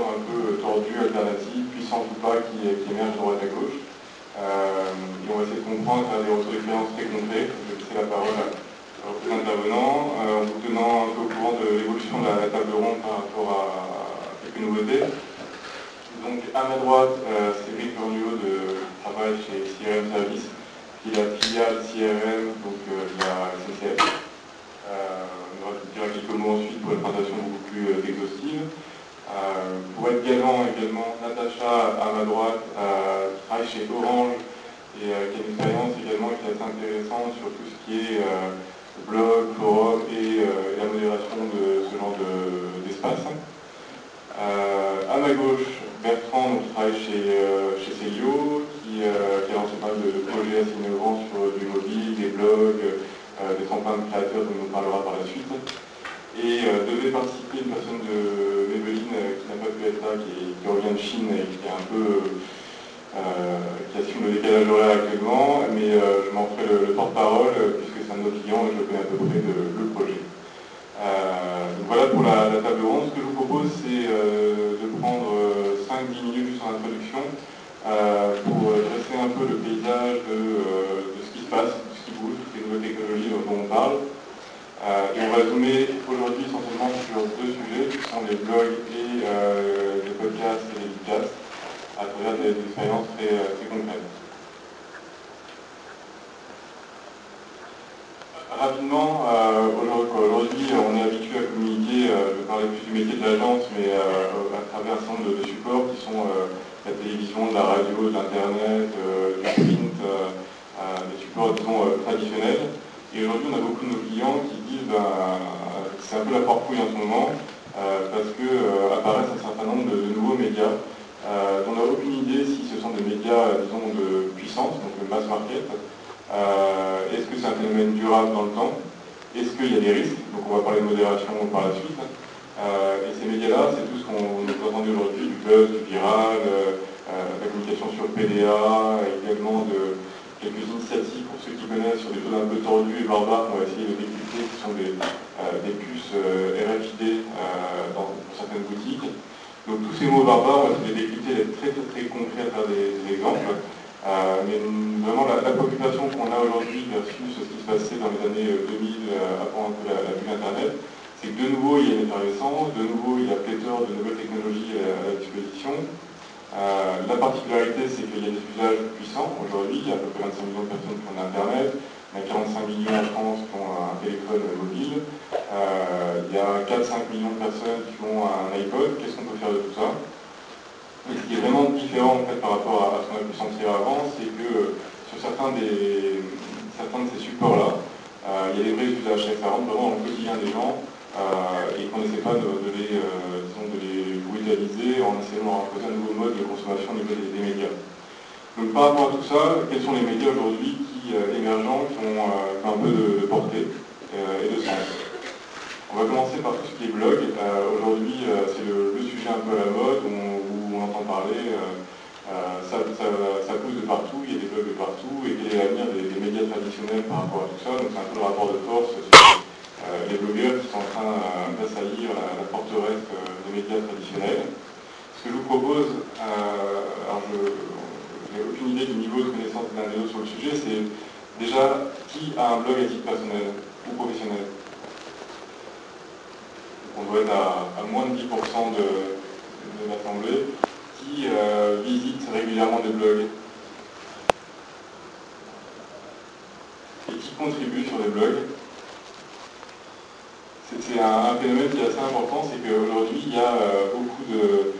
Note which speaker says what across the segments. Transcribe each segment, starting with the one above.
Speaker 1: un peu tordues, alternatives, puissantes ou pas, qui émergent à droite à gauche. Et on va essayer de comprendre à travers des retours d'expérience très concrets. Je vais laisser la parole aux intervenants, en vous tenant un peu au courant de l'évolution de la table ronde par rapport à quelques nouveautés. Donc à ma droite, Cédric Cornuau de travail chez CRM Service, qui est la filiale CRM donc, de la SNCF. On va dire quelques mots ensuite pour une présentation beaucoup plus exhaustive. Pour être galant également, Natacha à ma droite, qui travaille chez Orange et qui a une expérience également qui est assez intéressante sur tout ce qui est blog, forum et la modération de ce genre d'espace. À ma gauche, Bertrand qui travaille chez Célio, qui a lancé pas mal de projets assez innovants sur du mobile, des blogs, des tremplins de créateurs dont on nous parlera par la suite. Et devait participer une personne de Méveline qui n'a pas pu être là, qui revient de Chine et qui est un peu qui assume le décalage horaire actuellement, mais je m'en ferai le porte-parole puisque c'est un de nos clients et je connais à peu près le projet. Donc voilà pour la table ronde. Ce que je vous propose, c'est de prendre 5-10 minutes juste en introduction pour dresser un peu le paysage de ce qui se passe, de ce qui bouge, toutes les nouvelles technologies dont on parle. Et on va zoomer aujourd'hui essentiellement sur deux sujets qui sont les blogs et les podcasts et les podcasts à travers des expériences très concrètes. Rapidement, aujourd'hui on est habitué à communiquer, je vais parler plus du métier de l'agence, mais à travers un certain nombre de supports qui sont la télévision, de la radio, de l'internet, du print, des supports disons traditionnels. Et aujourd'hui on a beaucoup de nos clients qui disent que c'est un peu la porte-couille en ce moment, parce que apparaissent un certain nombre de nouveaux médias dont on n'a aucune idée si ce sont des médias disons de puissance, donc de mass market. Est-ce que c'est un phénomène durable dans le temps? Est-ce qu'il y a des risques? Donc on va parler de modération par la suite. Et ces médias-là, c'est tout ce qu'on a entendu aujourd'hui, du buzz, du viral, la communication sur PDA, également de quelques initiatives pour ceux qui connaissent sur des choses un peu tordues et barbares qu'on va essayer de décrypter, qui sont des puces RFID pour certaines boutiques. Donc tous ces mots barbares, on va essayer de les décrypter, d'être très concret à travers des exemples. Mais vraiment la préoccupation qu'on a aujourd'hui versus ce qui se passait dans les années 2000 avant un peu la bulle Internet, c'est que de nouveau il y a une effervescence, de nouveau il y a pléthore de nouvelles technologies à la disposition. La particularité, c'est qu'il y a des usages puissants. Aujourd'hui, il y a à peu près 25 millions de personnes qui ont Internet, il y a 45 millions en France qui ont un téléphone mobile, il y a 4-5 millions de personnes qui ont un iPod. Qu'est-ce qu'on peut faire de tout ça? Et ce qui est vraiment différent en fait, par rapport à ce qu'on a pu sentir avant, c'est que sur certains de ces supports-là, il y a des vrais usages, ça rentre vraiment dans le quotidien des gens et qu'on n'essaie pas de les brutaliser en essayant de leur imposer un nouveau mode de consommation au niveau des médias. Donc par rapport à tout ça, quels sont les médias aujourd'hui émergents qui ont un peu de portée et de sens? On va commencer par tout ce qui est blog. Aujourd'hui, c'est le sujet un peu à la mode où on entend parler, ça pousse de partout, il y a des blogs de partout, et quel est l'avenir des médias traditionnels par rapport à tout ça? Donc c'est un peu le rapport de force sur les blogueurs qui sont en train d'assaillir la forteresse des médias traditionnels. Ce que je vous propose, alors je n'ai aucune idée du niveau de connaissance des uns des autres sur le sujet, c'est déjà qui a un blog à titre personnel ou professionnel? On doit être à moins de 10% de l'assemblée qui visite régulièrement des blogs et qui contribue sur des blogs. C'est un phénomène qui est assez important, c'est qu'aujourd'hui il y a beaucoup de...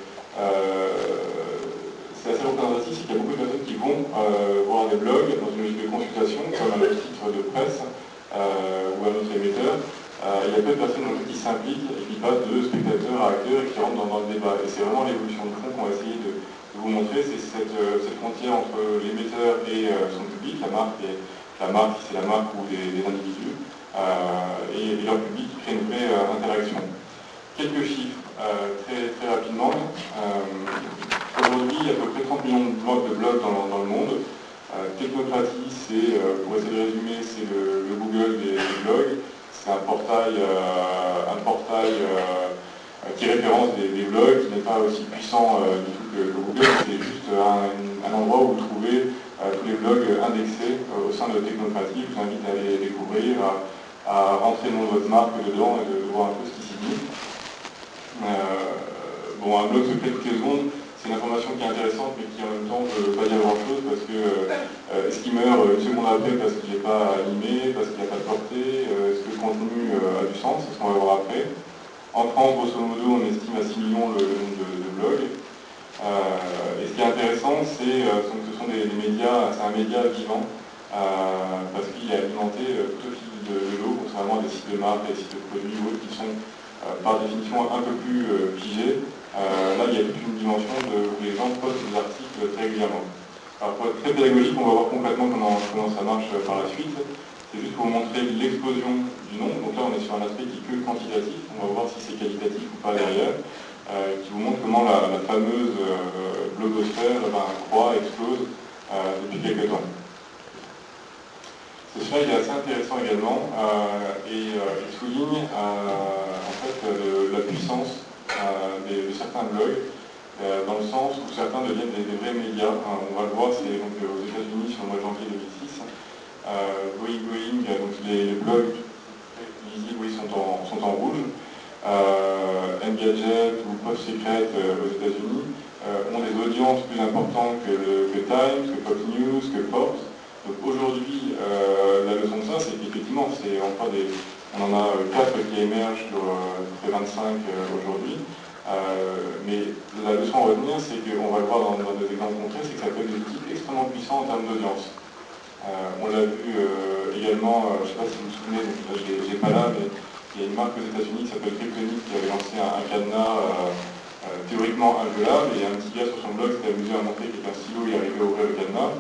Speaker 1: c'est assez représentatif, c'est qu'il y a beaucoup de personnes qui vont voir des blogs dans une logique de consultation, comme un autre titre de presse ou un autre émetteur. Il y a peu de personnes qui s'impliquent et qui passent de spectateurs à acteurs et qui rentrent dans le débat. Et c'est vraiment l'évolution de fond qu'on va essayer de vous montrer, c'est cette frontière entre l'émetteur et son public, la marque, c'est la marque ou des individus, et leur public qui crée une vraie interaction. Quelques chiffres très rapidement. Aujourd'hui, il y a à peu près 30 millions de blogs dans le monde. Technocratie, c'est, pour essayer de résumer, c'est le Google des blogs. C'est un portail qui référence des blogs, qui n'est pas aussi puissant du tout que Google, c'est juste un endroit où vous trouvez tous les blogs indexés au sein de Technocratie. Je vous invite à les découvrir, à rentrer le nom de votre marque dedans et de voir un peu ce qui s'y dit. Bon, un blog se crée toutes les secondes, c'est une information qui est intéressante mais qui en même temps ne veut pas dire grand chose parce que est-ce qu'il meurt une seconde après parce qu'il n'est pas animé, parce qu'il n'a pas de portée, est-ce que le contenu a du sens, c'est ce qu'on va voir après. En France, grosso modo, on estime à 6 millions le nombre de blogs. Et ce qui est intéressant, c'est que ce sont des médias, c'est un média vivant, parce qu'il est alimenté tout au fil de l'eau, contrairement à des sites de marque, des sites de produits ou autres qui sont par définition un peu plus figés. Là, il y a toute une dimension où les gens postent des articles très régulièrement. Alors, pour être très pédagogique, on va voir concrètement comment ça marche par la suite. C'est juste pour vous montrer l'explosion du nombre. Donc là, on est sur un aspect qui est que quantitatif. On va voir si c'est qualitatif ou pas derrière. Qui vous montre comment la fameuse blogosphère croît, explose depuis quelques temps. Ce slide est assez intéressant également et il souligne en fait la puissance de certains blogs dans le sens où certains deviennent des vrais médias. On va le voir, c'est donc aux États-Unis sur le mois de janvier 2006. Going, donc les blogs visibles sont en rouge. Engadget ou Pop Secret aux États-Unis ont des audiences plus importantes que Times, que Fox News, que Forbes. Donc aujourd'hui, la leçon de ça, c'est qu'effectivement, on en a 4 qui émergent sur les 25 aujourd'hui. Mais la leçon à retenir, c'est qu'on va le voir dans des exemples concrets, c'est que ça peut être des outils extrêmement puissants en termes d'audience. On l'a vu également, je ne sais pas si vous vous souvenez, je n'ai pas là, mais il y a une marque aux États-Unis qui s'appelle Kryptonite qui avait lancé un cadenas théoriquement inviolable, et un petit gars sur son blog s'était amusé à montrer qu'avec un stylo il arrivait à ouvrir le cadenas.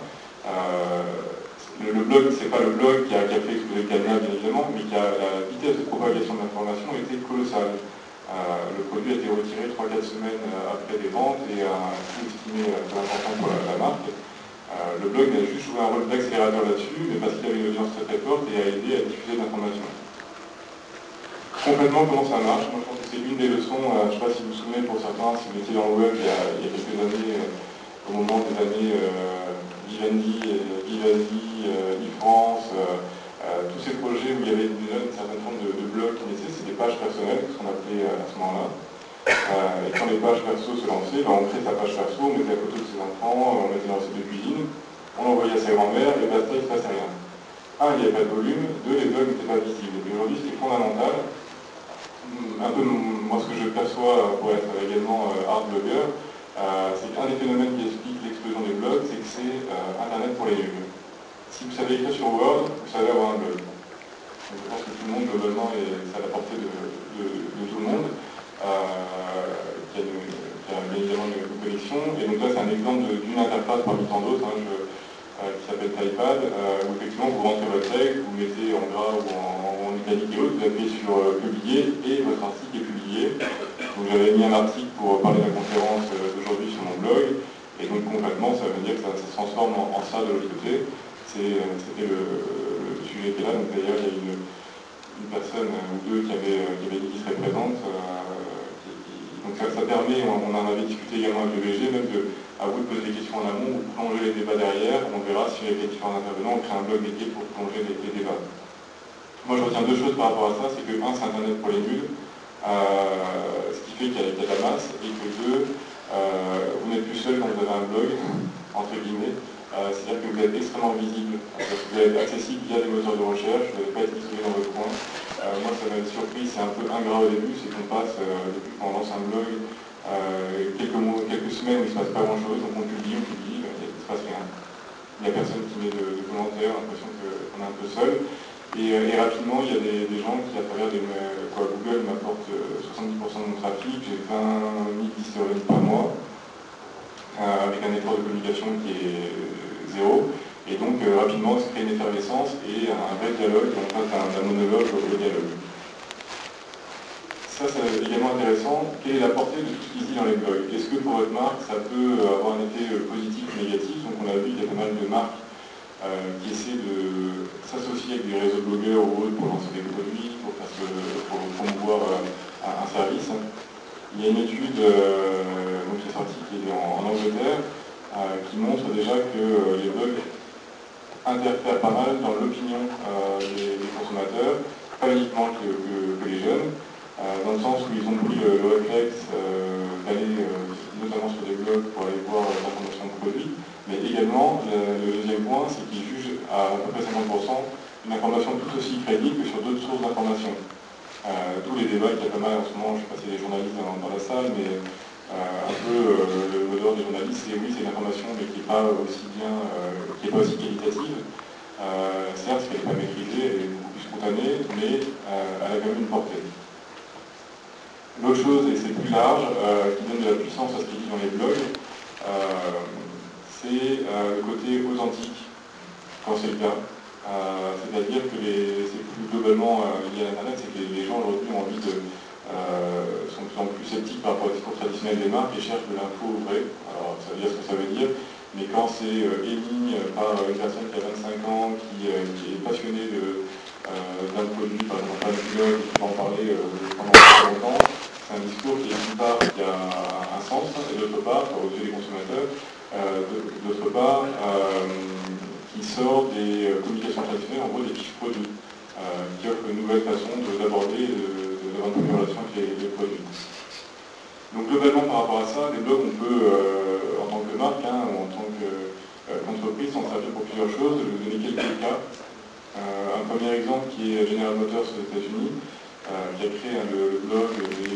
Speaker 1: Le blog, c'est pas le blog qui a fait exploser le cadenas bien évidemment, mais la vitesse de propagation de l'information était colossale. Le produit a été retiré 3-4 semaines après des ventes et a un coût estimé très important pour la marque. Le blog a juste joué un rôle d'accélérateur là-dessus, mais parce qu'il avait une audience très très forte et a aidé à diffuser l'information. Concrètement, comment ça marche? Moi, je pense que c'est une des leçons, je ne sais pas si vous vous souvenez pour certains, si vous étiez dans le web il y a quelques années, au moment des années Vivendi, Vivazi, e-France, tous ces projets où il y avait déjà une certaine forme de blog qui naissait, c'est des pages personnelles, ce qu'on appelait à ce moment-là. Et quand les pages perso se lançaient, on créait sa page perso, on mettait la photo de ses enfants, on mettait la recette de cuisine, on l'envoyait à sa grand-mère, et basta, il ne se passait rien. Un, il n'y avait pas de volume, deux, les blogs n'étaient pas visibles. Et aujourd'hui, ce qui est fondamental, un peu moi ce que je perçois pour être également art blogueur, c'est qu'un des phénomènes qui explique l'explosion des blogs, c'est que c'est Internet pour les nuls. Si vous savez écrire sur Word, vous savez avoir un blog. Donc, je pense que tout le monde, globalement, c'est à la portée de tout le monde, qui a bien évidemment une connexion. Et donc là, c'est un exemple d'une interface parmi tant d'autres, qui s'appelle Typepad, où effectivement vous rentrez votre texte, vous mettez en gras ou en italique et autres, vous appuyez sur publier et votre article est publié. Donc j'avais mis un article pour parler de la conférence d'aujourd'hui sur mon blog, et donc concrètement ça veut dire que ça se transforme en ça de l'autre côté. C'était le sujet qui est là, donc d'ailleurs il y a une personne ou deux qui avait dit qu'il serait présente. Donc ça permet, on en avait discuté également avec le VG, même à vous de poser des questions en amont, ou plonger les débats derrière. On verra si avec les différents intervenants, on crée un blog dédié pour plonger les débats. Moi, je retiens deux choses par rapport à ça. C'est que, un, c'est Internet pour les nuls, ce qui fait qu'il y a de la masse, et que deux, vous n'êtes plus seul quand vous avez un blog, entre guillemets. C'est-à-dire que vous êtes extrêmement visible, parce que vous êtes accessible via des moteurs de recherche, vous n'allez pas être isolé dans votre coin. Moi, ça m'a surpris, c'est un peu ingrat au début, c'est qu'on passe, depuis qu'on lance un blog, quelques semaines où il ne se passe pas grand-chose, donc on publie, il ne se passe rien. Il n'y a personne qui met de commentaires, l'impression qu'on est un peu seul. Et rapidement, il y a des gens qui, à travers Google m'apporte 70% de mon trafic, j'ai 20 000 visites par mois, avec un effort de communication qui est zéro. Et donc, rapidement, se crée une effervescence et un vrai dialogue, on passe d'un monologue au dialogue. Ça, c'est également intéressant. Quelle est la portée de tout ce qui se dit dans les blogs? Est-ce que pour votre marque, ça peut avoir un effet positif ou négatif? Donc on a vu qu'il y a pas mal de marques qui essaient de s'associer avec des réseaux de blogueurs ou autres pour lancer des produits, pour promouvoir un service. Il y a une étude donc, qui est sortie, qui est en Angleterre, qui montre déjà que les blogs interfèrent pas mal dans l'opinion des consommateurs, pas uniquement que les jeunes, dans le sens où ils ont pris le réflexe d'aller notamment sur des blogs pour aller voir l'information de produits, mais également le deuxième point, c'est qu'ils jugent à peu près 50% une information tout aussi crédible que sur d'autres sources d'information. Tous les débats qu'il y a pas mal en ce moment, je ne sais pas si les journalistes dans la salle, mais un peu le mot d'ordre des journalistes, c'est oui, c'est une information, mais qui n'est pas aussi bien, qui n'est pas aussi qualitative. Certes, elle n'est pas maîtrisée, elle est beaucoup plus spontanée, mais elle a quand même une portée. L'autre chose, et c'est plus large, qui donne de la puissance à ce qui est dit dans les blogs, c'est le côté authentique, quand c'est le cas. C'est-à-dire que c'est plus globalement lié à l'Internet, c'est que les gens aujourd'hui ont envie sont de plus en plus sceptiques par rapport au discours traditionnel des marques et cherchent de l'info vraie. Alors ça veut dire ce que ça veut dire, mais quand c'est émis par une personne qui a 25 ans, qui est passionnée d'un produit, par exemple un blog, et qui va en parler pendant très longtemps, c'est un discours qui d'une part qui a un sens, et d'autre part, aux yeux des consommateurs, d'autre part, qui sort des communications traditionnelles, en gros des fiches produits, qui offrent une nouvelle façon d'aborder d'avoir une relation avec les produits. Donc globalement par rapport à ça, les blogs on peut, en tant que marque, ou en tant qu'entreprise, s'en servir pour plusieurs choses. Je vais vous donner quelques cas. Un premier exemple qui est General Motors aux États-Unis, qui a créé le blog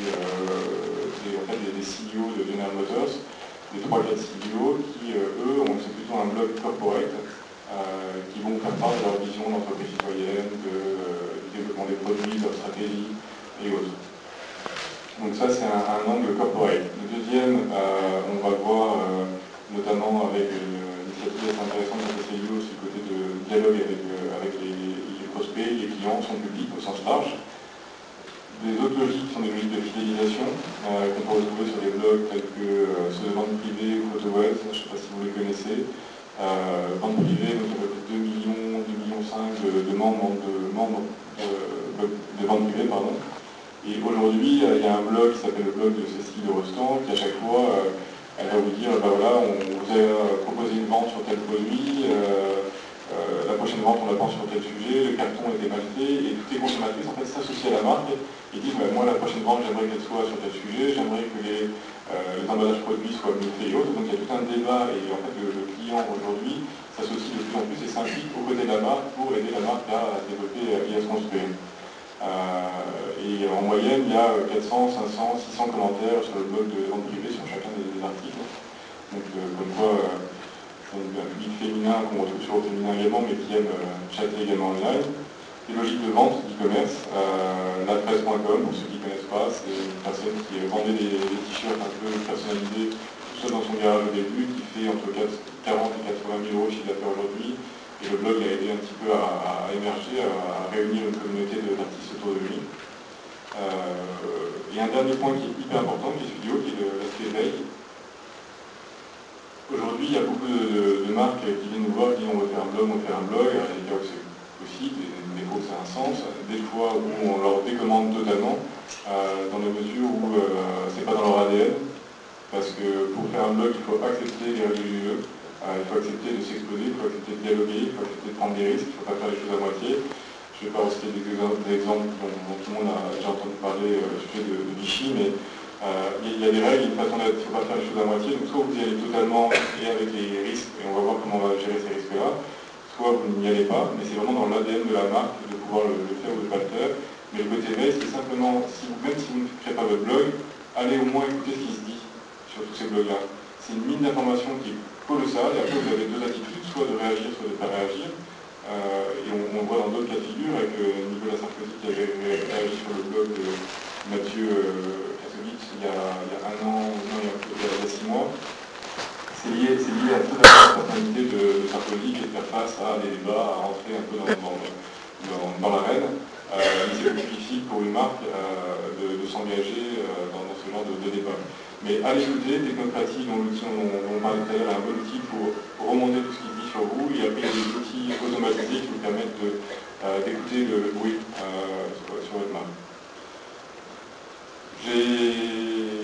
Speaker 1: des CEO de General Motors, des 3-4 CEO qui, eux, c'est plutôt un blog corporate, qui vont faire part de leur vision d'entreprise citoyenne, du développement des produits, de leur stratégie et autres. Donc ça c'est un angle corporate. Le deuxième, on va voir notamment avec une initiative assez intéressante de CCIO, c'est le côté de dialogue avec les prospects, les clients, son public au sens large. Des autres logiques sont des logiques de fidélisation qu'on peut retrouver sur des blogs tels que ceux de vente privée ou PhotoWeb, je ne sais pas si vous les connaissez. Vente privée, donc il y a à peu près 2,5 millions de membres de vente privée, pardon. Et aujourd'hui, il y a un blog qui s'appelle le blog de Cécile de Rostand, qui à chaque fois, elle va vous dire, voilà, on vous a proposé une vente sur tel produit, la prochaine vente on la pense sur tel sujet, le carton était mal fait, et toutes les consommatrices en fait s'associent à la marque et disent, moi la prochaine vente j'aimerais qu'elle soit sur tel sujet, j'aimerais que les emballages produits soient mieux faits et autres. Donc il y a tout un débat et en fait le client aujourd'hui s'associe de plus en plus et s'implique aux côtés de la marque pour aider la marque à se développer et à se construire. Et en moyenne, il y a 400, 500, 600 commentaires sur le blog de vente privée sur chacun des articles. Donc comme quoi, c'est un public féminin qu'on retrouve sur le féminin également, mais qui aime chatter également online. Des logiques de vente d'e-commerce, lapresse.com, pour ceux qui ne connaissent pas, c'est une personne qui vendait des t-shirts un peu personnalisés, tout seul dans son garage au début, qui fait entre 40 et 80 000 euros de chiffre d'affaires aujourd'hui. Et le blog l'a aidé un petit peu à émerger, à réunir une communauté d'artistes autour de lui. Et un dernier point qui est hyper important, qui est studio, qui est l'aspect veille. Aujourd'hui, il y a beaucoup de marques qui viennent nous voir, qui disent on veut faire un blog, on veut faire un blog. Alors, il y a des cas où c'est possible, des fois où ça a un sens, des fois où on leur décommande totalement, dans la mesure où c'est pas dans leur ADN. Parce que pour faire un blog, il faut accepter les règles du jeu, il faut accepter de s'exposer, il faut accepter de dialoguer, il faut accepter de prendre des risques, il ne faut pas faire les choses à moitié. Je ne vais pas citer des exemples dont tout le monde a déjà entendu parler au sujet de Vichy, mais il y a des règles, une façon d'être, il ne faut pas faire les choses à moitié. Donc soit vous y allez totalement et avec les risques, et on va voir comment on va gérer ces risques-là, soit vous n'y allez pas, mais c'est vraiment dans l'ADN de la marque de pouvoir le faire ou de ne pas le faire. Mais le côté veille, c'est simplement, même si vous ne créez pas votre blog, allez au moins écouter ce qui se dit sur tous ces blogs-là. C'est une mine d'informations qui est colossale, et après vous avez deux attitudes, soit de réagir, soit de ne pas réagir. Et on voit dans d'autres cas de figure, avec Nicolas Sarkozy qui avait réagi sur le blog de Mathieu Kassovitz il y a un an, non, il y a 6 mois. C'est lié à toute la personnalité de Sarkozy qui est de faire face à des débats, à rentrer un peu dans l'arène. Mais c'est plus difficile pour une marque de s'engager dans ce genre de débat. Mais à l'écouter, Technocratie, dont l'outil dont on parlait tout à l'heure, est un bon outil pour remonter tout ce qui se dit sur vous. Et après, il y a des outils automatisés qui vous permettent d'écouter le bruit sur votre marque. J'ai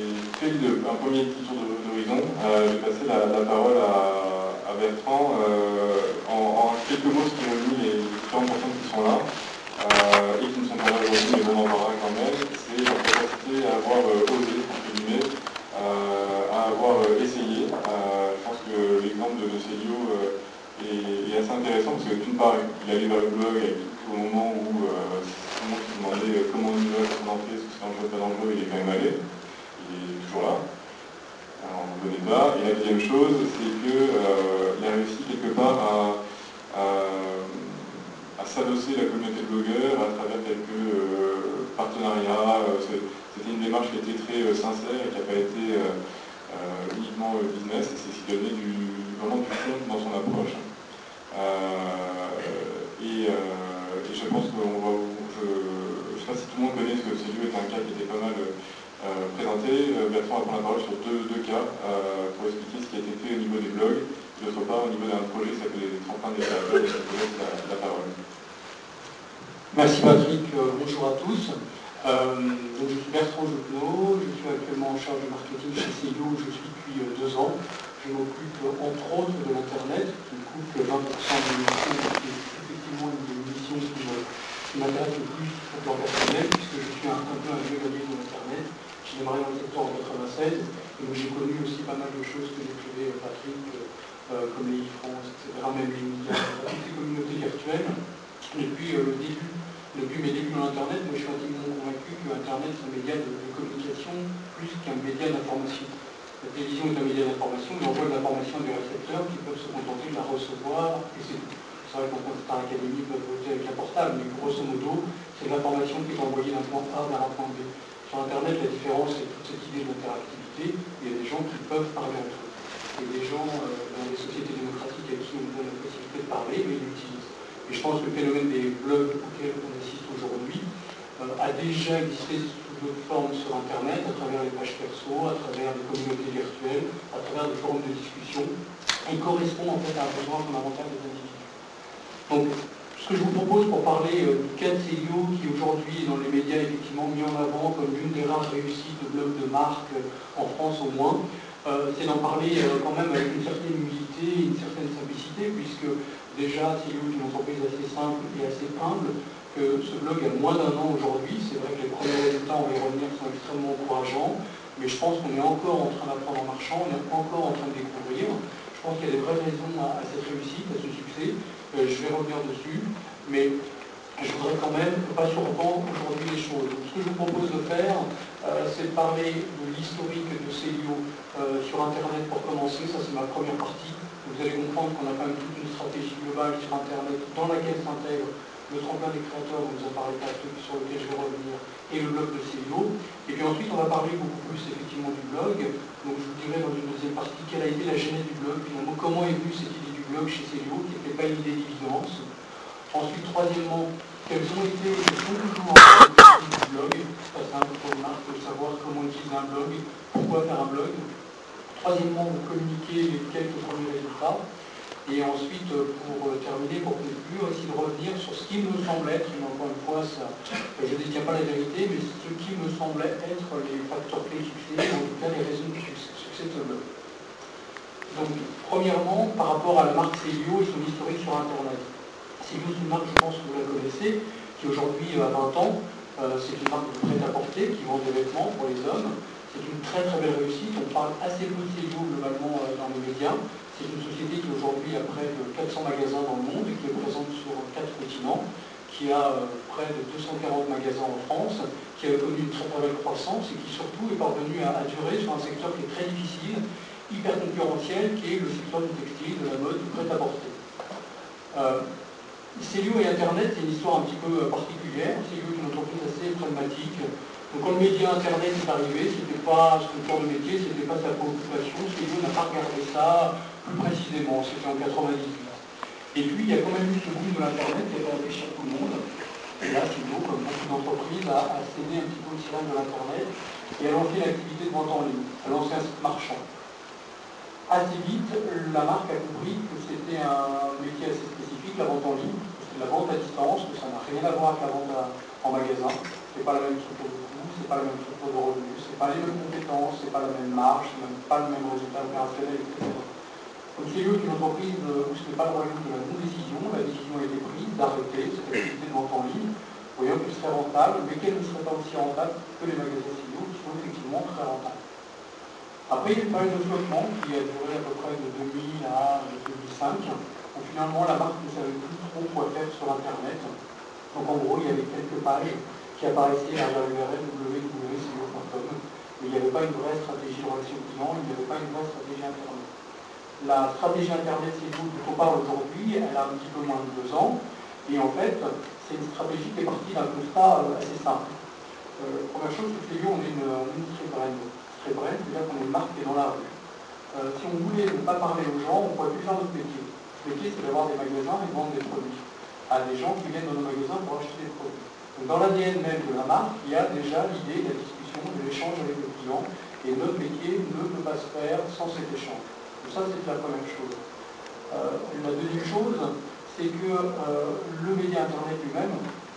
Speaker 1: un premier petit tour d'horizon. Je vais passer la parole à Bertrand. En quelques mots, ce qui réunit les différentes personnes qui sont là, et qui ne sont pas là aujourd'hui, mais on en parlera quand même, c'est leur capacité à avoir osé, entre guillemets, à avoir essayé. Je pense que l'exemple de Célio est assez intéressant, parce que d'une part, il allait vers le blog au moment où tout le monde se demandait comment on y va, comment on fait, est-ce que c'est dangereux, pas dangereux, il est quand même allé. Il est toujours là. Alors, on ne connaît pas. Et la deuxième chose, c'est qu'il a réussi quelque part à s'adosser la communauté de blogueurs à travers quelques partenariats. C'était une démarche qui était très sincère et qui n'a pas été uniquement business, et c'est ce qui donnait vraiment du fond dans son approche. Je pense qu'on va... Je ne sais pas si tout le monde connaît, parce que Célio était un cas qui était pas mal présenté. Bertrand va prendre la parole sur deux cas pour expliquer ce qui a été fait au niveau des blogs, et d'autre part au niveau d'un projet qui s'appelle les tremplins des créateurs, et je vous laisse la parole.
Speaker 2: Merci Patrick, bonjour à tous. Donc, je suis Bertrand Joutenot, je suis actuellement en charge de marketing chez Célio, où je suis depuis 2 ans. Je m'occupe entre autres de l'Internet, qui couvre 20% de l'émission, qui est effectivement une mission qui m'intéresse le plus au plan personnel, puisque je suis un peu un vieux gagné de l'Internet. J'ai démarré dans le secteur en 96, et donc j'ai connu aussi pas mal de choses que décrivait Patrick, comme les e-France, etc., même les médias, toutes les communautés virtuelles. Depuis mes débuts dans l'Internet, moi je suis intimement convaincu que l'Internet c'est un média de communication plus qu'un média d'information. La télévision est un média d'information, mais on envoie de l'information à des récepteurs qui peuvent se contenter de la recevoir, et c'est tout. C'est vrai qu'en Star Academy peuvent voter avec un portable, mais grosso modo, c'est l'information qui est envoyée d'un point A vers un point B. Sur Internet, la différence, c'est toute cette idée de l'interactivité. Il y a des gens qui peuvent parler entre eux. Il y a des gens dans les sociétés démocratiques avec qui on donne la possibilité de parler, mais ils l'utilisent. Et je pense que le phénomène des blogs auxquels on assiste aujourd'hui a déjà existé sous d'autres formes sur Internet, à travers les pages perso, à travers des communautés virtuelles, à travers des forums de discussion, et correspond en fait à un besoin fondamental des individus. Donc, ce que je vous propose pour parler du cas de Célio, qui aujourd'hui est dans les médias effectivement mis en avant comme l'une des rares réussites de blogs de marque en France au moins, c'est d'en parler quand même avec une certaine humilité et une certaine simplicité, puisque déjà Célio est une entreprise assez simple et assez humble, que ce blog a moins d'1 an aujourd'hui. C'est vrai que les premiers résultats, on va y revenir, sont extrêmement encourageants, mais je pense qu'on est encore en train d'apprendre en marchant, on est encore en train de découvrir. Je pense qu'il y a des vraies raisons à cette réussite, à ce succès. Je vais revenir dessus, mais je voudrais quand même pas surprendre aujourd'hui les choses. Donc, ce que je vous propose de faire, c'est de parler de l'historique de Célio sur Internet pour commencer. Ça, c'est ma première partie. Vous allez comprendre qu'on a quand même toute une stratégie globale sur Internet dans laquelle s'intègre le tremplin des créateurs dont vous a parlé Patrick, sur lequel je vais revenir, et le blog de Célio. Et puis ensuite, on va parler beaucoup plus effectivement du blog. Donc je vous dirai dans une deuxième partie quelle a été la genèse du blog, finalement, comment est venue cette idée du blog chez Célio, qui n'était pas une idée d'évidence. Ensuite, troisièmement, quelles ont été et quelles sont toujours les du blog. Ça, c'est un peu pour une marque de savoir comment utiliser un blog, pourquoi faire un blog. Troisièmement, vous communiquez les quelques premiers résultats. Et ensuite, pour terminer, pour conclure, essayer de revenir sur ce qui me semble être, et encore une fois, ça, je ne détiens pas la vérité, mais ce qui me semblait être les facteurs clés de succès, en tout cas les raisons du succès de ce blog. Donc, premièrement, par rapport à la marque Célio et son historique sur Internet. Célio, c'est une marque, je pense que vous la connaissez, qui aujourd'hui a 20 ans. C'est une marque de prêt-à-porter qui vend des vêtements pour les hommes. C'est une très très belle réussite. On parle assez peu de Célio globalement dans les médias. C'est une société qui aujourd'hui a près de 400 magasins dans le monde et qui est présente sur 4 continents, qui a près de 240 magasins en France, qui a connu une très très belle croissance et qui surtout est parvenue à durer sur un secteur qui est très difficile, hyper concurrentiel, qui est le secteur du textile, de la mode, du prêt-à-porter. Célio et Internet, c'est une histoire un petit peu particulière. Célio est une entreprise assez pragmatique. Donc quand le média Internet est arrivé, ce n'était pas son cœur de métier, ce n'était pas sa préoccupation. Célio n'a pas regardé ça plus précisément, c'était en 98. Et puis il y a quand même eu ce boom de l'Internet qui a fait sur tout le monde. Et là, Célio, comme beaucoup d'entreprises, a cédé un petit peu au sirène de l'Internet et a lancé l'activité de vente en ligne, a lancé un site marchand. Assez vite, la marque a compris que c'était un métier assez spécifique, la vente en ligne, que c'était la vente à distance, que ça n'a rien à voir avec la vente en magasin. c'est pas la même structure de coûts, c'est pas la même structure de revenus, c'est pas les mêmes compétences, c'est pas la même marge, c'est même pas le même résultat opérationnel, etc. Donc CELIO est une entreprise où ce n'est pas le royaume de la non-décision, la décision a été prise d'arrêter cette activité de vente en ligne, voyant qu'elle serait rentable, mais qu'elle ne serait pas aussi rentable que les magasins CELIO qui sont effectivement très rentables. Après, il y a une période de flottement qui a duré à peu près de 2000 à 2005, où finalement la marque ne savait plus trop quoi faire sur Internet. Donc en gros, il y avait quelques pages qui apparaissaient à l'URL www.celio.com, mais il n'y avait pas une vraie stratégie de relation client, il n'y avait pas une vraie stratégie Internet. La stratégie Internet CELIO dont on parle aujourd'hui, elle a un petit peu moins de 2 ans, et en fait, c'est une stratégie qui est partie d'un constat assez simple. Première chose, c'est que CELIO, on est une industrie brand. Très brand, c'est-à-dire qu'on est une marque qui est dans la rue. Si on voulait ne pas parler aux gens, on ne pourrait plus faire notre métier. Notre métier, c'est d'avoir des magasins et de vendre des produits à des gens qui viennent dans nos magasins pour acheter des produits. Donc dans l'ADN même de la marque, il y a déjà l'idée de la discussion, de l'échange avec le client, et notre métier ne peut pas se faire sans cet échange. Donc ça, c'est la première chose. La deuxième chose, c'est que le média Internet lui-même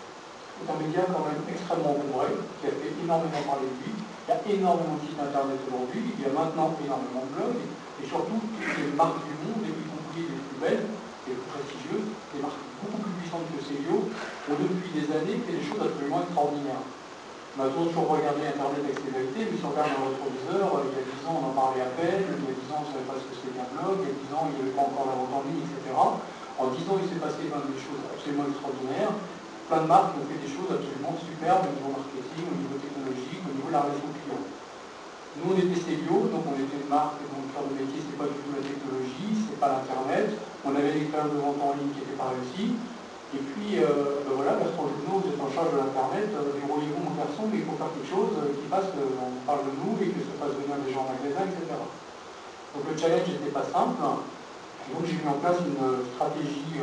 Speaker 2: est un média quand même extrêmement encombré, qui a fait énormément parler de lui. Il y a énormément de sites Internet aujourd'hui, il y a maintenant énormément de blogs, et surtout toutes les marques du monde, y compris les plus belles, les plus prestigieuses, des marques beaucoup plus puissantes que CELIO, ont depuis des années fait des choses absolument extraordinaires. On a toujours regardé Internet avec sévérité, mais si on regarde dans le rétroviseur, il y a 10 ans on en parlait à peine, il y a 10 ans on ne savait pas ce que c'était qu'un blog, il y a 10 ans il n'y avait pas encore la vente en ligne, etc. En 10 ans il s'est passé des choses absolument extraordinaires. Plein de marques ont fait des choses absolument superbes au niveau marketing, au niveau technologique, au niveau de la relation client. Nous on était CELIO, donc on était une marque dont le cœur de métier c'était pas du tout la technologie, c'est pas l'internet, on avait des expériences de vente en ligne qui n'étaient pas réussies, et puis voilà, Bertrand Journaux, vous êtes en charge de l'internet, débrouillez-vous mon garçon, mais il faut faire quelque chose qui fasse qu'on parle de nous et que ça fasse venir des gens en magasin, etc. Donc le challenge n'était pas simple, donc j'ai mis en place une stratégie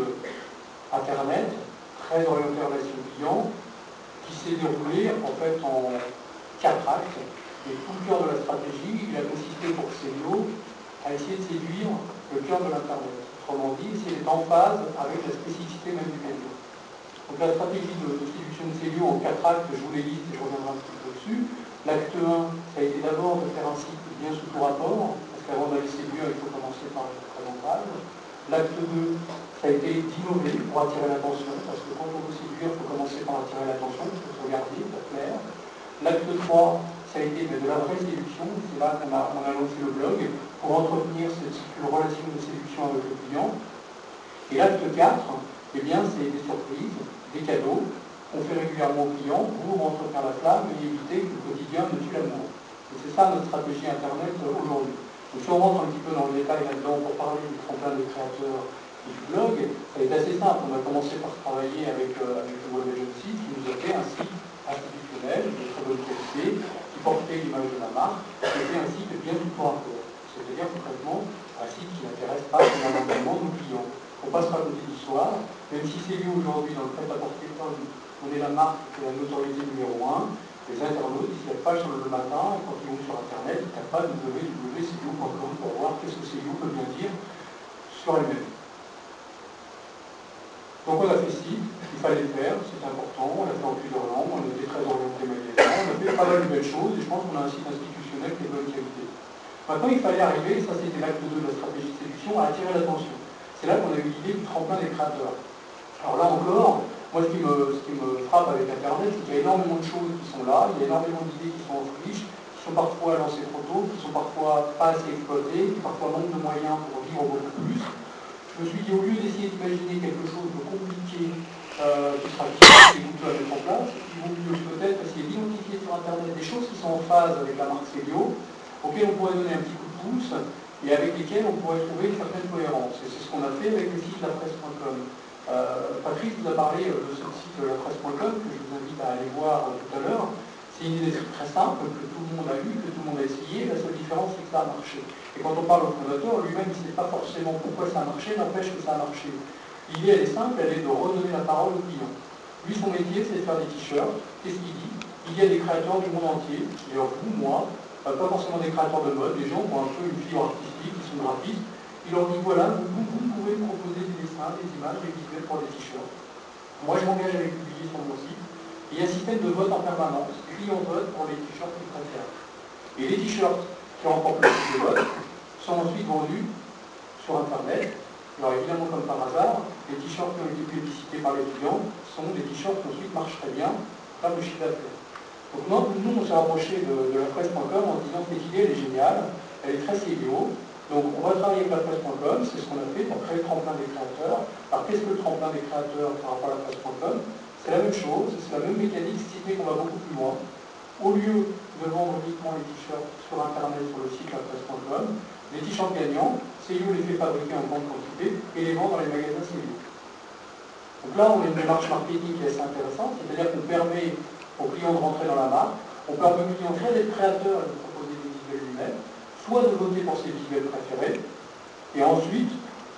Speaker 2: internet très orientée relation client qui s'est déroulée en fait en 4 actes. Et tout le cœur de la stratégie, il a consisté pour CELIO à essayer de séduire le cœur de l'Internet. Autrement dit, essayer d'être en phase avec la spécificité même du média. Donc la stratégie de séduction de CELIO en 4 actes, je vous les liste et je reviendrai un petit peu dessus. L'acte 1, ça a été d'abord de faire un site bien sous tout rapport, parce qu'avant d'aller séduire, il faut commencer par le présentage. L'acte 2, ça a été d'innover pour attirer l'attention, parce que quand on veut séduire, il faut commencer par attirer l'attention, il faut se regarder, il faut plaire. L'acte 3, ça a été de la vraie séduction, c'est là qu'on a lancé le blog, pour entretenir cette relation de séduction avec le client. Et l'acte 4, eh bien, c'est des surprises, des cadeaux qu'on fait régulièrement aux clients pour entretenir la flamme et éviter que le quotidien ne tue l'amour. Et c'est ça notre stratégie Internet aujourd'hui. Donc si on rentre un petit peu dans le détail là-dedans pour parler du tremplin des créateurs et du blog, ça a été assez simple. On a commencé par travailler avec le Web Agency qui nous a fait un site institutionnel de très bonne qualité, qui portait l'image de la marque, qui était un site bien tout pour rapport. C'est-à-dire concrètement un site qui n'intéresse pas fondamentalement nos clients. On passe pas côté d'histoire, même si c'est lié aujourd'hui dans le prêt-à-porter, on est la marque qui a la notoriété numéro 1. Les internautes, ils ne se lèvent pas le matin, et quand ils vont sur Internet, ils ne tapent pas www.celio.com pour voir qu'est-ce que CELIO peut bien dire sur elle-même. Donc on a fait ci, il fallait le faire, c'est important, on l'a fait en plusieurs langues, on était très orienté magasin, on a fait pas mal de belles choses, et je pense qu'on a un site institutionnel qui est de bonne qualité. Maintenant, il fallait arriver, et ça c'était l'acte 2 de la stratégie de séduction, à attirer l'attention. C'est là qu'on a eu l'idée du tremplin des créateurs. Alors là encore, moi ce qui me frappe avec Internet, c'est qu'il y a énormément de choses qui sont là, il y a énormément d'idées qui sont en friche, qui sont parfois lancées trop tôt, qui sont parfois pas assez exploitées, qui parfois manquent de moyens pour vivre beaucoup plus. Je me suis dit, au lieu d'essayer d'imaginer quelque chose de compliqué, qui sera difficile et coûteux à mettre en place, il vaut mieux peut-être essayer d'identifier sur Internet des choses qui sont en phase avec la marque CELIO, auxquelles on pourrait donner un petit coup de pouce, et avec lesquelles on pourrait trouver une certaine cohérence. Et c'est ce qu'on a fait avec le site lapresse.com. Patrice vous a parlé de ce site lapresse.com, que je vous invite à aller voir tout à l'heure. C'est une idée très simple, que tout le monde a eu, que tout le monde a essayé. La seule différence, c'est que ça a marché. Et quand on parle au fondateur, lui-même, il ne sait pas forcément pourquoi ça a marché, n'empêche que ça a marché. L'idée, elle est simple, elle est de redonner la parole au client. Lui, son métier, c'est de faire des t-shirts. Qu'est-ce qu'il dit? Il y a des créateurs du monde entier, d'ailleurs vous, moi, pas forcément des créateurs de mode, des gens qui ont un peu une fibre artistique, qui sont graphistes. Il leur dit, voilà, vous pouvez me proposer des dessins, des images, des visuels pour des t-shirts. Moi, je m'engage à les publier sur mon site. il y a un système de vote en permanence. Les clients votent pour les t-shirts qu'ils préfèrent. Et les t-shirts qui remportent le plus de vote sont ensuite vendus sur Internet. Alors évidemment, comme par hasard, les t-shirts qui ont été plébiscités par les clients sont des t-shirts qui ensuite marchent très bien, pas de chiffre d'affaires. Donc nous, on s'est rapproché de la presse.com en disant que cette idée, elle est géniale, elle est très CIO. Donc on va travailler avec la presse.com, c'est ce qu'on a fait pour créer le tremplin des créateurs. Alors qu'est-ce que le tremplin des créateurs par rapport à la presse.com? C'est la même chose, c'est la même mécanique, si ce n'est qu'on va beaucoup plus loin. Au lieu de vendre uniquement les t-shirts sur Internet, sur le site lapresse.com, les t-shirts gagnants, CIO les fait fabriquer en grande quantité et les vend dans les magasins CIO. Donc là, on a une démarche marketing qui est assez intéressante, c'est-à-dire qu'on permet aux clients de rentrer dans la marque, on permet aux clients soit d'être créateurs et de proposer des visuels lui-même, soit de voter pour ses visuels préférés, et ensuite,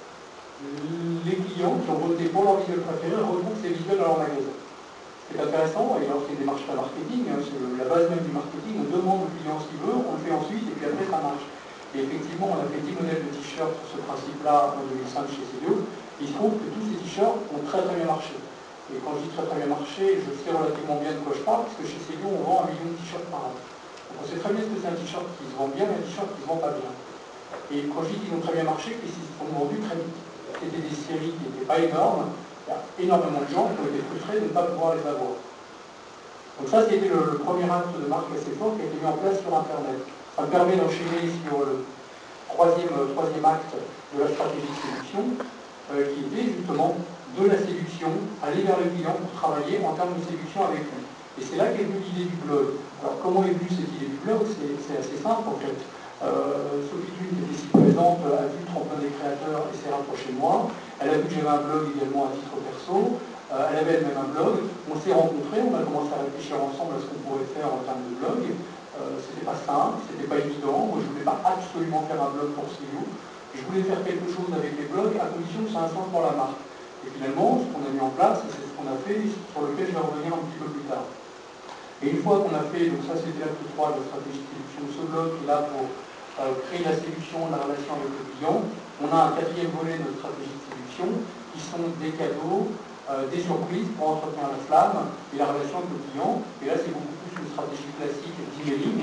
Speaker 2: les clients qui ont voté pour leur visuel préféré retrouvent ces visuels dans leur magasin. C'est intéressant, et alors c'est une démarche très marketing, hein, c'est la base même du marketing, on demande au client ce qu'il veut, on le fait ensuite, et puis après ça marche. Et effectivement, on a fait 10 modèles de t-shirts sur ce principe-là en 2005 chez CIO, et il se trouve que tous ces t-shirts ont très très bien marché. Et quand je dis très très bien marché, je sais relativement bien de quoi je parle, parce que chez CIO, on vend 1 million de t-shirts par an. Donc on sait très bien ce que c'est un t-shirt qui se vend bien et un t-shirt qui se vend pas bien. Et quand je dis qu'ils ont très bien marché, ils se sont vendus très vite. C'était des séries qui n'étaient pas énormes, il y a énormément de gens qui ont été frustrés de ne pas pouvoir les avoir. Donc ça, c'était le premier acte de marque assez fort qui a été mis en place sur Internet. Ça me permet d'enchaîner sur le troisième acte de la stratégie de séduction, qui était justement de la séduction, aller vers le client pour travailler en termes de séduction avec lui. Et c'est là qu'est venue l'idée du blog. Alors comment est venue cette idée du blog? C'est assez simple en fait. Sophie Thune, qui était ici présente, a vu le tremplin des créateurs et s'est rapprochée de moi. Elle a vu que j'avais un blog également à titre perso. Elle avait elle-même un blog. On s'est rencontrés, on a commencé à réfléchir ensemble à ce qu'on pourrait faire en termes de blog. C'était pas simple, c'était pas évident. Moi, je voulais pas absolument faire un blog pour CIO. Je voulais faire quelque chose avec les blogs à condition que ça ait un sens pour la marque. Et finalement, ce qu'on a mis en place, c'est ce qu'on a fait, sur lequel je vais revenir un petit peu plus tard. Et une fois qu'on a fait, donc ça c'était l'acte 3 de la stratégie de séduction, ce blog qui est là pour créer la séduction, la relation avec le client, on a un quatrième volet de notre stratégie de séduction, qui sont des cadeaux, des surprises pour entretenir la flamme et la relation avec le client. Et là, c'est beaucoup plus une stratégie classique d'emailing.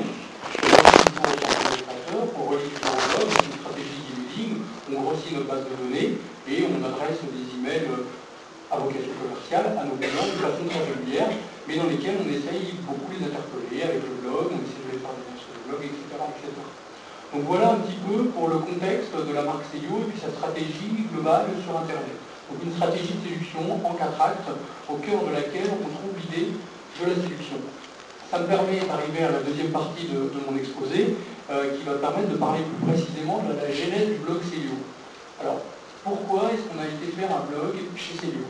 Speaker 2: Pour relier sur le blog, c'est une stratégie d'emailing. On grossit notre base de données et on adresse des emails à vocation commerciale à nos clients de façon très régulière, mais dans lesquels on essaye beaucoup les interpeller avec le blog, on essaie de les faire venir sur le blog, etc., etc. Donc voilà un petit peu pour le contexte de la marque CIO et puis sa stratégie globale sur Internet. Donc une stratégie de séduction en 4 actes, au cœur de laquelle on trouve l'idée de la séduction. Ça me permet d'arriver à la deuxième partie de mon exposé, qui va permettre de parler plus précisément de la genèse du blog CIO. Alors, pourquoi est-ce qu'on a été faire un blog chez CIO?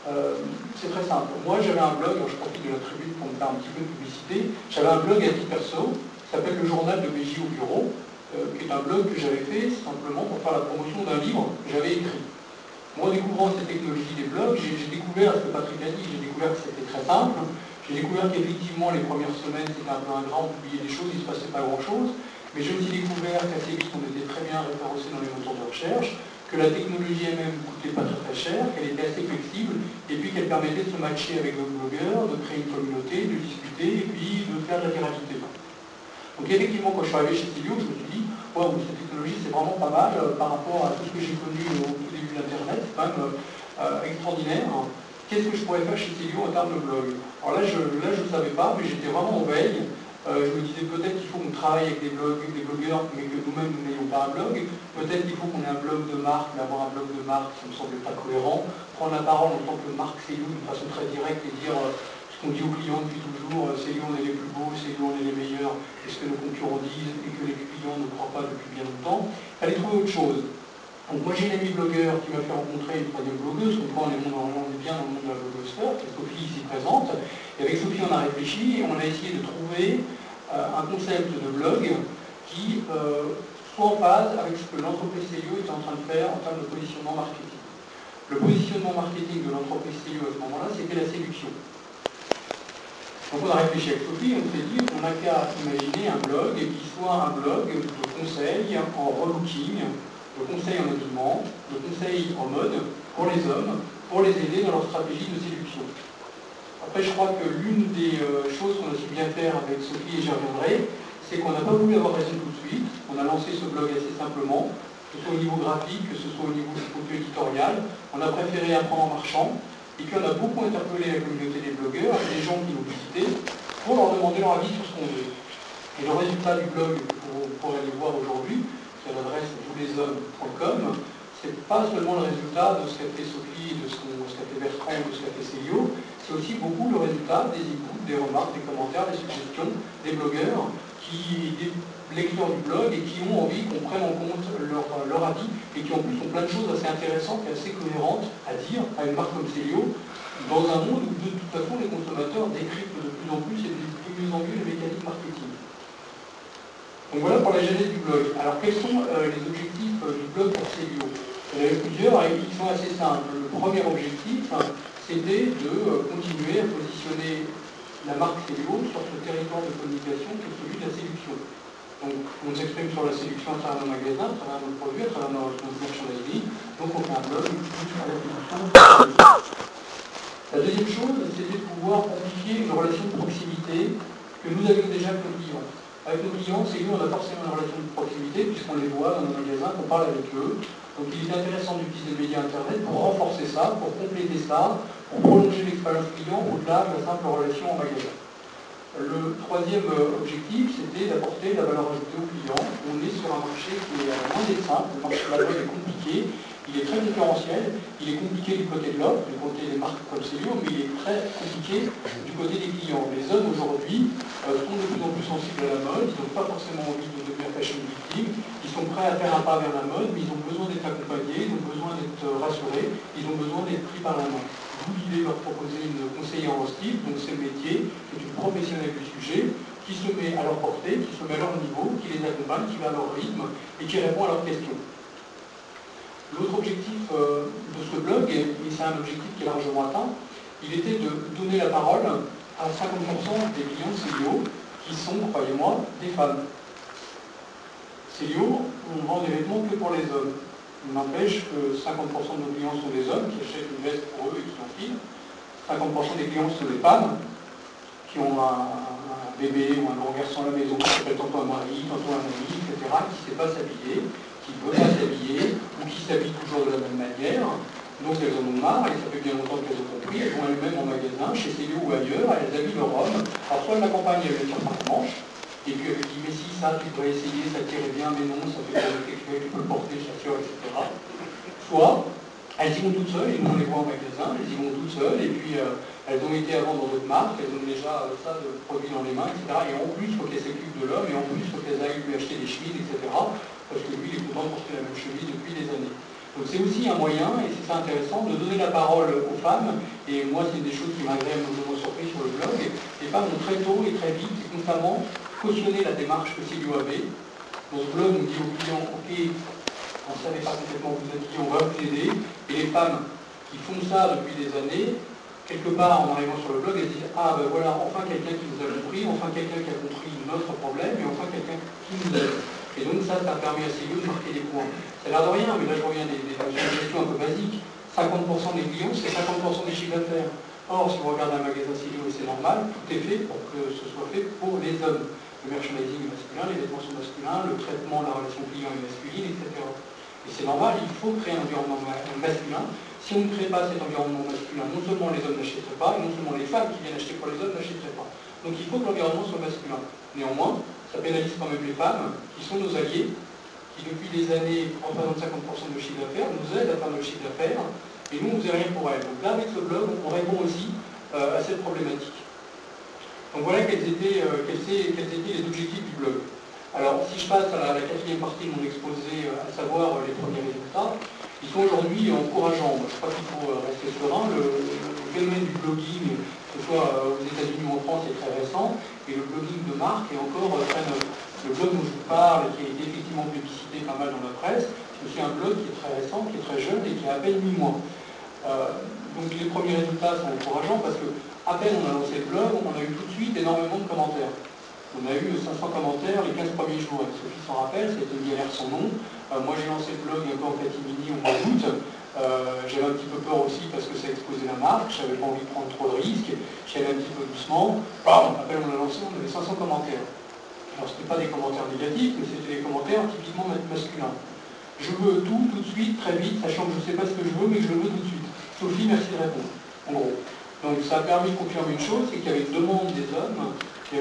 Speaker 2: C'est très simple. Moi, j'avais un blog, alors je profite de la tribune pour me faire un petit peu de publicité. J'avais un blog à titre perso, qui s'appelle le journal de BJ au bureau, qui est un blog que j'avais fait simplement pour faire la promotion d'un livre que j'avais écrit. Moi, en découvrant cette technologie des blogs, j'ai découvert, ce que Patrick a dit, j'ai découvert que c'était très simple. J'ai découvert qu'effectivement, les premières semaines, c'était un peu ingrat, on publiait des choses, il ne se passait pas grand-chose. Mais j'ai aussi découvert qu'assez vite, on était très bien référencé dans les moteurs de recherche, que la technologie elle-même ne coûtait pas très cher, qu'elle était assez flexible, et puis qu'elle permettait de se matcher avec d'autres blogueurs, de créer une communauté, de discuter, et puis de faire de la viralité. Donc effectivement, quand je suis arrivé chez CIO, je me suis dit, wow, cette technologie, c'est vraiment pas mal par rapport à tout ce que j'ai connu au tout début de l'Internet, c'est quand même extraordinaire. Qu'est-ce que je pourrais faire chez CIO en termes de blog? Alors là, je ne savais pas, mais j'étais vraiment en veille. Je me disais peut-être qu'il faut qu'on travaille avec des blogueurs, mais que nous-mêmes nous n'ayons pas un blog. Peut-être qu'il faut qu'on ait un blog de marque, mais avoir un blog de marque, ça me semblait pas cohérent. Prendre la parole en tant que marque CIO d'une façon très directe et dire ce qu'on dit aux clients depuis toujours, CIO on est les plus beaux, CIO on est les meilleurs, et ce que nos concurrents disent et que les clients ne croient pas depuis bien longtemps. Il fallait trouver autre chose. Donc moi j'ai une amie blogueur qui m'a fait rencontrer une troisième blogueuse, donc on est bien dans le monde de la blogosphère, qui est Sophie ici présente. Et avec Sophie on a réfléchi et on a essayé de trouver un concept de blog qui soit en phase avec ce que l'entreprise CIO était en train de faire en termes de positionnement marketing. Le positionnement marketing de l'entreprise CIO à ce moment-là, c'était la séduction. Donc on a réfléchi avec Sophie, on s'est dit on n'a qu'à imaginer un blog qui soit un blog de conseils en relooking, de conseils en habillement, de conseils en mode pour les hommes, pour les aider dans leur stratégie de séduction. Après, je crois que l'une des choses qu'on a su bien faire avec Sophie, et j'y reviendrai, c'est qu'on n'a pas voulu avoir raison tout de suite. On a lancé ce blog assez simplement, que ce soit au niveau graphique, que ce soit au niveau du contenu éditorial. On a préféré apprendre en marchant, et puis on a beaucoup interpellé la communauté des blogueurs, et des gens qui nous visitaient, pour leur demander leur avis sur ce qu'on veut. Et le résultat du blog, que vous pourrez aller voir aujourd'hui, qui est à l'adresse toutsleshommes.com, c'est pas seulement le résultat de ce qu'a fait Sophie, de ce qu'a fait Bertrand, de ce qu'a fait Célio, c'est aussi beaucoup le résultat des inputs, des remarques, des commentaires, des suggestions, des blogueurs, des lecteurs du blog et qui ont envie qu'on prenne en compte leur avis et qui en plus ont plein de choses assez intéressantes et assez cohérentes à dire à une marque comme Célio, dans un monde où de toute façon les consommateurs décryptent de plus en plus et de mieux en mieux les mécaniques marketing. Donc voilà pour la genèse du blog. Alors quels sont les objectifs du blog pour Célio? Il y en avait plusieurs et ils sont assez simples. Le premier objectif, c'était de continuer à positionner la marque Célio sur ce territoire de communication qui est celui de la séduction. Donc on s'exprime sur la séduction à travers nos magasins, à travers nos produits, à travers notre merchandising. Donc on fait un blog sur la séduction. La deuxième chose, c'était de pouvoir amplifier une relation de proximité que nous avions déjà avec nos clients. Avec nos clients, c'est nous, on a forcément une relation de proximité puisqu'on les voit dans nos magasins, qu'on parle avec eux. Donc il est intéressant d'utiliser le média Internet pour renforcer ça, pour compléter ça, pour prolonger l'expérience client au-delà de la simple relation en magasin. Le troisième objectif, c'était d'apporter la valeur ajoutée aux clients. On est sur un marché qui est loin d'être simple, le marché de la mode est compliqué, il est très différentiel, il est compliqué du côté de l'offre, du côté des marques comme Célio, mais il est très compliqué du côté des clients. Les hommes aujourd'hui sont de plus en plus sensibles à la mode, ils n'ont pas forcément envie de devenir fashion victime, ils sont prêts à faire un pas vers la mode, mais ils ont besoin d'être accompagnés, ils ont besoin d'être rassurés, ils ont besoin d'être pris par la main. D'où l'idée de leur proposer une conseillère en style, donc c'est le métier, qui est une professionnelle du sujet, qui se met à leur portée, qui se met à leur niveau, qui les accompagne, qui va à leur rythme et qui répond à leurs questions. L'autre objectif de ce blog, et c'est un objectif qui est largement atteint, il était de donner la parole à 50% des clients de Célio, qui sont, croyez-moi, des femmes. Célio, on vend des vêtements que pour les hommes. Il n'empêche que 50% de nos clients sont des hommes qui achètent une veste pour eux et qui enfilent. 50% des clients sont des femmes qui ont un bébé ou un grand garçon à la maison, qui s'appelle tantôt un mari, tantôt un ami, etc., qui ne sait pas s'habiller, qui ne veut pas s'habiller, ou qui s'habille toujours de la même manière. Donc elles en ont marre, et ça fait bien longtemps qu'elles ont compris, elles vont elles-mêmes en magasin, chez Célio ou ailleurs, elles habillent leur homme. Alors soit elles l'accompagnent, elles le tirent par le manche, et puis elle dit mais si ça tu devrais essayer, ça tirait bien, mais non, ça fait pas quelque tu peux le porter, ça tire, etc. Soit elles y vont toutes seules, et nous on les voit en magasin, elles y vont toutes seules, et puis elles ont été avant dans d'autres marques, elles ont déjà ça de produits dans les mains, etc. Et en plus, il faut qu'elles s'occupent de l'homme, et en plus, il faut qu'elles aillent lui acheter des chemises, etc. Parce que lui, il est content de porter la même chemise depuis des années. Donc c'est aussi un moyen, et c'est ça intéressant, de donner la parole aux femmes, et moi c'est une des choses qui m'a agréablement surpris sur le blog, les femmes ont très tôt et très vite, et constamment, cautionné la démarche que Célio avait. Dans ce blog, on dit aux clients, ok, on ne savait pas complètement vous habiller, on va vous aider, et les femmes qui font ça depuis des années, quelque part en arrivant sur le blog, elles disent, ah ben voilà, enfin quelqu'un qui nous a compris, enfin quelqu'un qui a compris notre problème, et enfin quelqu'un qui nous aide. Et donc ça a permis à Célio de marquer des points. Ça a l'air de rien, mais là je reviens des questions un peu basiques. 50% des clients, c'est 50% des chiffres d'affaires. Or, si vous regardez un magasin Célio, et c'est normal, tout est fait pour que ce soit fait pour les hommes. Le merchandising est masculin, les vêtements sont masculins, le traitement, la relation client est masculine, etc. Et c'est normal, il faut créer un environnement masculin. Si on ne crée pas cet environnement masculin, non seulement les hommes n'achèteraient pas, et non seulement les femmes qui viennent acheter pour les hommes n'achèteraient pas. Donc il faut que l'environnement soit masculin. Néanmoins, ça pénalise quand même les femmes, qui sont nos alliés, qui depuis des années représentent 50% de chiffre d'affaires, nous aident à faire notre chiffre d'affaires, et nous on ne faisait rien pour elles. Donc là, avec ce blog, on répond aussi à cette problématique. Donc voilà quels étaient les objectifs du blog. Alors si je passe à la quatrième partie de mon exposé, à savoir les premiers résultats, ils sont aujourd'hui encourageants. Je crois qu'il faut rester serein. Le phénomène du blogging, que ce soit aux États-Unis ou en France, est très récent, et le blogging de marque est encore très neuf. Le blog dont je vous parle, qui a été effectivement publicité pas mal dans la presse, c'est aussi un blog qui est très récent, qui est très jeune et qui a à peine 8 mois. Donc les premiers résultats sont encourageants parce que à peine on a lancé le blog, on a eu tout de suite énormément de commentaires. On a eu 500 commentaires les 15 premiers jours. Et Sophie s'en rappelle, c'était une galère sans nom. Moi j'ai lancé le blog un peu en catimini au mois d'août. J'avais un petit peu peur aussi parce que ça exposait la marque, j'avais pas envie de prendre trop de risques, j'y allais un petit peu doucement. Après on l'a lancé, on avait 500 commentaires. Alors ce n'était pas des commentaires négatifs, mais c'était des commentaires typiquement masculins. Je veux tout de suite, très vite, sachant que je ne sais pas ce que je veux, mais que je le veux tout de suite. Sophie, merci de répondre, en gros. Donc ça a permis de confirmer une chose, c'est qu'il y avait une demande des hommes,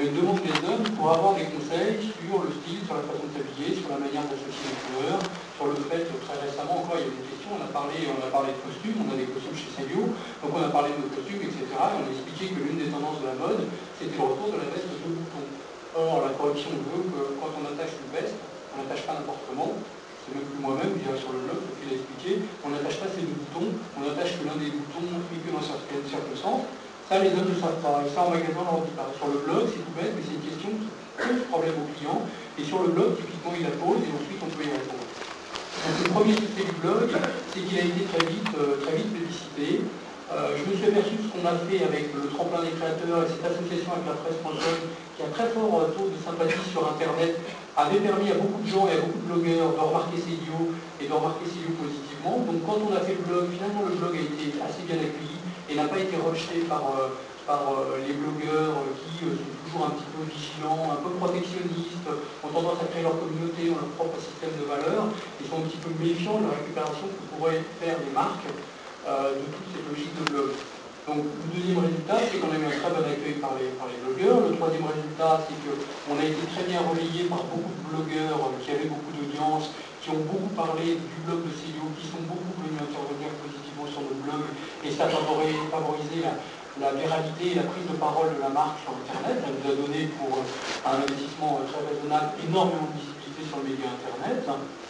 Speaker 2: pour avoir des conseils sur le style, sur la façon de s'habiller, sur la manière d'associer les couleurs, sur le fait, très récemment encore, il y a des questions, on a parlé de costumes, on a des costumes chez Célio, donc on a parlé de nos costumes, etc. Et on a expliqué que l'une des tendances de la mode, c'était le retour de la veste de boutons. Or, la correction veut que quand on attache une veste, on n'attache pas n'importe comment, c'est même plus moi-même, je dirais sur le blog, Sophie l'a expliqué, on n'attache pas ces deux boutons, on n'attache que l'un des boutons et que dans certaines circonstances. Ça, les hommes ne savent pas. Et ça, en magasin, on leur dit pas. Sur le blog, c'est tout bête, mais c'est une question qui pose problème au client. Et sur le blog, typiquement, il la pose et ensuite, on peut y répondre. Donc, le premier succès du blog, c'est qu'il a été très vite plébiscité. Je me suis aperçu de ce qu'on a fait avec le tremplin des créateurs et cette association avec la presse.com, qui a un très fort taux de sympathie sur Internet, avait permis à beaucoup de gens et à beaucoup de blogueurs de remarquer Célio et de remarquer Célio positivement. Donc quand on a fait le blog, finalement le blog a été assez bien accueilli et n'a pas été rejeté par les blogueurs qui sont toujours un petit peu vigilants, un peu protectionnistes, ont tendance à créer leur communauté, ont leur propre système de valeurs, et sont un petit peu méfiants de la récupération que pourraient faire les marques de toute cette logique de blog. Donc le deuxième résultat, c'est qu'on a eu un très bon accueil par les blogueurs. Le troisième résultat, c'est qu'on a été très bien relayé par beaucoup de blogueurs qui avaient beaucoup d'audience, qui ont beaucoup parlé du blog de Célio, qui sont beaucoup venus intervenir positivement sur le blog, et ça a favorisé la viralité et la prise de parole de la marque sur Internet. Elle nous a donné, pour un investissement très raisonnable, énormément de visibilité sur le média Internet.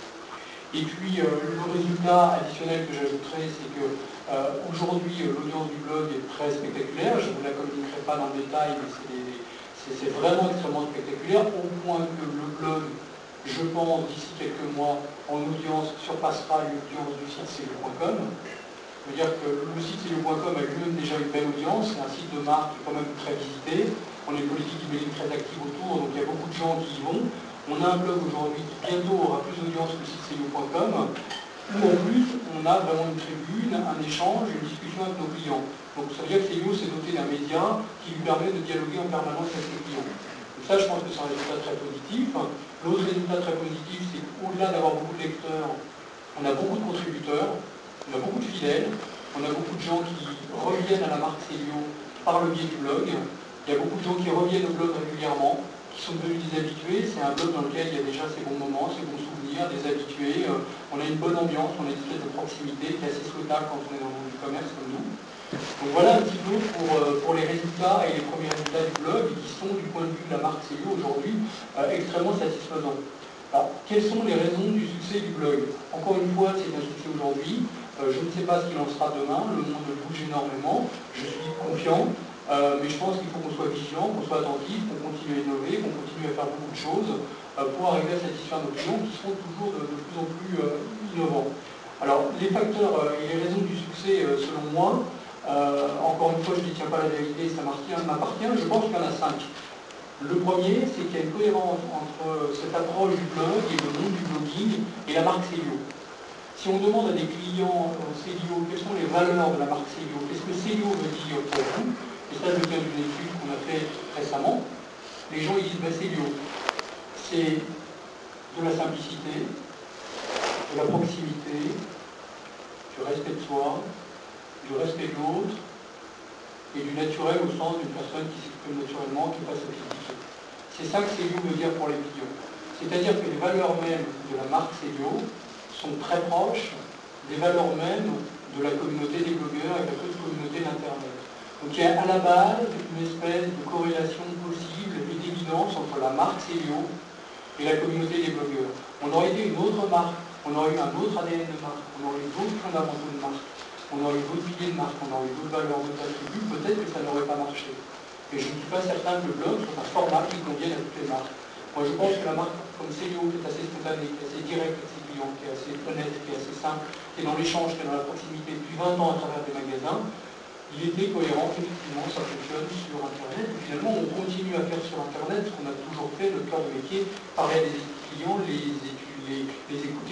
Speaker 2: Et puis le résultat additionnel que j'ajouterais, c'est que aujourd'hui l'audience du blog est très spectaculaire. Je ne vous la communiquerai pas dans le détail, mais c'est vraiment extrêmement spectaculaire, au point que le blog, je pense, d'ici quelques mois, en audience, surpassera l'audience du site Célio.com. Ça veut dire que le site Célio.com a lui-même déjà une belle audience, c'est un site de marque quand même très visité. On a une politique d'emailing très active autour, donc il y a beaucoup de gens qui y vont. On a un blog aujourd'hui qui bientôt aura plus d'audience que le site Célio.com, où en plus on a vraiment une tribune, un échange, une discussion avec nos clients. Donc ça veut dire que Célio s'est doté d'un média qui lui permet de dialoguer en permanence avec les clients. Donc ça, je pense que c'est un résultat très positif. L'autre résultat très positif, c'est qu'au-delà d'avoir beaucoup de lecteurs, on a beaucoup de contributeurs, on a beaucoup de fidèles, on a beaucoup de gens qui reviennent à la marque Célio par le biais du blog. Il y a beaucoup de gens qui reviennent au blog régulièrement, qui sont devenus des habitués. C'est un blog dans lequel il y a déjà ces bons moments, ces bons souvenirs, des habitués. On a une bonne ambiance, on a une espèce de proximité qui est assez souhaitable quand on est dans le monde du commerce comme nous. Donc voilà un petit peu pour les résultats et les premiers résultats du blog, qui sont, du point de vue de la marque Célio aujourd'hui, extrêmement satisfaisants. Alors, quelles sont les raisons du succès du blog? Encore une fois, c'est un succès aujourd'hui. Je ne sais pas ce qu'il en sera demain. Le monde bouge énormément. Je suis confiant. Mais je pense qu'il faut qu'on soit vigilant, qu'on soit attentif, qu'on continue à innover, qu'on continue à faire beaucoup de choses pour arriver à satisfaire nos clients qui seront toujours de plus en plus innovants. Alors, les facteurs et les raisons du succès, selon moi, encore une fois, je ne détiens pas la vérité, ça m'appartient, je pense qu'il y en a 5. Le premier, c'est qu'il y a une cohérence entre cette approche du blog et le monde du blogging et la marque Célio. Si on demande à des clients Célio quelles sont les valeurs de la marque Célio, qu'est-ce que Célio veut dire pour vous, et ça je viens d'une étude qu'on a fait récemment, les gens ils disent Célio, c'est de la simplicité, de la proximité, du respect de soi, du respect de l'autre, et du naturel au sens d'une personne qui s'exprime naturellement, qui n'est pas sophistiquée. C'est ça que Célio veut dire pour les clients. C'est-à-dire que les valeurs mêmes de la marque Célio sont très proches des valeurs mêmes de la communauté des blogueurs et de la communauté d'Internet. Donc il y a à la base une espèce de corrélation possible et d'évidence entre la marque Célio et la communauté des blogueurs. On aurait été une autre marque, on aurait eu un autre ADN de marque, on aurait eu d'autres fondamentaux de marque, on aurait eu d'autres piliers de marque, on aurait eu d'autres valeurs, d'autres attributs, peut-être que ça n'aurait pas marché. Et je ne suis pas certain que le blog soit un format qui convienne à toutes les marques. Moi je pense que la marque comme Célio, qui est assez spontanée, qui est assez directe avec ses clients, qui est assez honnête, qui est assez simple, qui est dans l'échange, qui est dans la proximité depuis 20 ans à travers des magasins, il était cohérent, effectivement, ça fonctionne sur Internet. Et finalement, on continue à faire sur Internet ce qu'on a toujours fait, le cœur de métier, parler à des clients, les écouter,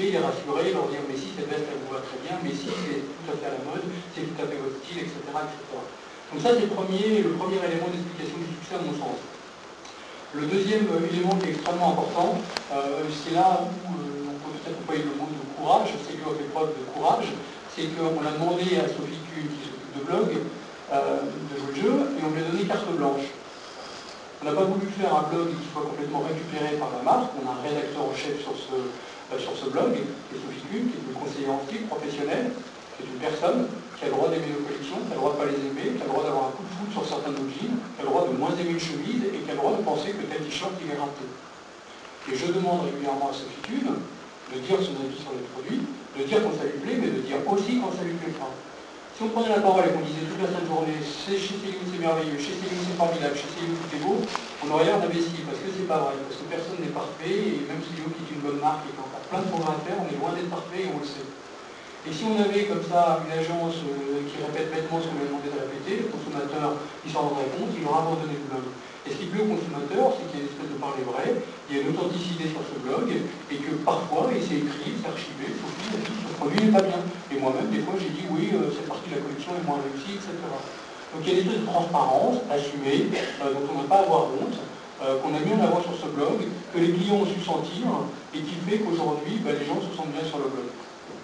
Speaker 2: les rassurer, leur dire mais si cette veste elle vous va très bien, mais si c'est tout à fait à la mode, c'est tout à fait votre style, etc. etc. Donc ça c'est le premier élément d'explication du succès à mon sens. Le deuxième élément qui est extrêmement important, c'est là où on peut peut-être employer le mot de courage, c'est lui a fait preuve de courage, c'est qu'on a demandé à Sophie Kuhn, qui s'occupe de blog, de jouer le jeu, et on lui a donné carte blanche. On n'a pas voulu faire un blog qui soit complètement récupéré par la marque, on a un rédacteur en chef sur ce blog, qui est Sophie Kuhn, qui est une conseillère en style professionnelle, qui est une personne qui a le droit d'aimer nos collections, qui a le droit de ne pas les aimer, qui a le droit d'avoir un coup de foudre sur certains de nos jeans, qui a le droit de moins aimer une chemise et qui a le droit de penser que tel t-shirt il est raté. Et je demande régulièrement à Sophie Kuhn de dire son avis sur les produits, de dire quand ça lui plaît, mais de dire aussi quand ça lui plaît pas. Si on prenait la parole et qu'on disait toute la sainte journée chez Céline c'est merveilleux, chez Céline c'est formidable, chez Céline tout est beau, on aurait l'air d'imbécile parce que c'est pas vrai, parce que personne n'est parfait et même Céline qui est une bonne marque et qui a encore plein de progrès à faire, on est loin d'être parfait et on le sait. Et si on avait comme ça une agence qui répète bêtement ce qu'on lui a demandé de répéter, le consommateur il s'en rendrait compte, il aura abandonné le blog. Et ce qui plaît au consommateur, c'est qu'il y a une espèce de parler vrai, il y a une authenticité sur ce blog, et que parfois, et c'est écrit, c'est archivé, Sophie a dit ce produit n'est pas bien. Et moi-même, des fois, j'ai dit oui, cette partie de la collection est moins réussie, etc. Donc il y a une espèce de transparence assumée, dont on n'a pas à avoir honte, qu'on a mis en avant sur ce blog, que les clients ont su sentir, et qui fait qu'aujourd'hui, les gens se sentent bien sur le blog.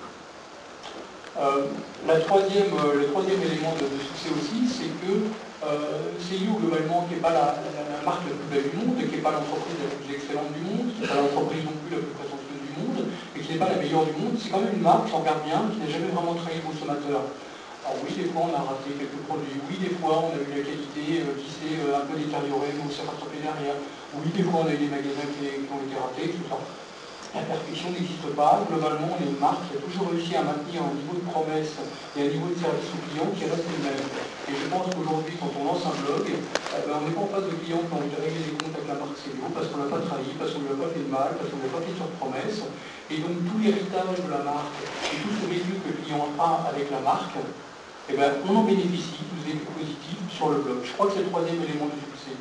Speaker 2: Le troisième élément de succès aussi, c'est que CIO globalement, qui n'est pas la marque la plus belle du monde, qui n'est pas l'entreprise la plus excellente du monde, qui n'est pas l'entreprise non plus la plus prétentieuse du monde, et qui n'est pas la meilleure du monde, c'est quand même une marque, j'en regarde bien, qui n'a jamais vraiment trahi le consommateur. Alors oui, des fois on a raté quelques produits, oui, des fois on a eu la qualité qui s'est un peu détériorée, mais on s'est rattrapé derrière, oui, des fois on a eu des magasins qui ont été ratés, tout ça. La perfection n'existe pas. Globalement, on est une marque qui a toujours réussi à maintenir un niveau de promesse et un niveau de service au client qui reste le même. Et je pense qu'aujourd'hui, quand on lance un blog, on n'est pas en face de clients qui ont envie de régler les comptes avec la marque CIO parce qu'on ne l'a pas trahi, parce qu'on ne lui a pas fait de mal, parce qu'on ne lui a pas fait sur promesse. Et donc tout l'héritage de la marque et tout ce vécu que le client a avec la marque, on en bénéficie, tous les vécus positifs sur le blog. Je crois que c'est le troisième élément du succès.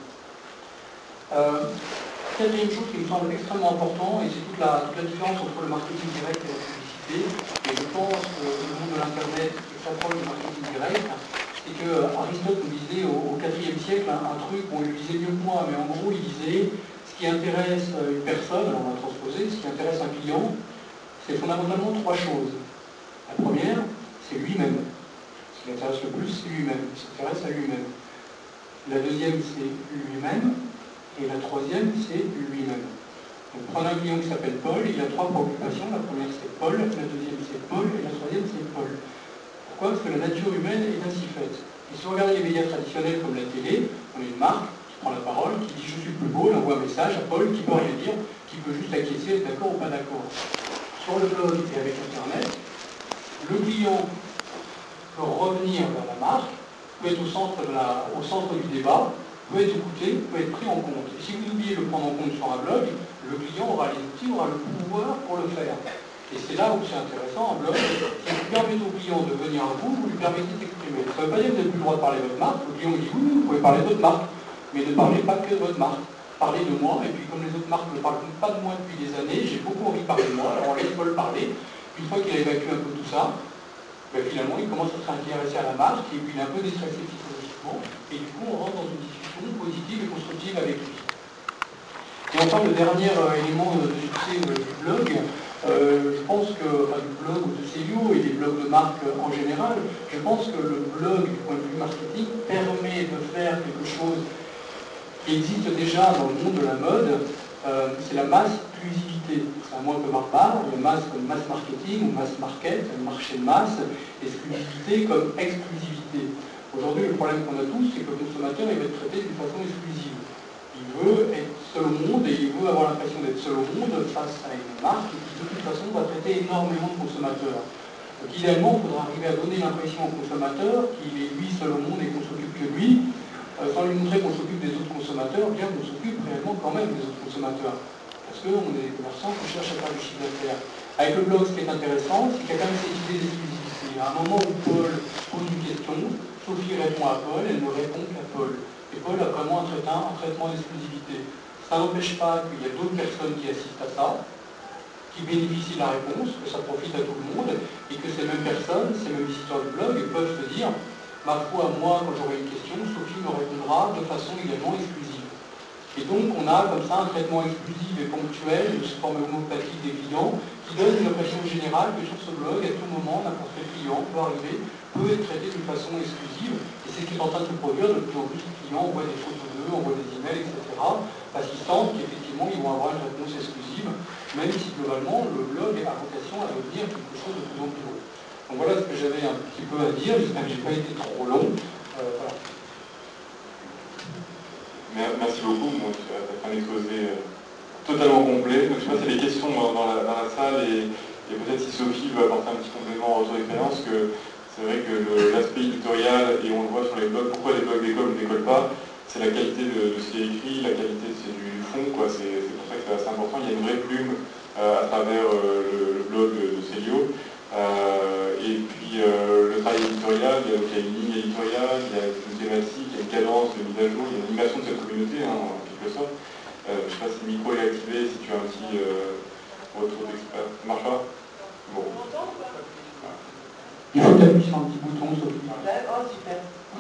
Speaker 2: Quatrième chose qui me semble extrêmement important, et c'est toute la différence entre le marketing direct et la publicité, et je pense que le monde de l'Internet s'approche du marketing direct, c'est que Aristote nous disait au IVe siècle un truc, bon il le disait mieux que moi, mais en gros il disait ce qui intéresse une personne, alors on va transposer, ce qui intéresse un client, c'est fondamentalement trois choses. La première, c'est lui-même. Ce qui l'intéresse le plus, c'est lui-même. Il s'intéresse à lui-même. La deuxième, c'est lui-même. Et la troisième, c'est lui-même. Donc prenez un client qui s'appelle Paul, il a trois préoccupations. La première, c'est Paul, la deuxième, c'est Paul, et la troisième, c'est Paul. Pourquoi? Parce que la nature humaine est ainsi faite. Et si vous regardez les médias traditionnels comme la télé, on a une marque qui prend la parole, qui dit « je suis plus beau », elle envoie un message à Paul qui peut rien dire, qui peut juste acquiescer, être d'accord ou pas d'accord. Sur le blog et avec Internet, le client peut revenir vers la marque, peut être au centre du débat, peut être écouté, peut être pris en compte. Et si vous oubliez de le prendre en compte sur un blog, le client aura les outils, aura le pouvoir pour le faire. Et c'est là où c'est intéressant, un blog, si vous permettez au client de venir à vous, vous lui permettez d'exprimer. Ça ne veut pas dire que vous n'avez plus le droit de parler de votre marque, le client dit oui, vous pouvez parler de votre marque, mais ne parlez pas que de votre marque. Parlez de moi, et puis comme les autres marques ne parlent pas de moi depuis des années, j'ai beaucoup envie de parler de moi, alors on laisse Paul parler. Une fois qu'il a évacué un peu tout ça, finalement il commence à s'intéresser à la marque, et puis il est un peu déstressé psychologiquement, et du coup on rentre dans une discussion positive et constructive avec lui. Et enfin, le dernier élément de succès du blog, je pense que, du blog de CIO et des blogs de marque en général, je pense que le blog, du point de vue marketing, permet de faire quelque chose qui existe déjà dans le monde de la mode, c'est la masse exclusivité. C'est un mot un peu barbare, il y a masse comme mass marketing ou mass market, le marché de masse, exclusivité comme exclusivité. Aujourd'hui, le problème qu'on a tous, c'est que le consommateur il va être traité d'une façon exclusive. Il veut être seul au monde et il veut avoir l'impression d'être seul au monde face à une marque qui, de toute façon, va traiter énormément de consommateurs. Donc, idéalement, il faudra arriver à donner l'impression au consommateur qu'il est lui seul au monde et qu'on s'occupe que de lui, sans lui montrer qu'on s'occupe des autres consommateurs, bien qu'on s'occupe réellement quand même des autres consommateurs. Parce qu'on est des commerçants qui cherchent à faire du chiffre d'affaires. Avec le blog, ce qui est intéressant, c'est qu'il y a quand même cette idée d'exclusivité. À un moment où Paul pose une question, Sophie répond à Paul, elle ne répond qu'à Paul. Et Paul a vraiment un traitement d'exclusivité. Ça n'empêche pas qu'il y a d'autres personnes qui assistent à ça. qui bénéficient de la réponse, que ça profite à tout le monde, et que ces mêmes personnes, ces mêmes visiteurs du blog peuvent se dire, ma foi, moi, quand j'aurai une question, Sophie me répondra de façon également exclusive. Et donc, on a comme ça un traitement exclusif et ponctuel, sous forme homopathique des clients, qui donne une impression générale que sur ce blog, à tout moment, n'importe quel client peut arriver, peut être traité d'une façon exclusive. Et c'est ce qui est en train de se produire. De plus en plus, les clients envoient des photos d'eux, envoient des emails, etc. Parce qu'ils sentent qu'effectivement, ils vont avoir une réponse exclusive, même si globalement, le blog a vocation à devenir quelque chose de plus en plus haut. Donc voilà ce que j'avais un petit peu à dire. J'espère que je n'ai pas été trop long. Voilà.
Speaker 1: Merci beaucoup. Bon, tu as fait un exposé totalement complet. Donc, je sais pas s'il y a des questions dans la salle et peut-être si Sophie veut apporter un petit complément aux expériences, que c'est vrai que l'aspect éditorial, et on le voit sur les blogs, pourquoi les blogs d'école ne décollent pas, c'est la qualité de ce qui est écrit, la qualité c'est du fond, quoi. C'est pour ça que c'est assez important. Il y a une vraie plume à travers le blog de Célio. Et puis le travail éditorial, il y a une ligne éditoriale, il y a une thématique, il y a une cadence de mise à jour, il y a une animation de cette communauté, en quelque sorte. Je ne sais pas si le micro est activé, si tu as un petit retour d'expert. Ça marche pas? Bon.
Speaker 2: Il faut appuyer sur un petit bouton, Sophie.
Speaker 3: Oh, super.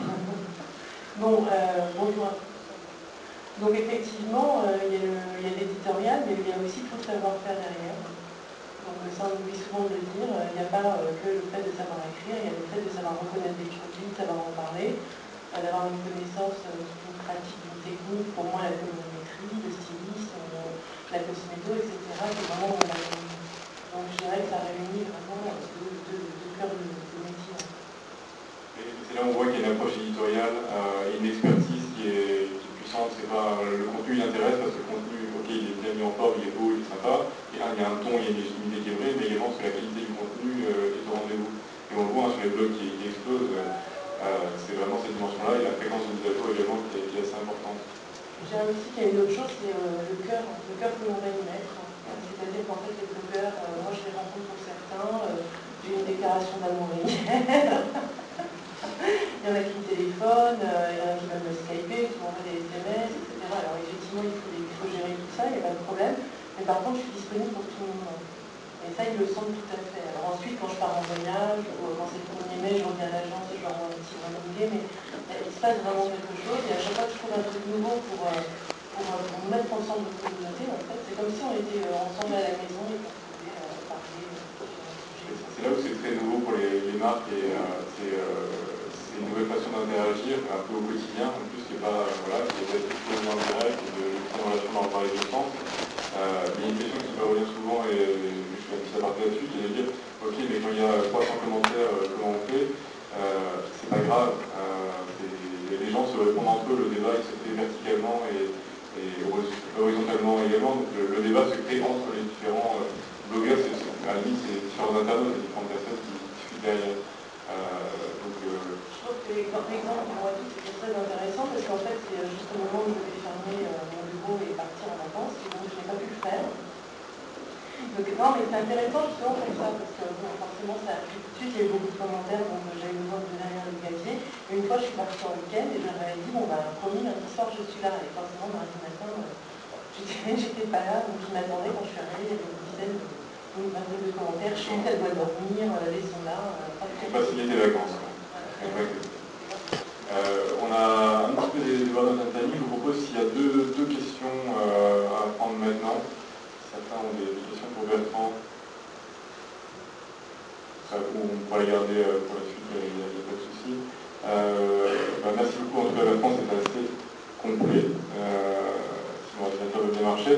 Speaker 3: Bon, bonjour. Donc effectivement, il y a l'éditorial, mais il y a aussi tout le savoir-faire derrière. Donc ça, on oublie souvent de le dire, il n'y a pas que le fait de savoir écrire, il y a le fait de savoir reconnaître des produits, de savoir en parler, d'avoir une connaissance d'une pratique, d'une technique, pour moi la colorimétrie, le stylisme, la cosméto, etc. C'est vraiment mon bagage. Donc je dirais que ça réunit vraiment deux cœurs de métier.
Speaker 1: C'est là où on voit qu'il y a une approche éditoriale et une expertise qui est puissante. C'est pas le contenu il intéresse parce que le contenu, ok, il est bien mis en forme, il est beau, il est sympa. Et il y a un ton, il y a une légitimité qui est vraie, mais également parce que la qualité du contenu est au rendez-vous. Et on le voit sur les blogs qui explosent, c'est vraiment cette dimension-là et la fréquence de mise à jour également qui est assez importante.
Speaker 3: Je dirais aussi qu'il y a une autre chose, c'est le cœur que l'on va y mettre. C'est-à-dire qu'en fait, les blogueurs, moi je les rencontre pour certains, j'ai une déclaration d'amour hier. Il y en a qui me téléphonent, il y en a qui veulent me skyper, qui m'envoient des SMS, etc. Alors effectivement, il faut gérer tout ça, il n'y a pas de problème. Mais par contre, je suis disponible pour tout le monde. Et ça, ils le sentent tout à fait. Alors ensuite, quand je pars en voyage, ou quand c'est le 1er mai, je reviens à l'agence et je leur envoie un petit communiqué, mais il se passe vraiment quelque chose. Et à chaque fois que je trouve un truc nouveau pour me mettre ensemble de communauté, en fait, c'est comme si on était ensemble à la maison et qu'on pouvait parler sur un sujet.
Speaker 1: C'est là où c'est très nouveau pour les marques et c'est une nouvelle façon d'interagir, un peu au quotidien, en plus qui est pas, voilà, qui est d'être exposé en direct, de mettre en relation dans les deux sens. Il y a une question qui va revenir souvent et je fais un petit aparté là-dessus, qui est de dire, ok, mais quand il y a 300 commentaires, comment on fait? C'est pas grave. Les gens se répondent entre eux, le débat il se fait verticalement et horizontalement également. Donc le débat se crée entre les différents blogueurs, à la limite c'est différents internautes, les différentes personnes qui discutent derrière.
Speaker 3: Je trouve que l'exemple du mois d'août c'était très intéressant parce qu'en fait c'est juste au moment où je devais fermer mon bureau et partir en vacances et donc je n'ai pas pu le faire. Donc non mais c'est intéressant justement comme ça parce que bon, forcément ça a pris tout de suite, il y a eu beaucoup de commentaires donc j'avais besoin de derrière le clavier. Et une fois je suis partie en week-end et je leur avais dit bon bah promis lundi soir je suis là et forcément mardi matin j'étais pas là donc je m'attendais quand je suis arrivée il y avait une dizaine une vingtaine de commentaires, je suis elle doit dormir, les sont là.
Speaker 1: Pour faciliter les vacances. On a un petit peu des débats dans notre famille. Je vous propose s'il y a deux questions à prendre maintenant. Certains ont des questions pour Bertrand. Ou on pourra les garder pour la suite, il n'y a pas de souci. Merci beaucoup en tout cas Bertrand, c'était assez complet. Si mon ordinateur veut bien marcher.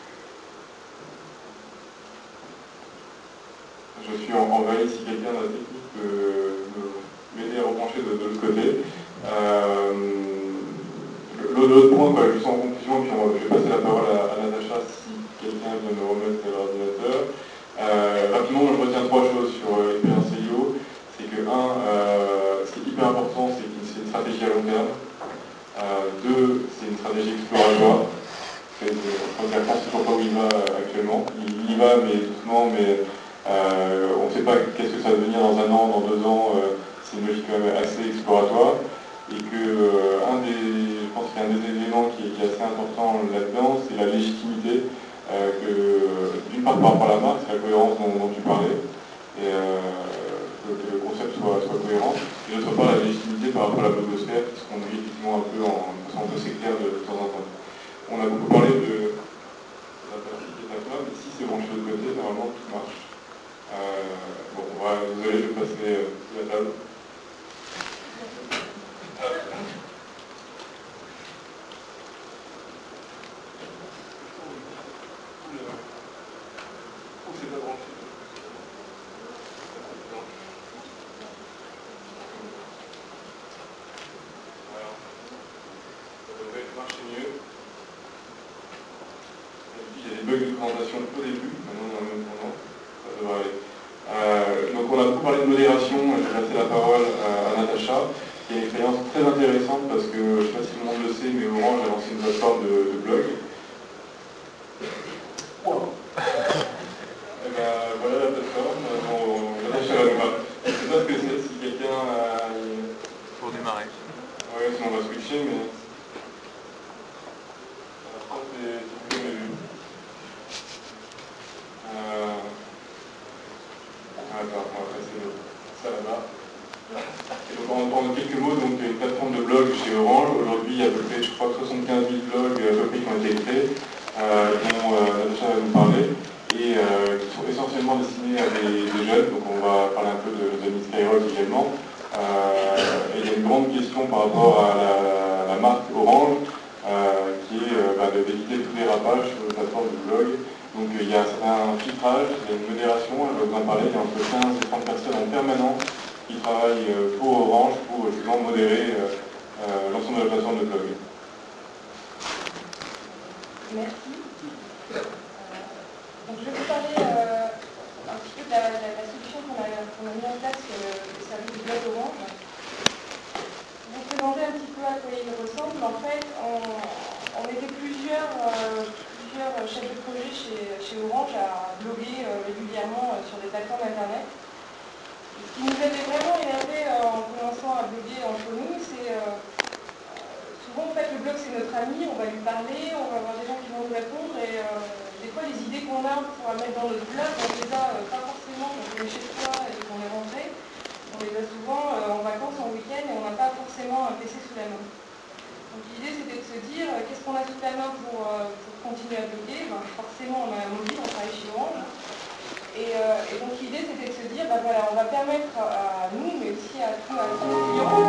Speaker 1: Je suis en veille si quelqu'un de la technique peut m'aider à rebrancher de l'autre côté. L'autre point, juste en conclusion, puis je vais passer la parole à Natacha si quelqu'un vient me remettre l'ordinateur. Rapidement, je retiens trois choses sur l'expérience Célio. C'est que, ce qui est hyper important, c'est que c'est une stratégie à long terme. Deux, c'est une stratégie exploratoire. Je pense que la France ne sait pas où il va actuellement. Il y va, mais doucement, mais on ne sait pas qu'est-ce que ça va devenir dans un an, dans 2 ans. C'est une logique quand même assez exploratoire. Et que je pense qu'un des éléments qui est assez important là-dedans, c'est la légitimité. D'une part par rapport à la marque, c'est la cohérence dont tu parlais, et que le concept soit cohérent, et d'autre part la légitimité par rapport à la blogosphère, qui se conduit effectivement un peu en façon un peu sectaire de temps en temps. On a beaucoup parlé de la partie qui est là, mais si c'est branché de l'autre côté, normalement tout marche. Bon, désolé, je vais passer la table. C'est pas branché. Voilà. Ça devrait marcher mieux. Il y a des bugs de présentation au début, maintenant on a même pendant. Ça devrait aller. Donc on a beaucoup parlé de modération, je vais passer la parole à Natacha, qui a une expérience très intéressante parce que, je ne sais pas si tout le monde le sait, mais Orange a lancé une plateforme de blog. Wow. Et ben voilà la plateforme, Natacha va nous parler. Je ne sais pas ce que c'est, si quelqu'un a...
Speaker 4: Pour démarrer.
Speaker 1: Oui, sinon on va switcher, mais... Ça c'est tout ce que j'ai vu. Attends, on va passer ça là-bas. Et donc en quelques mots, donc une plateforme de blog chez Orange. Aujourd'hui, il y a à peu près, je crois, 75 000 blogs à peu près qui ont été créés, dont Natacha va nous parler, et qui sont essentiellement destinés à des jeunes. Donc on va parler un peu de Denis Skyrock également. Et il y a une grande question par rapport à la marque Orange, qui est d'éviter tout dérapage sur une plateforme de blog. Donc il y a un certain filtrage, il y a une modération, je vais vous en parler, il y a entre 15 et 30 personnes en permanence qui travaillent pour Orange pour justement modérer l'ensemble de la plateforme de blog.
Speaker 3: Merci. Donc je vais vous parler un petit peu de la solution qu'on a mis en place sur le service du blog Orange. Vous présenter un petit peu à quoi il ressemble. En fait, on était plusieurs chefs de projet chez Orange à bloguer régulièrement sur des plateformes internet. Ce qui nous avait vraiment énervé en commençant à bloguer entre nous, c'est souvent en fait le blog c'est notre ami, on va lui parler, on va avoir des gens qui vont nous répondre et des fois les idées qu'on a pour mettre dans notre blog, on les a pas forcément quand on est chez soi et qu'on est rentré, on les a souvent en vacances, en week-end et on n'a pas forcément un PC sous la main. Donc l'idée c'était de se dire qu'est-ce qu'on a sous la main pour continuer à bloguer. Forcément on a un mobile, on travaille chez Orange. Et donc l'idée c'était de se dire voilà, on va permettre à nous mais aussi à tous nos clients de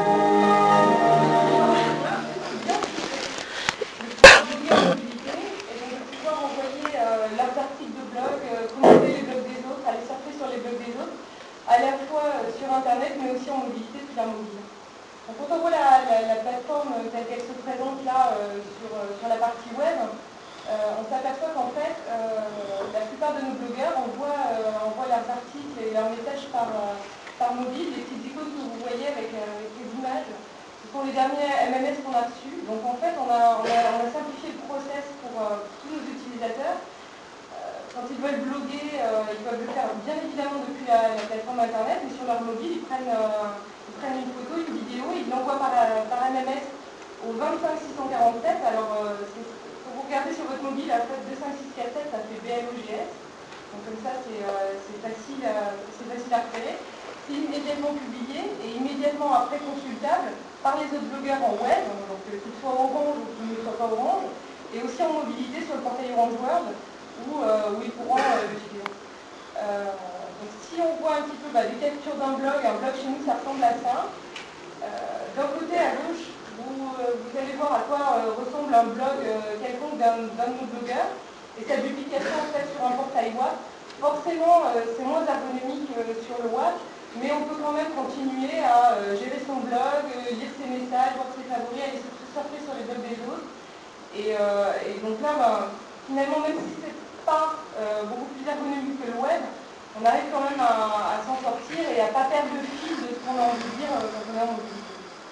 Speaker 3: pouvoir bloguer en mobilité et donc de pouvoir envoyer leurs articles de blog, commenter les blogs des autres, aller surfer sur les blogs des autres, à la fois sur internet mais aussi en mobilité depuis leur mobile. Donc quand on voit la plateforme telle qu'elle se présente là sur la partie web, on s'aperçoit qu'en fait, la plupart de nos blogueurs envoient leurs articles et leurs messages par mobile. Les petites icônes que vous voyez avec les images, ce sont les derniers MMS qu'on a reçus. Donc en fait, on a simplifié le process pour tous nos utilisateurs. Quand ils veulent bloguer, ils peuvent le faire bien évidemment depuis la plateforme internet, mais sur leur mobile, ils prennent une photo, une vidéo, ils l'envoient par MMS au 25647. Alors, quand vous regardez sur votre mobile, en fait, 25647, ça fait BLOGS. Donc comme ça, c'est facile à repérer. C'est immédiatement publié et immédiatement après consultable par les autres blogueurs en web, donc qu'ils soient Orange ou qu'ils ne soient pas Orange, et aussi en mobilité sur le portail Orange World, où ils pourront le suivre. Donc si on voit un petit peu des captures d'un blog, un blog chez nous ça ressemble à ça. D'un côté à gauche, vous allez voir à quoi ressemble un blog quelconque d'un de nos blogueurs et sa publication en fait sur un portail WAP. Forcément c'est moins ergonomique sur le WAP, mais on peut quand même continuer à gérer son blog, lire ses messages, voir ses favoris, aller surfer sur les blogs des autres. Et donc là, finalement, même si c'est pas beaucoup plus ergonomique que le web, on arrive quand même à s'en sortir et à ne pas perdre le fil de ce qu'on a envie de dire quand on est en mobilité.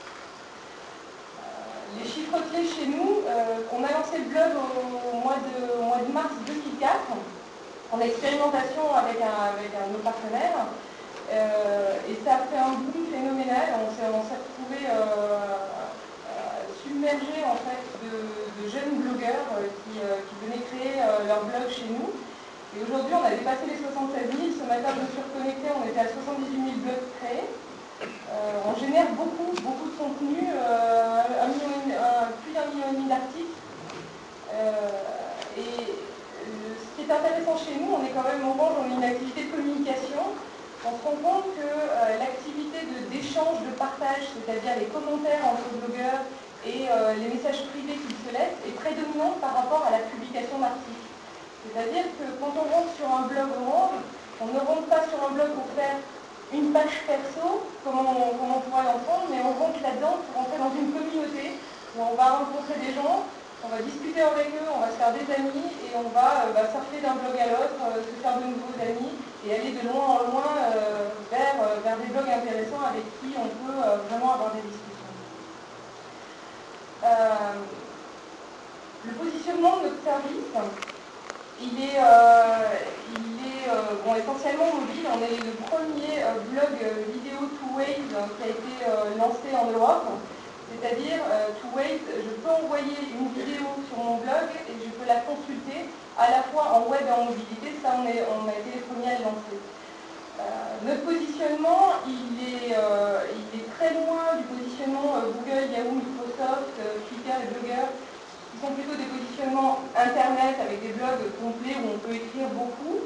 Speaker 3: Les chiffres clés chez nous, on a lancé le blog au mois de mars 2004, en expérimentation avec un de nos partenaires, et ça a fait un boom phénoménal. On s'est retrouvé submergé en fait de jeunes blogueurs qui venaient créer leur blog chez nous. Et aujourd'hui, on a dépassé les 76 000. Ce matin, je me suis reconnectée, on était à 78 000 blogs créés. On génère beaucoup de contenu, plus d'1,5 million d'articles. Ce qui est intéressant chez nous, on est quand même Orange, on a une activité de communication. On se rend compte que l'activité d'échange, de partage, c'est-à-dire les commentaires entre blogueurs et les messages privés qu'ils se laissent, est prédominante par rapport à la publication d'articles. C'est-à-dire que quand on rentre sur un blog Orange, on ne rentre pas sur un blog pour faire une page perso, comme on pourrait l'entendre, mais on rentre là-dedans pour rentrer dans une communauté où on va rencontrer des gens, on va discuter avec eux, on va se faire des amis et on va surfer d'un blog à l'autre, se faire de nouveaux amis et aller de loin en loin vers des blogs intéressants avec qui on peut vraiment avoir des discussions. Le positionnement de notre service, il est essentiellement mobile. On est le premier blog vidéo two-ways qui a été lancé en Europe. C'est-à-dire, two-ways, je peux envoyer une vidéo sur mon blog et je peux la consulter à la fois en web et en mobilité. Ça, on a été les premiers à le lancer. Notre positionnement, il est très loin du positionnement Google, Yahoo, Microsoft, Twitter et Blogger, qui sont plutôt des positionnements Internet avec des blogs complets où on peut écrire beaucoup.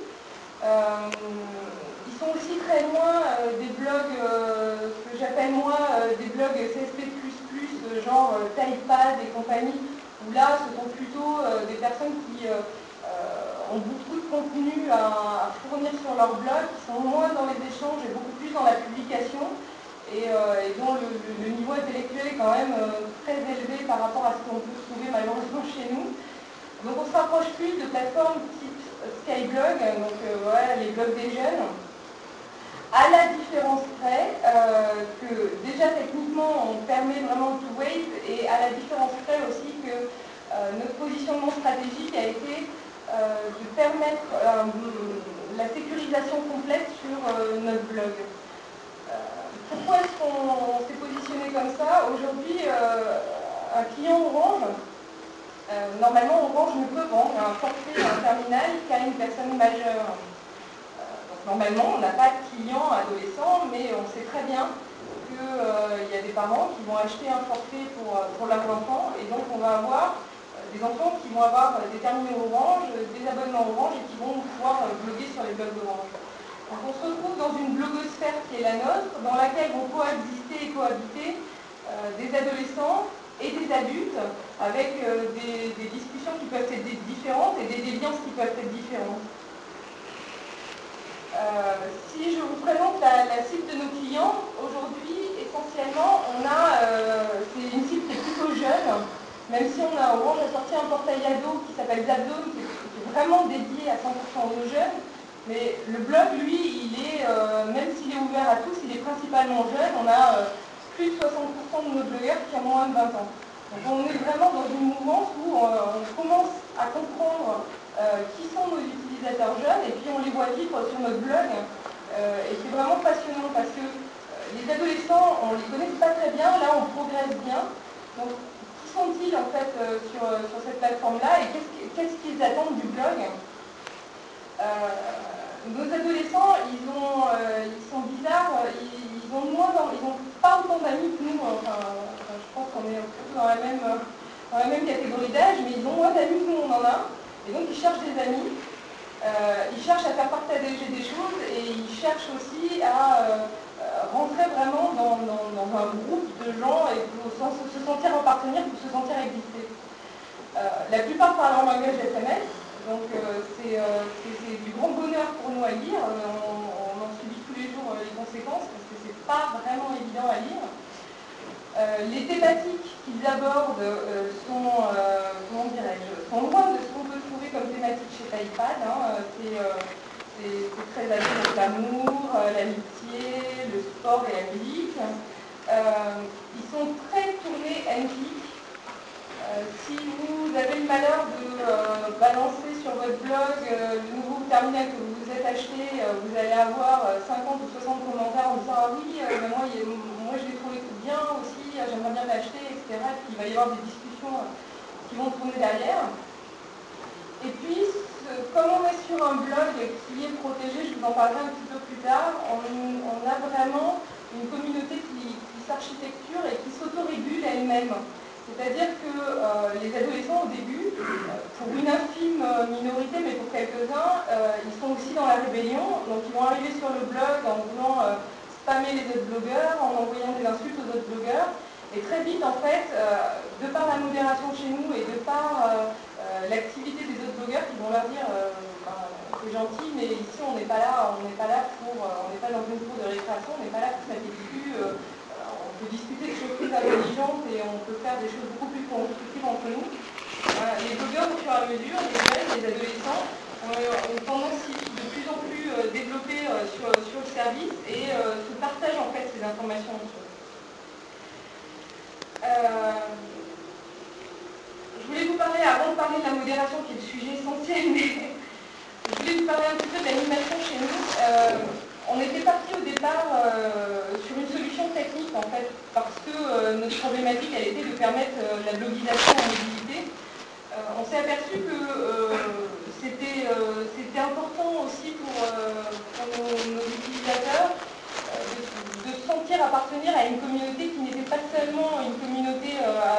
Speaker 3: Ils sont aussi très loin des blogs, ce que j'appelle moi des blogs CSP++, genre Typepad et compagnie, où là ce sont plutôt des personnes qui ont beaucoup de contenu à fournir sur leur blog, qui sont moins dans les échanges et beaucoup plus dans la publication, et dont le niveau intellectuel est quand même très élevé par rapport à ce qu'on peut trouver malheureusement chez nous. Donc on se rapproche plus de plateformes type Skyblog, donc voilà, les blogs des jeunes, à la différence près que déjà techniquement on permet vraiment to wait, et à la différence près aussi que notre positionnement stratégique a été de permettre la sécurisation complète sur notre blog. Pourquoi est-ce qu'on s'est positionné comme ça? Aujourd'hui, un client Orange, normalement Orange ne peut vendre un forfait, un terminal qu'à une personne majeure. Donc normalement, on n'a pas de clients adolescents, mais on sait très bien qu'il y a des parents qui vont acheter un forfait pour leurs enfants, et donc on va avoir des enfants qui vont avoir des terminaux Orange, des abonnements Orange, et qui vont pouvoir bloguer sur les blogs d'Orange. Donc on se retrouve dans une blogosphère qui est la nôtre, dans laquelle vont coexister et cohabiter des adolescents et des adultes, avec des discussions qui peuvent être différentes et des déviances qui peuvent être différentes. Si je vous présente la cible de nos clients, aujourd'hui, essentiellement, c'est une cible qui est plutôt jeune, même si Orange a sorti un portail ado qui s'appelle Zabzone, qui est vraiment dédié à 100% aux jeunes. Mais le blog, lui, même s'il est ouvert à tous, il est principalement jeune. On a plus de 60% de nos blogueurs qui ont moins de 20 ans. Donc on est vraiment dans une mouvance où on commence à comprendre qui sont nos utilisateurs jeunes, et puis on les voit vivre sur notre blog. Et c'est vraiment passionnant parce que les adolescents, on ne les connaît pas très bien, là on progresse bien. Donc qui sont-ils en fait sur cette plateforme-là, et qu'est-ce qu'ils attendent du blog? Nos adolescents, ils sont bizarres, ils n'ont pas autant d'amis que nous. Je pense qu'on est plutôt dans la même catégorie d'âge, mais ils ont moins d'amis que nous on en a. Et donc ils cherchent des amis, ils cherchent à faire partager des choses, et ils cherchent aussi à rentrer vraiment dans un groupe de gens et pour se sentir appartenir, pour se sentir exister. La plupart parlent en langage SMS. Donc c'est du grand bonheur pour nous à lire. On en subit tous les jours les conséquences parce que c'est pas vraiment évident à lire. Les thématiques qu'ils abordent sont loin de ce qu'on peut trouver comme thématique chez Typepad. C'est très axé sur l'amour, l'amitié, le sport et la musique. Ils sont très tournés NP. Si vous avez le malheur de balancer sur votre blog le nouveau terminal que vous vous êtes acheté, vous allez avoir 50 ou 60 commentaires en disant « Ah oui, mais moi je l'ai trouvé bien aussi, j'aimerais bien l'acheter, etc. » Et puis il va y avoir des discussions qui vont tourner derrière. Et puis, comme on est sur un blog qui est protégé, je vous en parlerai un petit peu plus tard, on a vraiment une communauté qui s'architecture et qui s'autorégule elle-même. C'est-à-dire que les adolescents, au début, pour une infime minorité, mais pour quelques-uns, ils sont aussi dans la rébellion. Donc ils vont arriver sur le blog en voulant spammer les autres blogueurs, en envoyant des insultes aux autres blogueurs. Et très vite, en fait, de par la modération chez nous et de par l'activité des autres blogueurs qui vont leur dire c'est gentil, mais ici on n'est pas là on n'est pas dans une cour de récréation, on n'est pas là pour se mettre dessus, on peut discuter de choses plus intelligentes et on peut faire des choses beaucoup plus constructives entre nous. Les blogueurs, au fur et à mesure, les jeunes, les adolescents, ont tendance de plus en plus développée sur le service et se partagent en fait ces informations entre eux. Je voulais vous parler, avant de parler de la modération qui est le sujet essentiel, mais je voulais vous parler un petit peu de l'animation chez nous. On était parti au départ sur une solution technique en fait, parce que notre problématique elle était de permettre la blogisation en mobilité. On s'est aperçu que c'était important aussi pour nos utilisateurs de se sentir appartenir à une communauté qui n'était pas seulement une communauté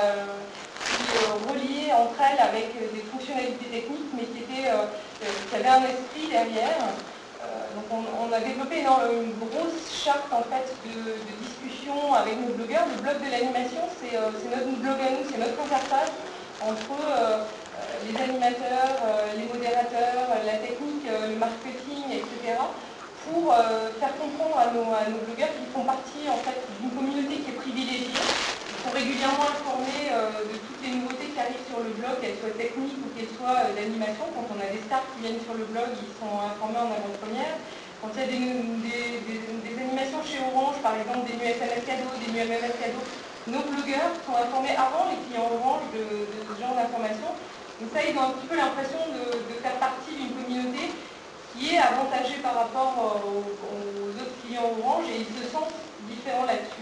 Speaker 3: reliée entre elles avec des fonctionnalités techniques, mais qui avait un esprit derrière. Donc on a développé une grosse charte en fait de discussion avec nos blogueurs. Le blog de l'animation, c'est notre blog à nous, c'est notre interface entre les animateurs, les modérateurs, la technique, le marketing, etc. pour faire comprendre à nos blogueurs qu'ils font partie en fait d'une communauté qui est privilégiée. Ils sont régulièrement informés de toutes les nouveautés qui arrivent sur le blog, qu'elles soient techniques ou qu'elles soient d'animation. Quand on a des stars qui viennent sur le blog, ils sont informés en avant-première. Quand il y a des animations chez Orange, par exemple des nus SMS cadeaux, des nus MMS cadeaux, nos blogueurs sont informés avant les clients Orange de ce genre d'informations. Donc ça, ils ont un petit peu l'impression de faire partie d'une communauté qui est avantagée par rapport aux autres clients Orange et ils se sentent différents là-dessus.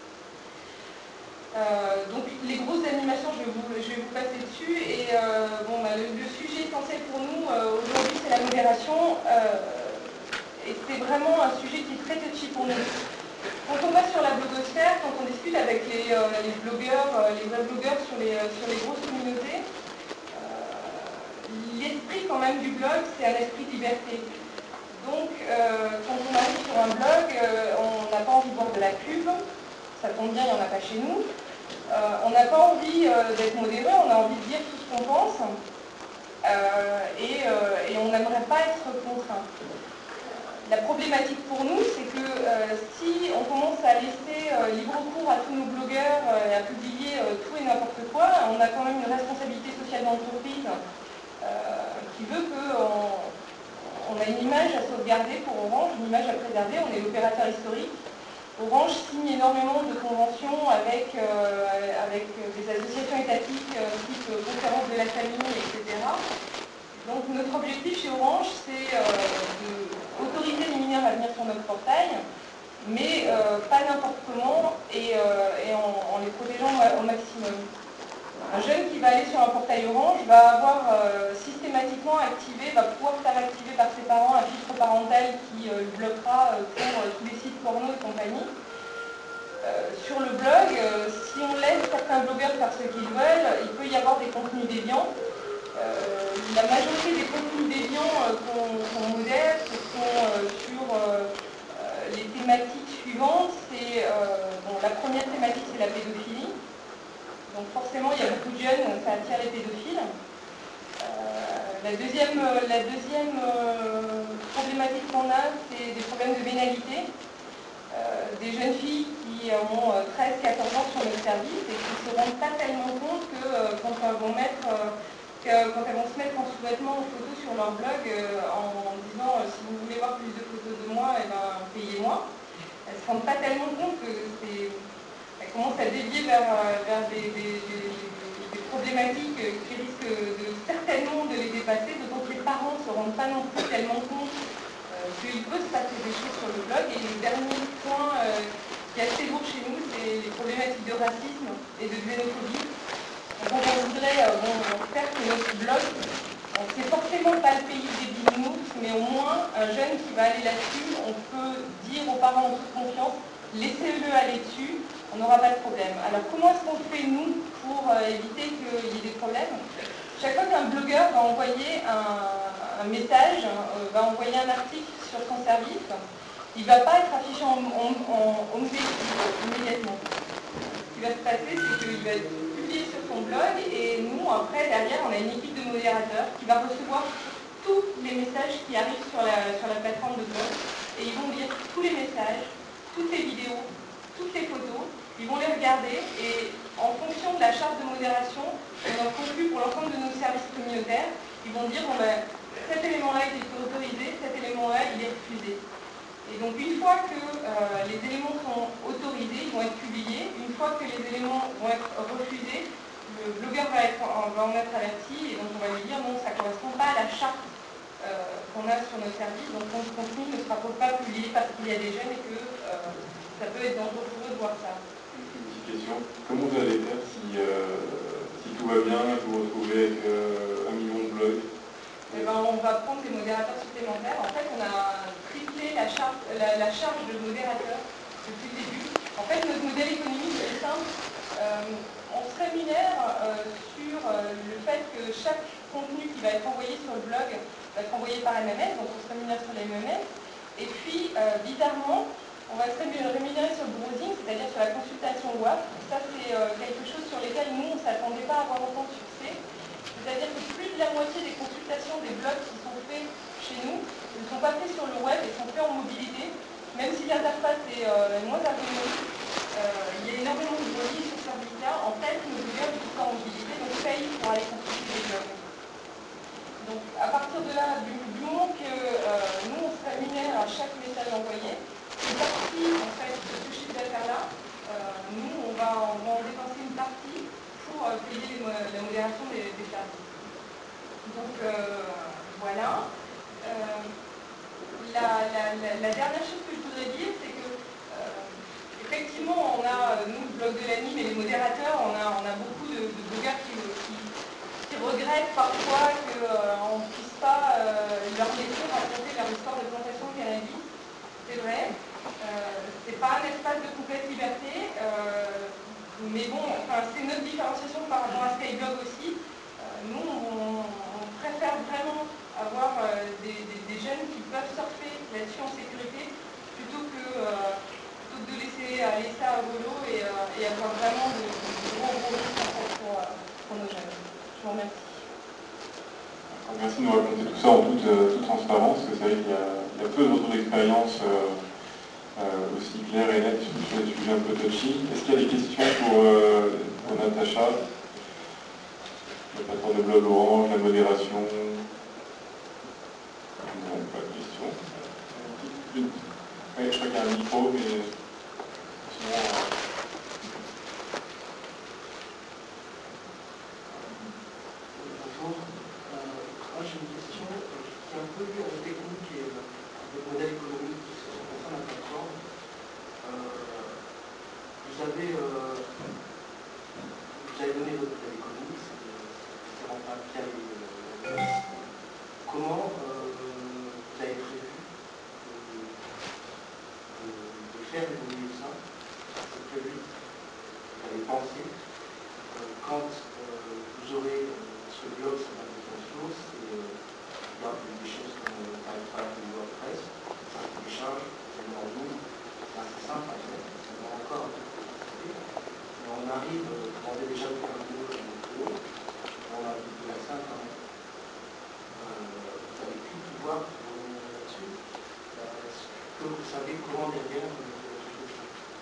Speaker 3: Donc les grosses animations, je vais vous passer dessus. Et le sujet essentiel pour nous aujourd'hui, c'est la modération. Et c'est vraiment un sujet qui est très touchy pour nous. Quand on va sur la blogosphère, quand on discute avec les blogueurs, les vrais blogueurs sur les grosses communautés, l'esprit quand même du blog, c'est un esprit de liberté. Donc quand on arrive sur un blog, on n'a pas envie de voir de la pub, ça tombe bien, il n'y en a pas chez nous. On n'a pas envie d'être modéré, on a envie de dire tout ce qu'on pense et on n'aimerait pas être contraint. La problématique pour nous, c'est que si on commence à laisser libre cours à tous nos blogueurs et à publier tout et n'importe quoi, on a quand même une responsabilité sociale d'entreprise qui veut qu'on a une image à sauvegarder pour Orange, une image à préserver, on est l'opérateur historique. Orange signe énormément de conventions avec des associations étatiques type Conférence de la famille, etc. Donc notre objectif chez Orange, c'est d'autoriser les mineurs à venir sur notre portail, mais pas n'importe comment et en les protégeant au maximum. Un jeune qui va aller sur un portail Orange va avoir systématiquement activé, va pouvoir faire activer par ses parents un filtre parental qui le bloquera pour tous les sites porno et compagnie. Sur le blog, si on laisse certains blogueurs faire ce qu'ils veulent, il peut y avoir des contenus déviants. La majorité des contenus déviants qu'on modère, ce sont sur les thématiques suivantes. La première thématique, c'est la pédophilie. Donc forcément, il y a beaucoup de jeunes, ça attire les pédophiles. La deuxième problématique qu'on a, c'est des problèmes de vénalité. Des jeunes filles qui ont 13-14 ans sur notre service et qui ne se rendent pas tellement compte que quand elles vont se mettre en sous-vêtements ou photos sur leur blog en disant si vous voulez voir plus de photos de moi, payez-moi. Elles ne se rendent pas tellement compte que elles commencent à dévier vers des problématiques qui risquent certainement de les dépasser, d'autant que les parents ne se rendent pas non plus tellement compte qu'il peut se passer des choses sur le blog. Et le dernier point qui est assez lourd chez nous, c'est les problématiques de racisme et de xénophobie. On Donc on voudrait faire que notre blog, c'est forcément pas le pays des bisounours, mais au moins un jeune qui va aller là-dessus, on peut dire aux parents en toute confiance, laissez-le aller dessus, on n'aura pas de problème. Alors comment est-ce qu'on fait nous pour éviter qu'il y ait des problèmes? Chaque fois qu'un blogueur va envoyer un message, va envoyer un article sur son service, il ne va pas être affiché en homepage immédiatement. Ce qui va se passer, c'est qu'il va être publié sur son blog et nous, après, derrière, on a une équipe de modérateurs qui va recevoir tous les messages qui arrivent sur la plateforme de blog et ils vont lire tous les messages, toutes les vidéos, toutes les photos, ils vont les regarder et en fonction de la charte de modération, on a conclu pour l'ensemble de nos services communautaires, ils vont dire bon, ben, cet élément-là il est autorisé, cet élément-là il est refusé. Et donc une fois que les éléments sont autorisés, ils vont être publiés. Une fois que les éléments vont être refusés, le blogueur va en être averti et donc on va lui dire non, ça ne correspond pas à la charte qu'on a sur nos services. Donc ton contenu ne sera pas publié parce qu'il y a des jeunes et que ça peut être dangereux pour eux de voir ça.
Speaker 1: Une petite question. Comment vous allez faire si tout va bien, vous vous retrouvez avec 1 million de blogs?
Speaker 3: Eh ben, on va prendre des modérateurs supplémentaires. En fait, on a triplé la charge de modérateurs depuis le début. En fait, notre modèle économique est simple. On se rémunère sur le fait que chaque contenu qui va être envoyé sur le blog va être envoyé par MMS, donc on se rémunère sur les MMS. Et puis, bizarrement, on va se rémunérer sur le browsing, c'est-à-dire sur la consultation web. Ça, c'est quelque chose sur lequel nous, on ne s'attendait pas à avoir autant de succès. C'est-à-dire que plus de la moitié des consultations des blogs qui sont faits chez nous ne sont pas faits sur le web et sont faits en mobilité, même si l'interface est moins ergonomique. Il y a énormément de bruit sur ce service-là. En fait, nos blogueurs qui sont en mobilité donc payent pour aller consulter des blogs. Donc à partir de là, du moment que nous on se rémunère à chaque message envoyé, une partie en fait de ce chiffre d'affaires-là, nous on va en dépenser une partie pour payer la modération des services. Donc voilà. La dernière chose que je voudrais dire, c'est que effectivement, on a, nous, le blog de l'ANIM et les modérateurs, on a beaucoup de blogueurs qui regrettent parfois qu'on ne puisse pas leur laisser raconter leur histoire de plantation de cannabis. C'est vrai. C'est pas un espace de complète liberté. Mais bon, enfin, c'est notre différenciation par rapport à Skyblog aussi. Nous, on préfère vraiment avoir des jeunes qui peuvent surfer là-dessus en sécurité plutôt que de laisser aller ça à volo et avoir vraiment de gros risques pour nos jeunes. Je vous remercie.
Speaker 1: Merci de nous raconter tout ça en toute transparence, parce que c'est vrai qu'il y a peu de retours d'expérience aussi clair et net sur les sujets un peu touchy. Est-ce qu'il y a des questions pour Natacha? La plateforme de blog Orange, la modération? Non, pas de questions. Oui, je crois qu'il y a un micro, mais sinon...
Speaker 4: Bonjour. Moi j'ai une question qui est un peu liée à la technique et le modèle économique qui se concerne la plateforme. Vous avez donné votre modèle économique, c'est rentable. Comment vous avez prévu de faire évoluer ça? C'est prévu, vous avez pensé quand vous aurez ce blog, ça va être une source, et il y a des choses comme le WordPress, ça se télécharge, c'est en ligne, c'est assez simple à faire, ça va encore un peu plus compliqué. Mais on arrive, vous avez déjà fait un vidéo sur le vidéo, on a de la simple quand même. Vous avez pu pouvoir revenir là-dessus. Est-ce que vous savez comment derrière vous faites ça?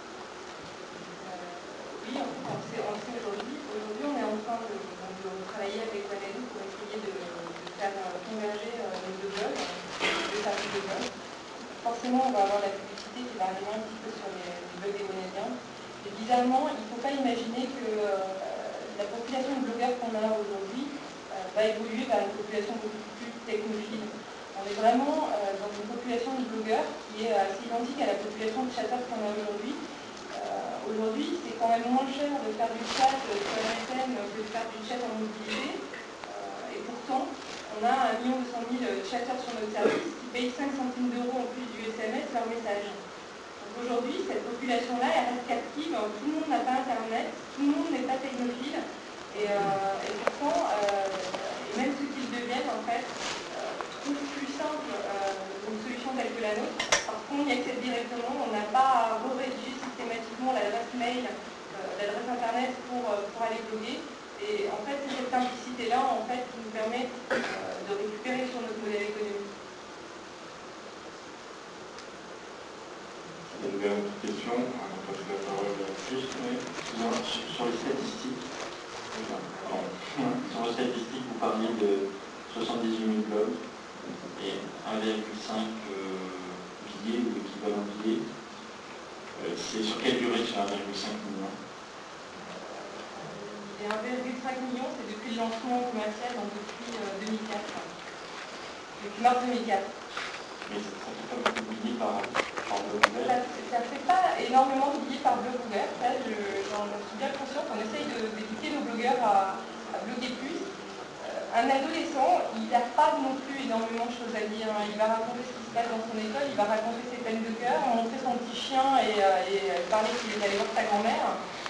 Speaker 3: Oui, en fait, on sait aujourd'hui. Aujourd'hui, on est en train de travailler avec Wanadoo pour essayer de faire converger les deux blogs, les services de blog. Forcément, on va avoir la publicité qui va arriver un petit peu sur les blogs des Wanadiens. Et bizarrement, il ne faut pas imaginer que la population de blogueurs qu'on a aujourd'hui va évoluer vers une population beaucoup plus technophile. On est vraiment dans une population de blogueurs qui est assez identique à la population de chatteurs qu'on a aujourd'hui. Aujourd'hui, c'est quand même moins cher de faire du chat sur MSN que de faire du chat en mobilité. Et pourtant, on a 1 200 000 chatteurs sur notre service qui payent 5 centimes d'euros en plus du SMS leur message. Aujourd'hui, cette population-là, elle reste captive. Tout le monde n'a pas Internet, tout le monde n'est pas technophile. Et pourtant, et même ceux qui le deviennent, en fait, trouvent plus simple une solution telle que la nôtre, parce qu'on y accède directement, on n'a pas à rédiger systématiquement l'adresse mail, l'adresse Internet pour aller bloguer. Et en fait, c'est cette simplicité-là, en fait, qui nous permet de récupérer sur notre modèle économique.
Speaker 1: Une dernière question, on va passer la parole
Speaker 5: juste sur les statistiques. Sur les statistiques, vous parliez de 78 000 blogs et 1,5 billets ou équivalent billet. C'est sur quelle durée sur 1,5 million?
Speaker 3: Et 1,5 million, c'est depuis le lancement commercial, donc depuis 2004. Depuis mars 2004.
Speaker 5: Mais ça fait pas beaucoup de billets par blog ouvert?
Speaker 3: Ça ne fait pas énormément de billets par blog ouvert. Ça, j'en suis bien consciente. On essaye d'éduquer nos blogueurs à bloguer plus. Un adolescent, il n'a pas non plus énormément de choses à dire. Il va raconter ce qui se passe dans son école, il va raconter ses peines de cœur, montrer son petit chien et parler qu'il est allé voir sa grand-mère.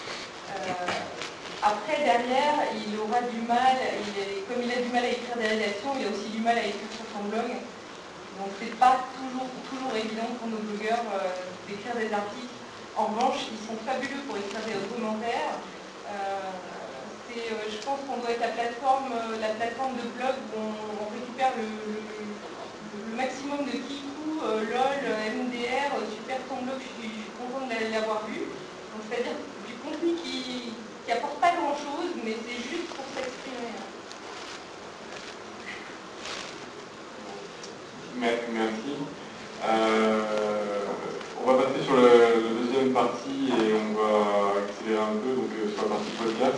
Speaker 3: Après, derrière, il aura du mal, comme il a du mal à écrire des rédactions, il a aussi du mal à écrire sur son blog. Donc c'est pas toujours évident pour nos blogueurs d'écrire des articles. En revanche, ils sont fabuleux pour écrire des commentaires. Je pense qu'on doit être la plateforme de blog où on récupère le maximum de Kikou, LOL, MDR, super ton blog, je suis contente de l'avoir vu. Donc c'est-à-dire du contenu qui apporte pas grand-chose, mais c'est juste pour s'exprimer.
Speaker 1: Merci. On va passer sur la deuxième partie et on va accélérer un peu donc, sur la partie podcast.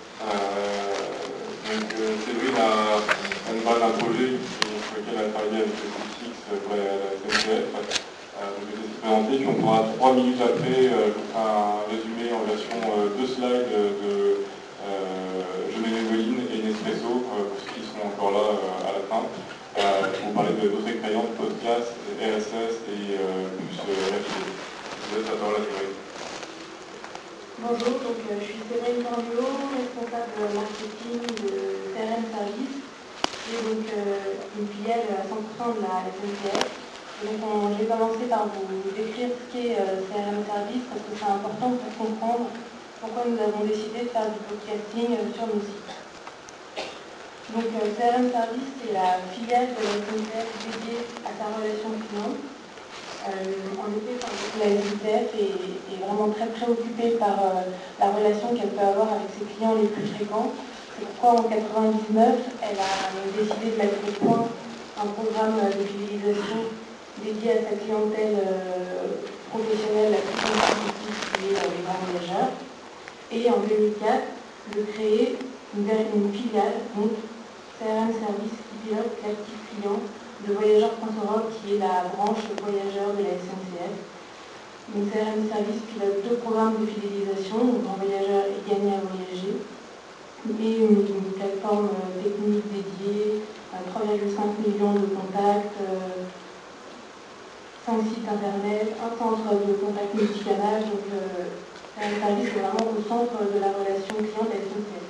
Speaker 1: Séverine nous parle d'un projet sur lequel elle a travaillé avec le CIFIX pour la SNCF. Je vais te présenter, puis on pourra 3 minutes après, je vous ferai un résumé en version 2 slides de Je Ménégoline et Nespresso pour ceux qui seront encore là à la fin. Pour parler d'autres expériences, podcast, RSS et plus RFID. Je vous laisse la parole à Séverine.
Speaker 3: Bonjour, donc, je suis Séverine Cornio, responsable marketing de CRM Service, qui est donc une filiale à 100% de la SNCF. Donc je vais commencer par vous décrire ce qu'est CRM Service parce que c'est important pour comprendre pourquoi nous avons décidé de faire du podcasting sur nos sites. Donc CRM Service, c'est la filiale de la SNCF dédiée à sa relation client. En effet, la SNCF est vraiment très préoccupée par la relation qu'elle peut avoir avec ses clients les plus fréquents. C'est pourquoi en 1999, elle a décidé de mettre au point un programme de fidélisation dédié à sa clientèle professionnelle la plus compétitive, qui est les grands voyageurs. Et en 2004, de créer une filiale, donc CRM Service, qui pilote l'actif client de Voyageurs.Europe, qui est la branche voyageur de la SNCF. Donc CRM Service pilote 2 programmes de fidélisation, donc Grand Voyageur et Gagner à voyager, et une plateforme technique dédiée à 3,5 millions de contacts, 5 sites internet, un centre de contact multicanal. Donc CRM Service est vraiment au centre de la relation client de la SNCF.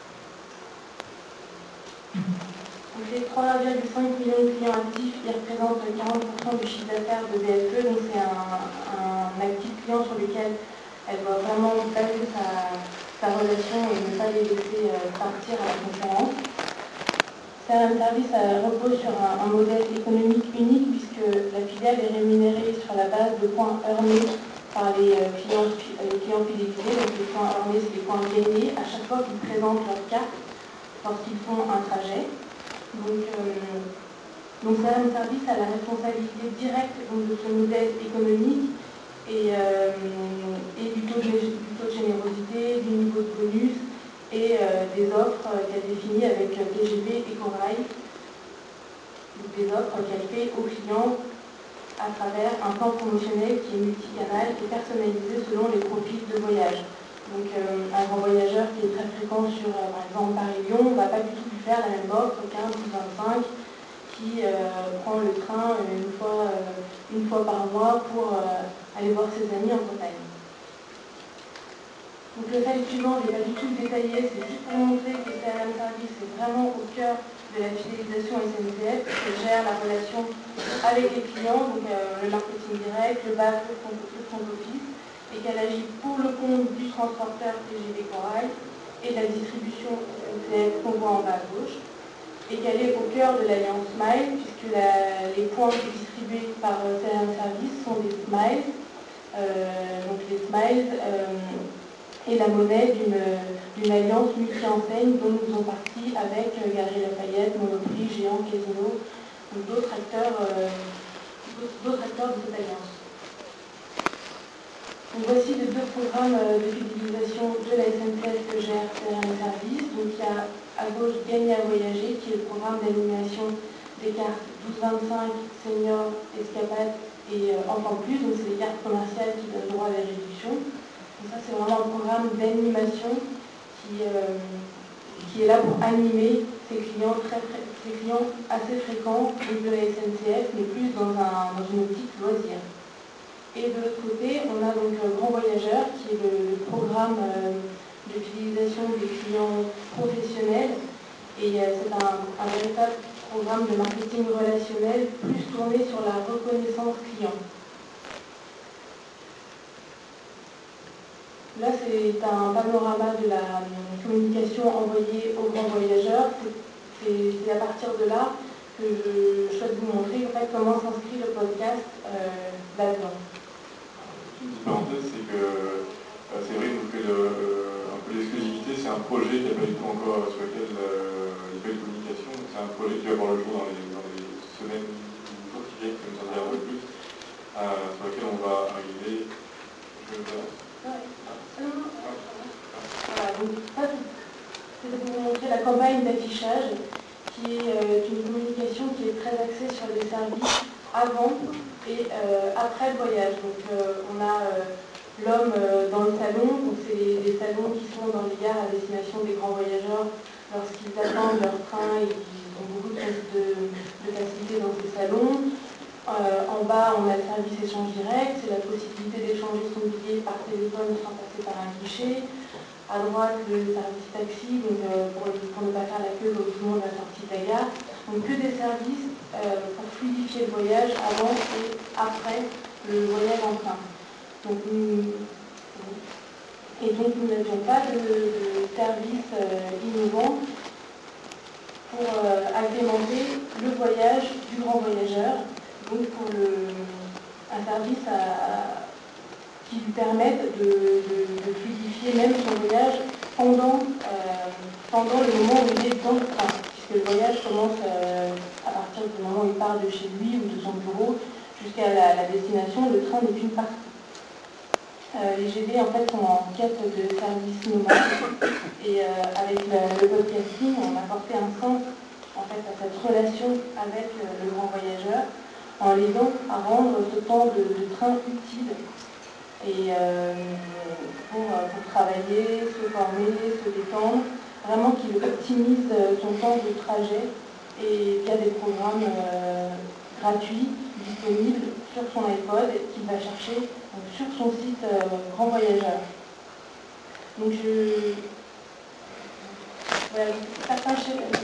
Speaker 3: Donc les 3,5 millions de clients actifs, ils représentent 40% du chiffre d'affaires de BFE, donc c'est un actif client sur lequel elle doit vraiment baser sa relation et ne pas les laisser partir à la concurrence. CRM Service repose sur un modèle économique unique puisque la filiale est rémunérée sur la base de points earnés par les clients fidélisés. Donc les points earnés, c'est les points gagnés à chaque fois qu'ils présentent leur carte lorsqu'ils font un trajet. Donc CRM Service a la responsabilité directe de ce modèle économique et du taux de générosité, du niveau de bonus et des offres qu'elle définit avec TGV et Corail. Des offres qu'elle fait aux clients à travers un plan promotionnel qui est multicanal et personnalisé selon les profils de voyage. Donc un grand voyageur qui est très fréquent sur, par exemple, Paris-Lyon, ne va pas du tout lui faire la même offre qu'un 12-25 qui prend le train une fois par mois pour aller voir ses amis en Bretagne. Donc le slide suivant, je ne vais pas du tout détailler, c'est juste pour montrer que CRM Service est vraiment au cœur de la fidélisation SNCF, qui gère la relation avec les clients, donc le marketing direct, le back, le front office, et qu'elle agit pour le compte du transporteur TGV Corail et de la distribution SNCF qu'on voit en bas à gauche, et qu'elle est au cœur de l'alliance Smile, puisque les points distribués par CRM Service sont des Smiles, donc les Smiles et la monnaie d'une alliance multi-enseigne dont nous faisons partie avec Galeries Lafayette, Monoprix, Géant, Casino, ou d'autres acteurs de cette alliance. Donc voici les deux programmes de fidélisation de la SNCF que gère CRM Service. Donc il y a à gauche Gagner à voyager, qui est le programme d'animation des cartes 12-25, senior, escapade et enfant plus. Donc c'est les cartes commerciales qui donnent droit à la réduction. Donc ça c'est vraiment un programme d'animation qui est là pour animer ces clients assez fréquents de la SNCF, mais plus dans une optique loisir. Et de l'autre côté, on a donc Grand Voyageur, qui est le programme de fidélisation des clients professionnels. Et c'est un véritable programme de marketing relationnel, plus tourné sur la reconnaissance client. Là, c'est un panorama de la communication envoyée aux grands voyageurs. C'est à partir de là que je souhaite vous montrer en fait, comment s'inscrit le podcast là-dedans.
Speaker 1: Une petite parenthèse, c'est que c'est vrai que vous faites un peu l'exclusivité, c'est un projet qui n'a pas du tout encore sur lequel il n'y a pas eu de communication. C'est un projet qui va voir le jour dans les semaines ou jours qui viennent, qui nous en dire un peu plus, sur lequel on va arriver.
Speaker 3: Voilà, donc ça, c'est de vous montrer la campagne d'affichage qui est une communication qui est très axée sur les services avant et après le voyage. Donc on a l'homme dans le salon, donc c'est les salons qui sont dans les gares à destination des grands voyageurs lorsqu'ils attendent leur train et qu'ils ont beaucoup de facilité dans ces salons. En bas, on a le service échange direct, c'est la possibilité d'échanger son billet par téléphone sans passer par un guichet. À droite, le service taxi, donc, pour ne pas faire la queue tout le monde à la sortie de la gare. Donc que des services pour fluidifier le voyage avant et après le voyage en train. Donc, nous n'avions pas de service innovant pour agrémenter le voyage du grand voyageur. Donc pour un service qui lui permette de fluidifier même son voyage pendant le moment où il est dans le train, puisque le voyage commence à partir du moment où il part de chez lui ou de son bureau jusqu'à la destination. Le train n'est qu'une partie. Les GB en fait sont en quête de services nomades et avec le podcasting, on a apporté un sens en fait à cette relation avec le grand voyageur, en l'aidant à rendre ce temps de train utile et pour travailler, se former, se détendre, vraiment qu'il optimise son temps de trajet et via des programmes gratuits disponibles sur son iPod qu'il va chercher sur son site Grand Voyageur. Donc voilà, certains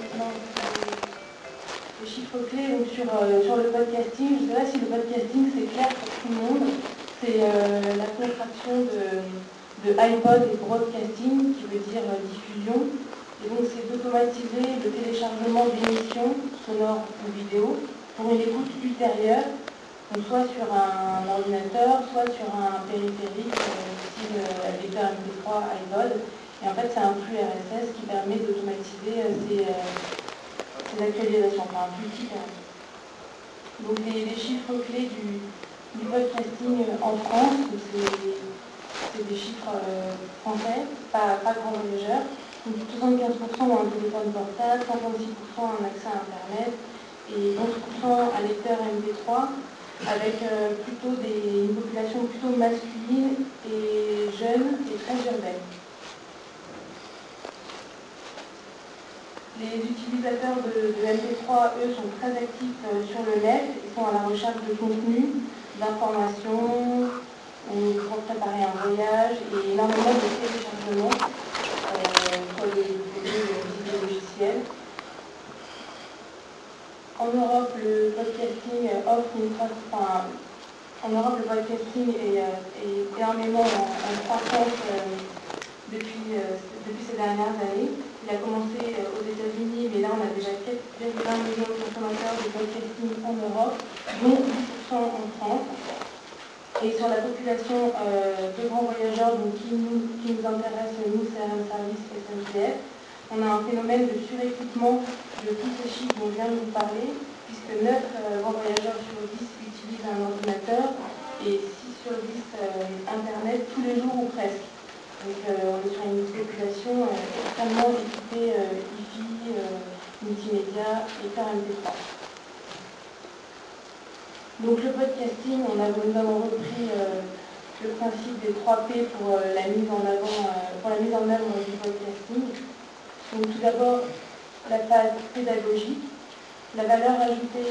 Speaker 3: les chiffres clés donc sur le podcasting. Je ne sais pas si le podcasting c'est clair pour tout le monde. C'est la contraction de iPod et broadcasting, qui veut dire diffusion. Et donc c'est d'automatiser le téléchargement d'émissions sonores ou vidéo pour une écoute ultérieure, donc soit sur un ordinateur, soit sur un périphérique, style lecteur MP3, iPod. Et en fait c'est un flux RSS qui permet d'automatiser ces actualisations, enfin un flux type. Donc les chiffres clés du podcasting en France, c'est des chiffres français, pas grand voyageurs. Donc 75% ont un téléphone portable, 56% ont un accès à Internet et 11% un lecteur MP3. avec plutôt une population plutôt masculine et jeune et très urbaine. Les utilisateurs de MP3, eux, sont très actifs sur le net, ils sont à la recherche de contenu, d'informations, pour préparer un voyage et énormément de téléchargements sur les logiciels. En Europe, le podcasting est énormément en croissance depuis ces dernières années. Il a commencé aux États-Unis, mais là on a déjà 4,1 millions de consommateurs de podcasting en Europe, dont 10% en France. Et sur la population de grands voyageurs qui nous intéresse, nous, CRM Service SNCF, on a un phénomène de suréquipement de tous ces chiffres dont je viens de vous parler, puisque 9 grands voyageurs sur 10 utilisent un ordinateur et 6 sur 10 Internet tous les jours ou presque. Donc on est sur une population extrêmement équipée Wi-Fi, multimédia et par MP3. Donc le podcasting, nous avons repris le principe des 3 P pour la mise en œuvre du podcasting. Donc tout d'abord, la phase pédagogique, la valeur ajoutée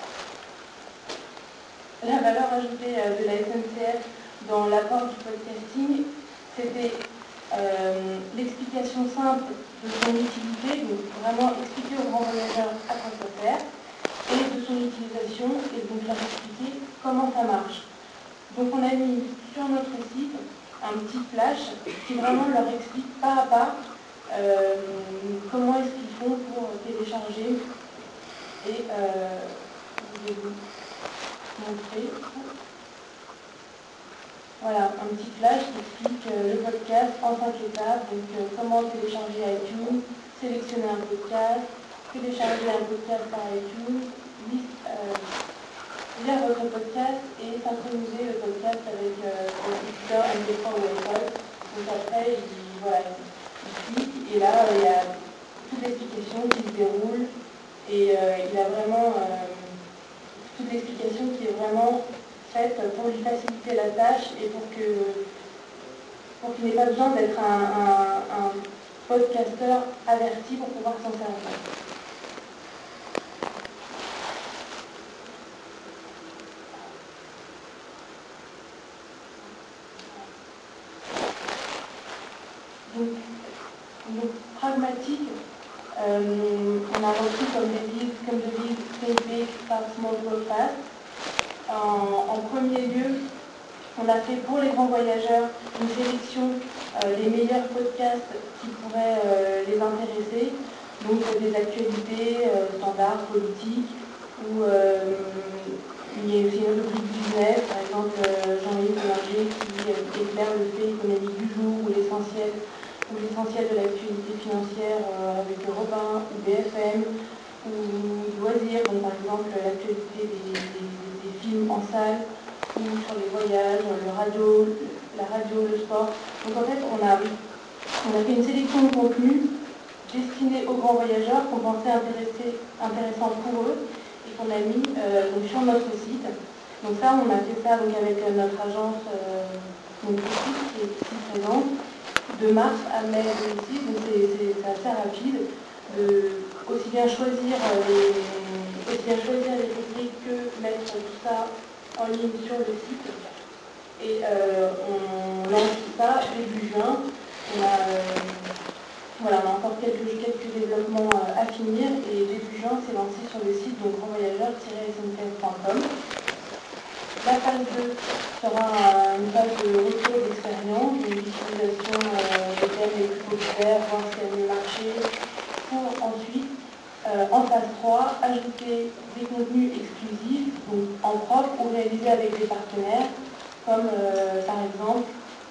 Speaker 3: de la SNCF dans l'apport du podcasting, c'était l'explication simple de son utilité, donc vraiment expliquer aux grands voyageurs à quoi ça sert, et de son utilisation, et donc leur expliquer comment ça marche. Donc on a mis sur notre site un petit flash qui vraiment leur explique pas à pas comment est-ce qu'ils font pour télécharger et je vais vous montrer. Voilà, un petit flash qui explique le podcast en 5 étapes, donc comment télécharger iTunes, sélectionner un podcast, télécharger un podcast par iTunes, lire votre podcast et synchroniser le podcast avec le éditeur MP3 ou iPod. Donc après, il clique et là, il y a toute l'explication qui se déroule et il a vraiment toute l'explication qui est vraiment faite pour lui faciliter la tâche et pour qu'il n'ait pas besoin d'être un podcasteur averti pour pouvoir s'en servir. Donc pragmatique, on a repris comme devise Think Big, Start Small, Grow Fast. En premier lieu, on a fait pour les grands voyageurs une sélection des meilleurs podcasts qui pourraient les intéresser, donc des actualités standards, politiques, ou il y a aussi une rubrique business, par exemple Jean-Yves Boulanger qui éclaire le fait économique du jour ou l'essentiel de l'actualité financière avec Europe 1 ou BFM, ou loisirs, donc par exemple l'actualité des films en salle, ou sur les voyages, la radio, le sport. Donc en fait, on a fait une sélection de contenus destinés aux grands voyageurs qu'on pensait intéressants pour eux et qu'on a mis donc sur notre site. Donc ça, on a fait ça donc, avec notre agence qui est ici présente, de mars à mai 2006, donc c'est assez rapide, de aussi bien choisir les rubriques que mettre tout ça en ligne sur le site. Et on lance tout ça début juin. On a encore quelques développements à finir et début juin c'est lancé sur le site donc grandvoyageurs-sncf.com. La phase 2 sera une phase de retour d'expérience, une utilisation des thèmes les plus populaires, voir ce qui a mieux marché, pour ensuite, en phase 3, ajouter des contenus exclusifs, donc en propre ou réalisés avec des partenaires, comme par exemple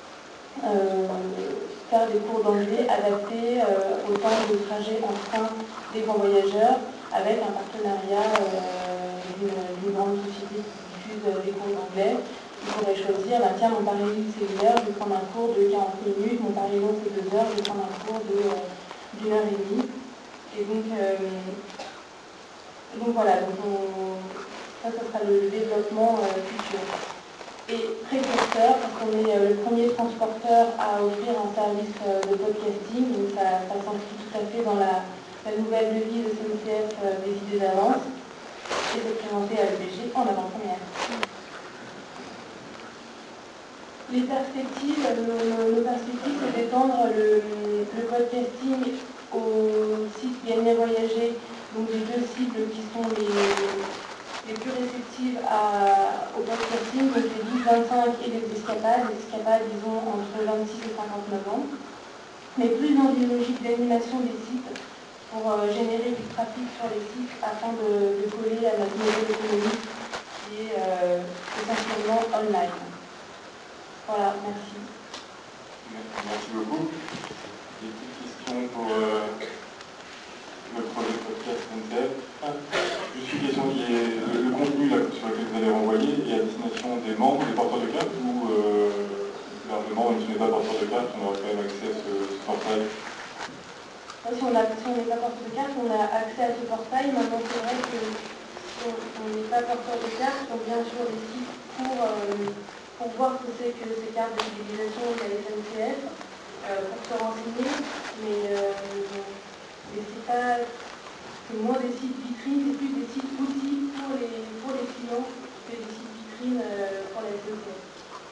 Speaker 3: faire des cours d'anglais adaptés au temps de trajet en train des grands voyageurs, avec un partenariat d'une grande société des cours d'anglais. Il faudrait choisir, tiens, mon pari c'est 1 heure, je vais prendre un cours de 40 minutes, mon pari long c'est 2 heures, je vais prendre un cours d'1 heure et demie. Et donc voilà, donc Ça sera le développement futur. Et précurseur, parce qu'on est le premier transporteur à offrir un service de podcasting, donc ça s'inscrit tout à fait dans la nouvelle devise SNCF des idées d'avance, et c'est présenté à l'EPG en avant-première. Les perspectives, nos perspectives, c'est d'étendre le podcasting aux sites Gagner Voyager, donc les deux cibles qui sont les plus réceptives au podcasting, donc les 12-25 et les escapades, disons, entre 26 et 59 ans, mais plus dans une logique d'animation des sites pour générer du trafic sur les sites afin de coller à notre modèle économique qui est essentiellement online. Voilà, merci.
Speaker 1: Merci beaucoup. Des petites questions pour le projet podcast SNCF. Juste une question, le contenu là, sur lequel vous allez renvoyer est à destination des membres, des porteurs de carte, ou gouvernement, même si on n'est pas porteur de carte, on aura quand même accès à ce portail?
Speaker 3: Si on n'est pas porteur de carte, on a accès à ce portail. Maintenant, c'est vrai que si on n'est pas porteur de carte, on vient sur les sites pour voir ce que c'est que ces cartes de fidélisation de la SNCF, pour se renseigner, mais c'est moins des sites vitrines, c'est plus des sites outils pour les clients que des sites vitrines pour la SNCF.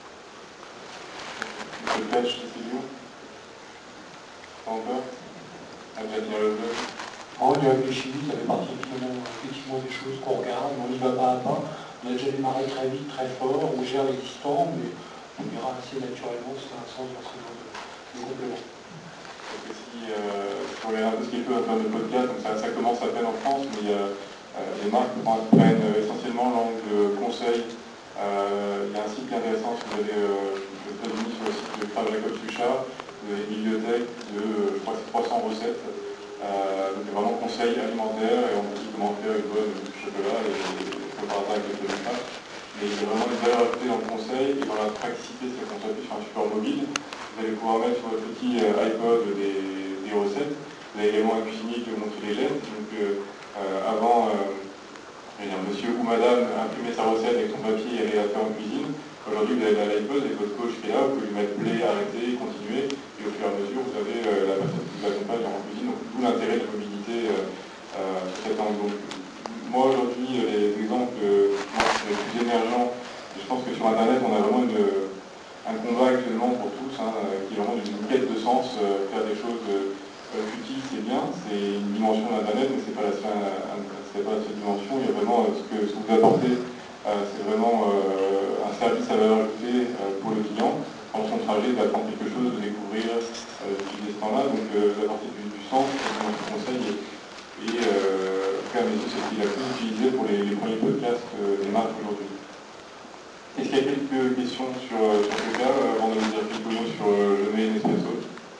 Speaker 1: Le patch, c'est où? Pas encore? On va tenir le blog.
Speaker 2: On y réfléchit, ça fait partie effectivement des choses qu'on regarde, on y va pas à pas. On a déjà démarré très vite, très fort, on gère l'existant, mais on verra assez naturellement si ça a un sens dans ce genre de complément.
Speaker 1: Parce que si on regarde un peu ce qu'il peut en termes de podcast, donc ça commence à peine en France, mais les marques prennent essentiellement l'angle conseil. Il y a un site intéressant, si vous allez aux États-Unis sur le site de Frère Jacob Suchard, vous avez une bibliothèque de, je crois que c'est 300 recettes. Donc c'est vraiment conseil alimentaire, et on peut aussi comment faire une bonne du chocolat et par avec les résultats. Mais il y a vraiment une valeur ajoutée dans le conseil et dans la praticité, c'est qu'on s'appuie sur un support mobile. Vous allez pouvoir mettre sur votre petit iPod des recettes. Vous avez également un cuisinier qui vous montre les gestes. Donc avant, monsieur ou madame imprimait sa recette avec son papier et allait la faire en cuisine. Aujourd'hui, vous avez l'iPod avec votre coach qui est là, vous pouvez lui mettre play, arrêter, continuer. Et au fur et à mesure, vous avez la personne qui vous accompagne en cuisine. Donc d'où l'intérêt de la mobilité sur cet angle. Donc, moi aujourd'hui, les exemples les plus émergents, je pense que sur Internet, on a vraiment un combat actuellement pour tous, qui est vraiment une quête de sens. Faire des choses utiles, c'est bien, c'est une dimension d'Internet, mais c'est pas la seule dimension. Il y a vraiment ce que vous apportez, c'est vraiment un service à valeur ajoutée pour le client. Dans son trajet, d'apprendre quelque chose, de découvrir, d'utiliser ce temps-là, donc d'apporter du sens, du conseil. Et c'est ce qu'il a pu utiliser pour les premiers podcasts des marques aujourd'hui. Est-ce qu'il y a quelques questions sur ce cas avant de vous dire quelques mots sur Je mets Nespresso?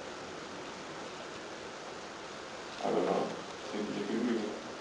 Speaker 1: Ah bah voilà, c'est quelques mots.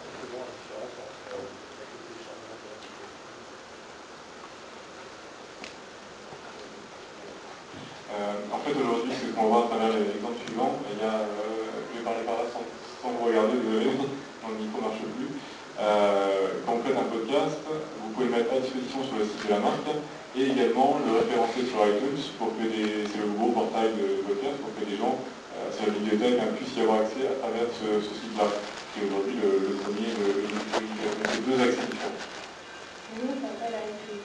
Speaker 1: En fait, aujourd'hui, ce qu'on voit à travers l'exemple suivant, il y a, je vais parler par là sans vous regarder, désolé, mon micro ne marche plus. Quand vous faites un podcast, vous pouvez le mettre à disposition sur le site de la marque et également le référencer sur iTunes pour que c'est le gros portail de podcast, pour que les gens, sur la bibliothèque, puissent y avoir accès à travers ce site-là, qui est aujourd'hui le premier, c'est deux accès différents.
Speaker 3: Nous, ça s'appelle iTunes.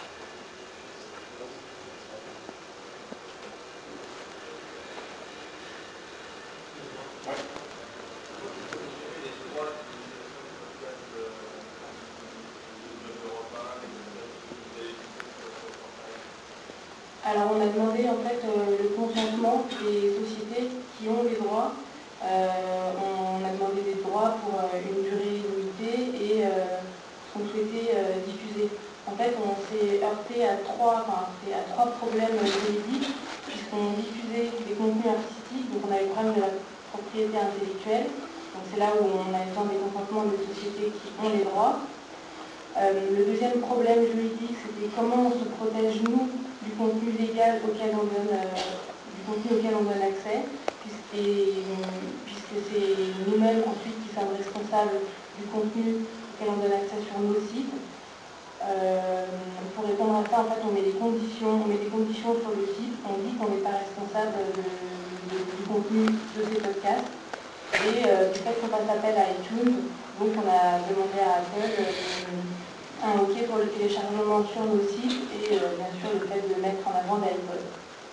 Speaker 3: Alors on a demandé en fait le consentement des sociétés qui ont des droits. On a demandé des droits pour une durée limitée et qu'on souhaitait diffuser. En fait, on s'est heurté à trois problèmes juridiques, puisqu'on diffusait des contenus artistiques, donc on avait le problème de la propriété intellectuelle. Donc c'est là où on a besoin des consentements des sociétés qui ont les droits. Le deuxième problème juridique, c'était comment on se protège, nous, du contenu légal auquel on donne, accès, puisque c'est nous-mêmes ensuite qui sommes responsables du contenu auquel on donne accès sur nos sites. Pour répondre à ça, en fait, on met des conditions sur le site. On dit qu'on n'est pas responsable du contenu de ces podcasts. Et du fait qu'on fasse appel à iTunes, donc on a demandé à Apple un OK pour le téléchargement sur nos sites et bien sûr le fait de mettre en avant d'iPod.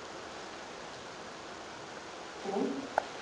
Speaker 3: C'est bon ?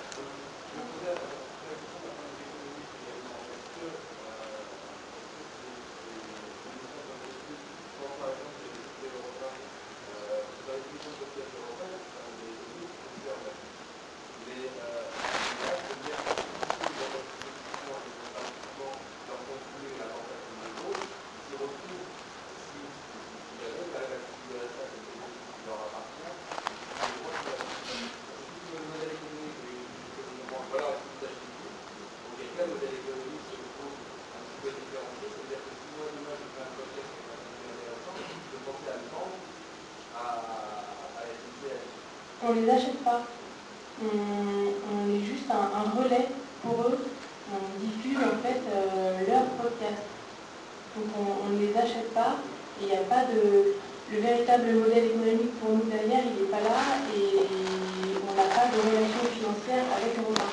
Speaker 3: On ne les achète pas. On est juste un relais pour eux. On diffuse en fait leur podcast. Donc on ne les achète pas et il n'y a pas de... Le véritable modèle économique pour nous derrière, il n'est pas là et on n'a pas de relation financière avec Europa.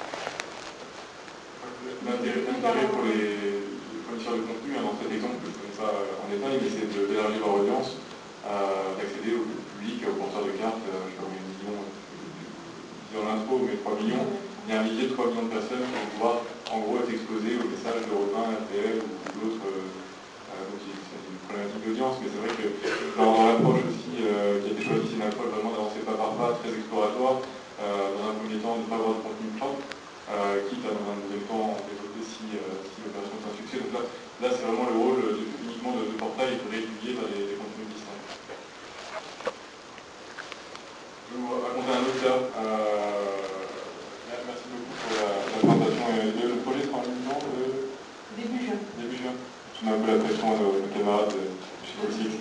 Speaker 1: L'intérêt pour les fournisseurs de contenu, dans cet exemple que je ne connais pas en détail, mais c'est d'élargir leur audience, d'accéder au public, aux porteurs de cartes, je sais pas, 1 million, dans l'intro, mais 3 millions, il y a un millier de 3 millions de personnes qui vont pouvoir en gros être exposées aux messages d'Europe 1, RTL ou d'autres. Donc c'est une problématique d'audience, mais c'est vrai que dans l'approche aussi qui a été choisie, c'est une approche vraiment d'avancer pas par pas, très exploratoire, dans un premier temps de ne pas avoir de contenu propre, quitte à dans un deuxième temps en développer si l'opération est un succès. Donc là c'est vraiment le rôle uniquement de portail et de régulier les contenus existants. Je vais vous raconter un autre cas. Merci beaucoup pour la présentation. Le projet sera en ligne
Speaker 3: Début juin.
Speaker 1: Début juin. Je mets un peu la pression à nos camarades chez le site.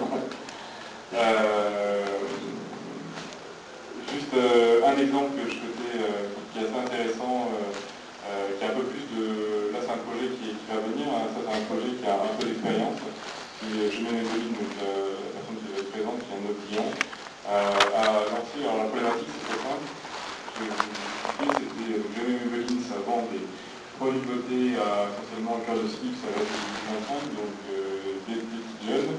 Speaker 1: Juste un exemple que je souhaitais, qui est assez intéressant, qui a un peu plus de... Là c'est un projet qui va venir, ça c'est un projet qui a un peu d'expérience. Je mets mes collègues, donc la personne qui va être présente, qui est un autre client, a lancé, alors la problématique c'est très simple, Jamais Maybelline, ça vend des produits de beauté essentiellement au cœur de cible, ça va être des enfants, donc des petites jeunes,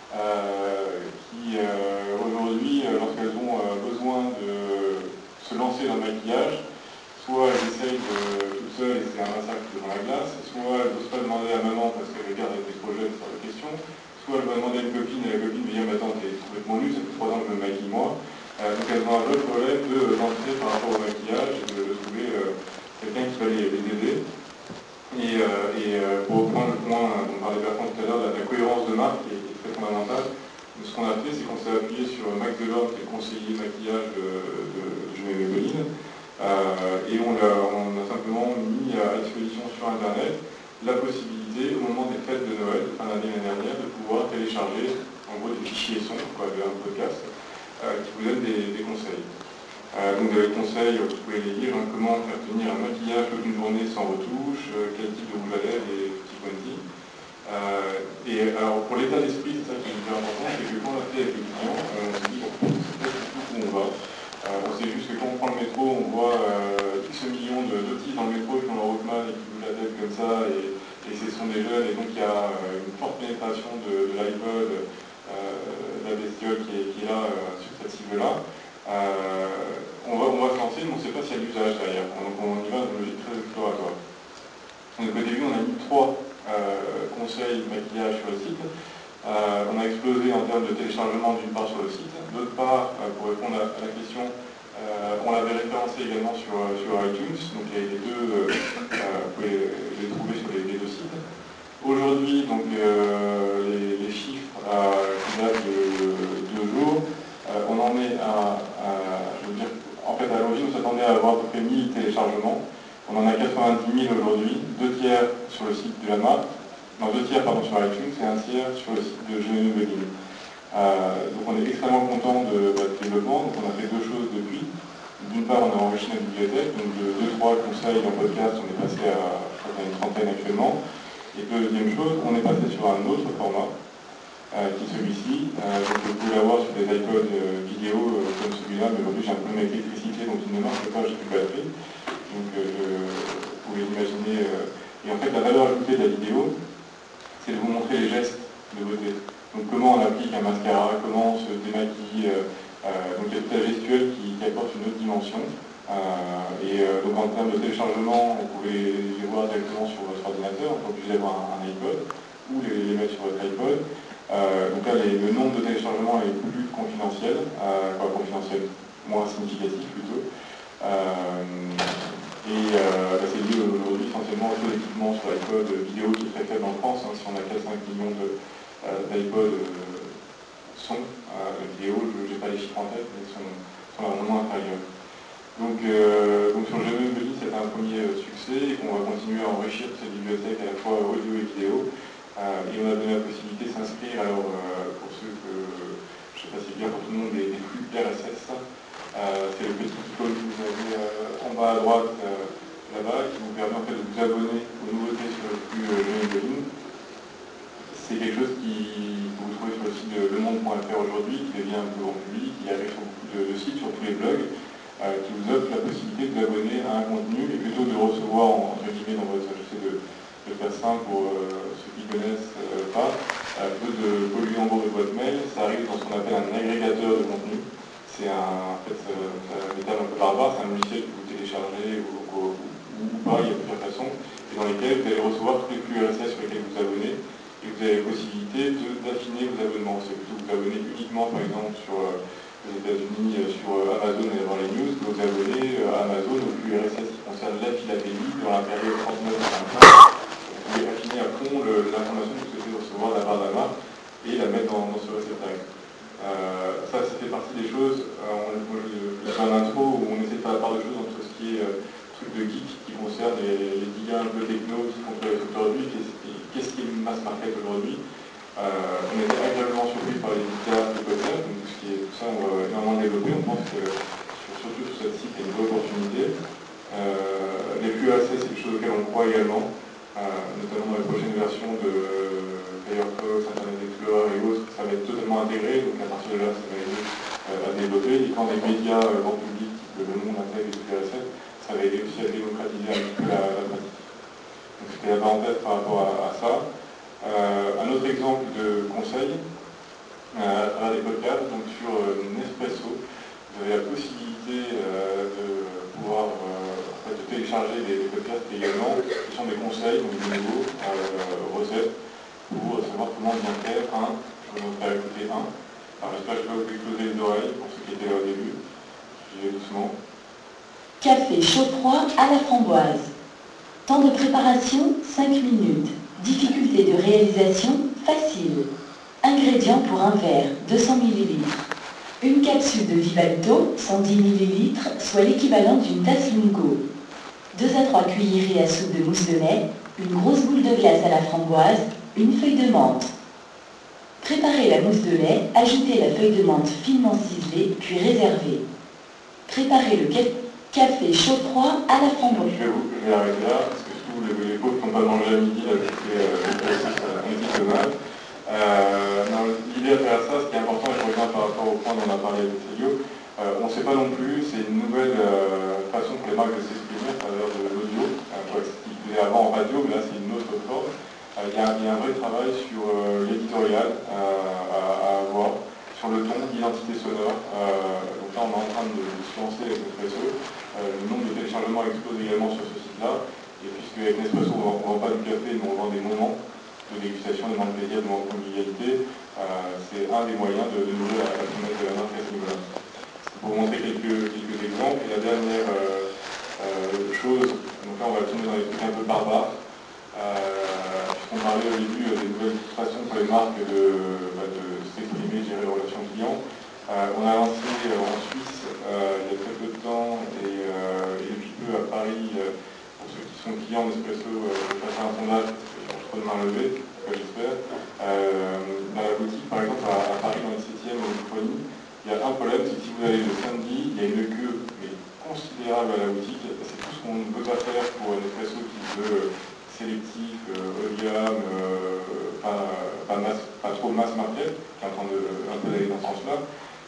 Speaker 1: qui aujourd'hui, lorsqu'elles ont besoin de se lancer dans le maquillage, soit elles essayent toutes seules et c'est un massacre devant la glace, soit elles n'osent pas demander à maman parce qu'elle regarde avec des trop jeunes sur la question, soit elles vont demander à une copine et la copine va dire attends, t'es complètement nue, ça fait 3 ans que je me maquille moi. Donc elles ont un vrai problème d'entrée par rapport au maquillage et de trouver quelqu'un qui va les aider. Et pour reprendre le point dont parlait Bertrand tout à l'heure, la cohérence de marque est très fondamentale. Ce qu'on a fait, c'est qu'on s'est appuyé sur Max Delorme, qui est le conseiller maquillage de Jamais Maybelline, et on a simplement mis à disposition sur Internet la possibilité, au moment des fêtes de Noël, de fin d'année l'année dernière, de pouvoir télécharger en gros des fichiers son, quoi, un podcast, qui vous donne des conseils. Donc des conseils, vous pouvez les lire, comment faire tenir un maquillage toute une journée sans retouche, quel type de rouge à lèvres et petits pointilles. Et alors pour l'état d'esprit, c'est ça qui est hyper important, c'est que quand on a fait avec le client, on se dit bon, c'est pas du tout où on va. On sait juste que quand on prend le métro, on voit X millions d'autistes dans le métro qui ont leur Walkman et qui bougent la tête comme ça, et ce sont des jeunes, et donc il y a une forte pénétration de l'iPod, de la bestiole qui est là sur cette cible-là. On va se lancer, mais on ne sait pas s'il y a d'usage derrière. Donc on y va dans une logique très exploratoire. Donc au début, on a mis 3 conseils de maquillage sur le site. On a explosé en termes de téléchargement d'une part sur le site, d'autre part, pour répondre à la question, on l'avait référencé également sur iTunes, donc les deux, vous pouvez les trouver sur les 2 sites. Aujourd'hui, donc les chiffres qui datent de 2 jours, on en est je veux dire, en fait à l'origine, on s'attendait à avoir à peu près 1000 téléchargements. On en a 90 000 aujourd'hui, 2 tiers sur le site de la marque, non 2 tiers pardon, sur iTunes et 1 tiers sur le site de Jamais Maybelline. Donc on est extrêmement content de ce développement, donc on a fait 2 choses depuis. D'une part, on a enrichi notre bibliothèque, donc de 2-3 conseils en podcast, on est passé à je crois qu'il y en a une trentaine actuellement. Et deuxième chose, on est passé sur un autre format, qui est celui-ci. Donc vous pouvez l'avoir sur des iPods vidéo comme celui-là, mais aujourd'hui j'ai un problème avec l'électricité, donc il ne marche pas, j'ai plus de batterie. Donc vous pouvez imaginer... Et en fait, la valeur ajoutée de la vidéo, c'est de vous montrer les gestes de beauté. Donc comment on applique un mascara, comment on se démaquille. Donc il y a toute la gestuelle qui apporte une autre dimension. Donc en termes de téléchargement, vous pouvez les voir directement sur votre ordinateur, on peut obligé d'avoir un iPod, ou les mettre sur votre iPod. Donc là, le nombre de téléchargements est plus confidentiel, moins significatif plutôt. C'est lié aujourd'hui essentiellement au taux d'équipement sur l'iPod vidéo qui est très faible en France. Si on a 4-5 millions d'iPod son vidéo, je n'ai pas les chiffres en tête, mais ils sont largement inférieurs. Donc sur le GME, c'est un premier succès et qu'on va continuer à enrichir cette bibliothèque à la fois audio et vidéo. Et on a donné la possibilité de s'inscrire, alors pour ceux que, je ne sais pas si c'est bien pour tout le monde, des flux RSS. C'est le petit icône que vous avez en bas à droite là-bas qui vous permet en fait de vous abonner aux nouveautés sur le flux GME. C'est quelque chose que vous trouvez sur le site de lemonde.fr aujourd'hui, qui devient un peu grand public, qui arrive sur beaucoup de sites, sur tous les blogs, qui vous offre la possibilité de vous abonner à un contenu et plutôt de le recevoir entre guillemets dans votre... J'essaie de faire simple pour ceux qui ne connaissent pas, plutôt de polluer en gros de boîte mail, ça arrive dans ce qu'on appelle un agrégateur de contenu. C'est un méthode un peu barbare, c'est un logiciel que vous téléchargez ou pas, il y a plusieurs façons, et dans lesquels vous allez recevoir tous les flux RSS sur lesquels vous abonnez, et vous avez la possibilité d'affiner vos abonnements. C'est plutôt vous abonner uniquement, par exemple, sur les États-Unis, sur Amazon et avoir les news, que vous abonnez à Amazon au flux RSS qui concerne la philatélie dans la période 39-45. Vous pouvez affiner à fond l'information que vous souhaitez recevoir de la part de la marque et la mettre dans ce réceptacle. Ça fait partie des choses, je fais un intro où on essaie de faire la part de choses entre ce qui est truc de geek qui concerne les gigas un peu techno qui font les trucs aujourd'hui, qu'est-ce qui est mass market aujourd'hui. On était agréablement surpris par les éditeurs de podcast, donc tout ça on va énormément développer, on pense que surtout sur cette site il y a une vraie opportunité. Les flux RSS c'est quelque chose auquel on croit également, notamment dans les prochaines versions de Firefox, Internet Explorer et autres, ça va être totalement intégré, donc à partir de là, ça va aider à développer. Et quand des médias grand public, type Le Monde intègre et tout RSS, ça va aider aussi à démocratiser un petit peu la pratique. Donc c'était la parenthèse par rapport à ça. Un autre exemple de conseil, à travers des podcasts, donc sur Nespresso, vous avez la possibilité de pouvoir de télécharger des podcasts également, qui sont des conseils, donc des nouveaux recettes, pour savoir comment bien faire je vais vous faire écouter un. Alors j'espère que je vais vous exploser les oreilles pour ceux qui étaient là au début. J'y vais doucement.
Speaker 6: Café chaud-froid à la framboise. Temps de préparation, 5 minutes. Difficulté de réalisation, facile. Ingrédients pour un verre, 200 ml. Une capsule de Vivalto, 110 ml, soit l'équivalent d'une tasse Lungo. 2 à 3 cuillerées à soupe de mousse de lait, une grosse boule de glace à la framboise, une feuille de menthe. Préparez la mousse de lait, ajoutez la feuille de menthe finement ciselée, puis réservez. Préparez le café chaud-froid à la framboise.
Speaker 1: Je vais arrêter là, parce que tous les pauvres qui n'ont pas mangé à midi, là, c'était un petit dommage. L'idée à travers ça, ce qui est important, et je reviens par rapport au point dont on a parlé avec Célio, on ne sait pas non plus, c'est une nouvelle façon pour les marques de s'exprimer à travers de l'audio, ce qu'ils faisaient avant en radio, mais là c'est une autre forme. Il y a un vrai travail sur l'éditorial à avoir, sur le ton, l'identité sonore. Donc là on est en train de se lancer avec Nespresso. Le nombre de téléchargements explose également sur ce site-là. Et puisque avec Nespresso on ne vend pas du café, mais on vend des moments de dégustation, des moments de plaisir, des moments de convivialité, c'est un des moyens de nourrir la promesse de la marque à ce niveau-là. Pour vous montrer quelques exemples, et la dernière chose, donc là on va tomber dans les trucs un peu barbares, puisqu'on parlait au début des nouvelles façons pour les marques de s'exprimer, gérer les relations clients. On a lancé en Suisse il y a très peu de temps et depuis peu à Paris, pour ceux qui sont clients d'Espresso, je vais faire un sondage, je trop de main levée, j'espère. Dans la boutique, par exemple, à Paris, dans le 7e, au Microny, il y a un problème, c'est que si vous allez le samedi, il y a une queue mais considérable à la boutique. C'est tout ce qu'on ne peut pas faire pour un Espresso qui veut sélectif, haut de gamme, pas trop mass market, qui est en train de un peu d'aller dans ce sens-là.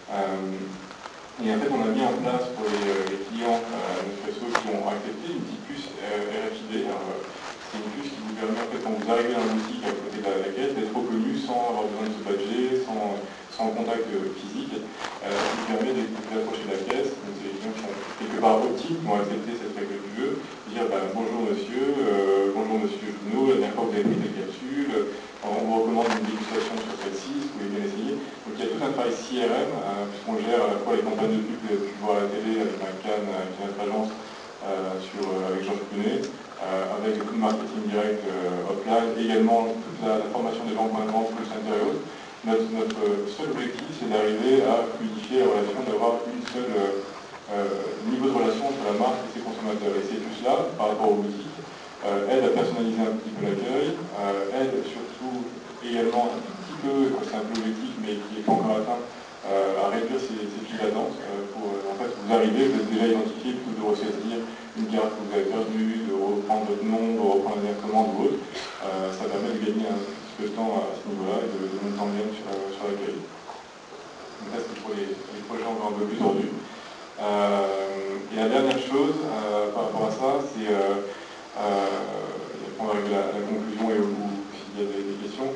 Speaker 1: Et en fait, on a mis en place pour les clients Nespresso qui ont accepté une petite puce RFID. C'est une puce qui vous permet, en fait, quand vous arrivez dans la boutique à côté de la caisse, d'être reconnu sans avoir besoin de se badger, sans contact physique, qui vous permet de vous approcher de la caisse. Donc, c'est les gens qui sont quelque part optiques, qui vont accepter cette règle du jeu, dire bonjour monsieur Junot, la dernière fois vous avez pris des capsules, on vous recommande une dégustation sur celle-ci, si vous voulez bien essayer. Donc il y a tout un travail CRM, puisqu'on gère à la fois les campagnes de pub que vous avez pu voir à la télé avec Cannes, avec notre agence, avec Georges Cunet, avec tout le marketing direct offline, et également toute la formation des gens point de vente, plus intérieur. Notre seul objectif, c'est d'arriver à fluidifier la relation, d'avoir une seule niveau de relation entre la marque et ses consommateurs. Et ces puces-là, par rapport aux boutiques, aide à personnaliser un petit peu l'accueil, aide surtout également un tout petit peu, c'est un peu l'objectif, mais qui n'est pas encore atteint, à réduire ces files d'attente. En fait, vous arrivez, vous êtes déjà identifié, plutôt de ressaisir une carte que vous avez perdue, de reprendre votre nom, de reprendre la dernière commande ou autre. Ça permet de gagner un petit peu de temps à ce niveau-là et de monter en gamme sur l'accueil. Donc ça, c'est pour les projets encore un peu plus tordus. Et la dernière chose par rapport à ça, c'est on va arriver à la conclusion et au bout s'il y a des questions.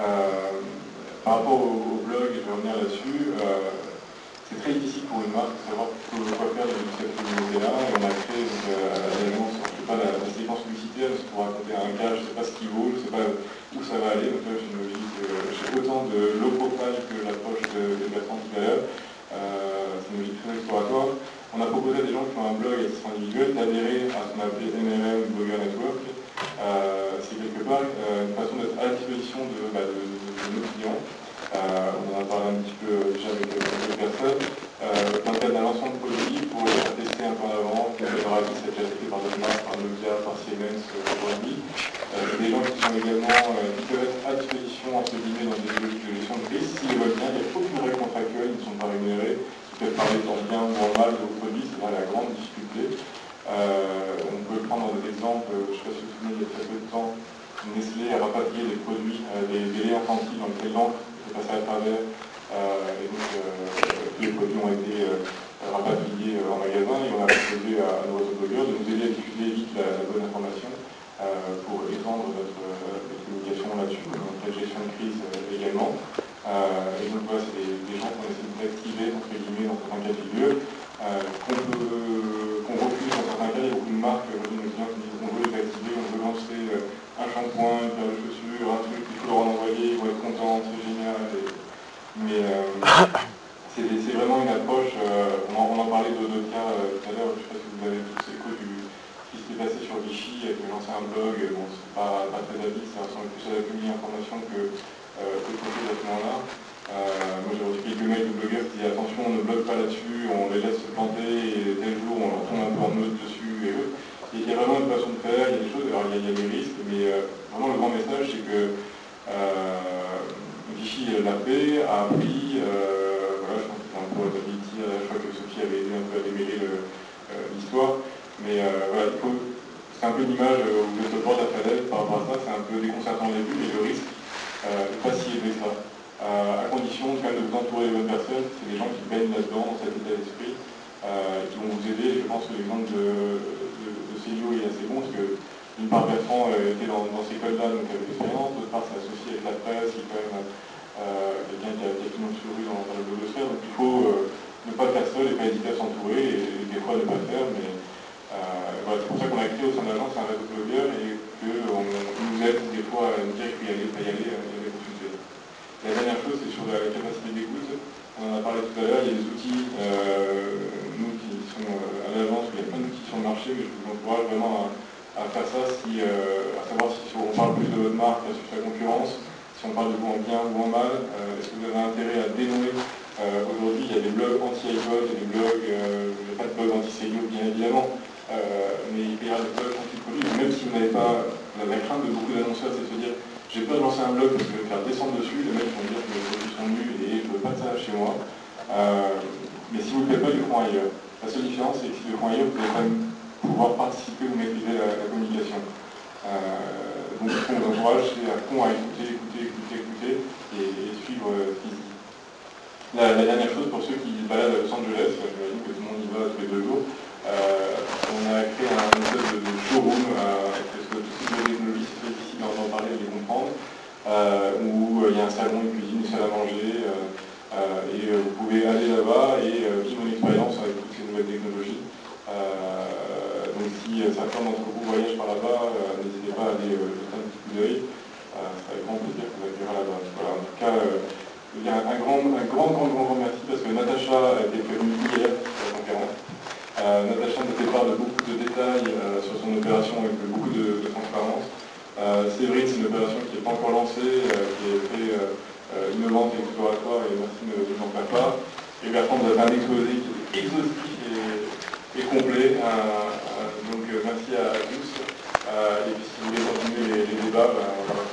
Speaker 1: Par rapport au blog, je vais revenir là-dessus, c'est très difficile pour une marque de savoir quoi faire de cette communauté-là. Et on a créé à l'agence, je ne sais pas, la séquence publicitaire, c'est pour raconter un gars, je ne sais pas ce qu'il vaut, je ne sais pas où ça va aller. Donc là, j'ai une logique, j'ai autant de low profile que l'approche de Bertrand tout à l'heure. C'est une logique très exploratoire. On a proposé à des gens qui ont un blog à titre individuel d'adhérer à ce qu'on a appelé MLM Blogger Network. C'est quelque part une façon d'être à la disposition de nos clients. On en a parlé un petit peu déjà avec d'autres personnes. Dans le cadre d'un lancement de produits pour les faire tester un peu en avant, qui aura été déjà testé par d'autres marques, par Nokia, par Siemens aujourd'hui. Des gens qui sont également, qui peuvent être à disposition entre guillemets dans des logiques de gestion de crise. S'ils le veulent bien, il n'y a aucune règle contractuelle, ils ne sont pas rémunérés. Ils peuvent parler tant bien ou en mal de vos produits, c'est là la grande difficulté. On peut prendre des exemples, je ne sais pas si vous vous souvenez, il y a très peu de temps, Nestlé a rapatrié des produits, des laits infantiles dans lesquels l'encre est passée à travers, et donc tous les produits ont été rapatriés en magasin, et on a proposé à nos autoblogueurs de nous aider à diffuser vite la bonne information pour étendre notre communication là-dessus, donc la gestion de crise également. Et donc voilà, c'est des gens qu'on essaie d'activer, entre guillemets, dans certains cas de figure, qu'on refuse dans certains cas. Il y a beaucoup de marques, aujourd'hui, nos clients qui disent qu'on veut les activer, on veut lancer un shampoing, une paire de chaussures, un truc, il faut leur en envoyer, ils vont être contents, c'est génial. Mais c'est vraiment une approche, on en parlait d'autres cas tout à l'heure, je ne sais pas si vous avez tous écho du ce qui s'est passé sur Vichy, qui a lancé un blog, bon, c'est pas très habile, ça ressemble plus à la communication d'information que quelque chose à ce moment-là. Moi j'ai reçu quelques mails de blogueurs qui disaient attention, on ne blogue pas là-dessus, on les laisse se planter et tel jour on leur tombe un peu en meute dessus et autres. Il y a vraiment une façon de faire, il y a des choses, alors il y a des risques, mais vraiment le grand message c'est que Vichy l'a fait, a appris, voilà, je pense que c'est un peu rétabli, je crois que Sophie avait aidé un peu à démêler l'histoire, mais voilà, c'est un peu une image où vous êtes au bord de la falaise par rapport à ça, c'est un peu déconcertant au début, mais le risque n'est pas si élevé que ça. À condition quand même de vous entourer de bonnes personnes, c'est des gens qui baignent là-dedans, dans cet état d'esprit, qui vont vous aider. Je pense que l'exemple de Célio est assez bon, parce que d'une part Bertrand était dans ces codes-là, donc avec l'expérience, d'autre part c'est associé avec la presse, qui est quand même quelqu'un qui a pignon sur rue dans le blogosphère, donc il faut ne pas le faire seul et pas hésiter à s'entourer, et des fois ne pas le faire, mais voilà, c'est pour ça qu'on a créé au sein de l'agence un réseau de blogueurs et qu'on nous aide des fois à nous dire qu'il faut y aller, pas y aller, consulter. La dernière chose, c'est sur la capacité d'écoute. On en a parlé tout à l'heure, il y a des outils, nous qui sont à l'agence, il y a plein d'outils sur le marché, mais je vous encourage vraiment à faire ça, à savoir si on parle plus de votre marque versus la concurrence, si on parle de vous en bien ou en mal, est-ce que vous avez intérêt à dénouer. Aujourd'hui, il y a des blogs anti-iPod, il y a des blogs, il n'y a pas de blog anti-Célio, bien évidemment, mais il y a des blogs anti-produits, même si vous n'avez pas la crainte de beaucoup d'annonceurs, c'est de se dire j'ai peur de lancer un blog parce que je vais me faire descendre dessus, les mecs vont me dire que mes produits sont nuls et je ne veux pas de ça chez moi. Mais si vous ne le faites pas, ils le feront ailleurs. La seule différence, c'est que si vous le font ailleurs, vous allez quand même pouvoir participer ou maîtriser la communication. Donc ce qu'on vous encourage, c'est à fond à écouter et suivre ce qui se dit. La dernière chose, pour ceux qui se baladent à Los Angeles, j'imagine que tout le monde y va tous les 2 jours, on a créé un espèce de showroom, parce que toutes ces technologies, c'est très difficile d'en parler et de les comprendre, où il y a un salon, une cuisine, une salle à manger, et vous pouvez aller là-bas et vivre une expérience avec toutes ces nouvelles technologies. Donc si certains d'entre vous voyagent par là-bas, n'hésitez pas à aller jeter un petit coup d'œil. C'est avec grand plaisir qu'on accueillera là-bas. Voilà, en tout cas, il y a un grand merci parce que Natacha a été prévenue hier sur la conférence. Natacha nous fait part de beaucoup de détails sur son opération avec beaucoup de transparence. Séverine, c'est une opération qui n'est pas encore lancée, qui est très innovante et exploratoire, et merci de nous en faire part. Et Bertrand vous a fait un exposé qui est exhaustif et complet. Donc merci à tous. Et puis si vous voulez continuer les débats, on va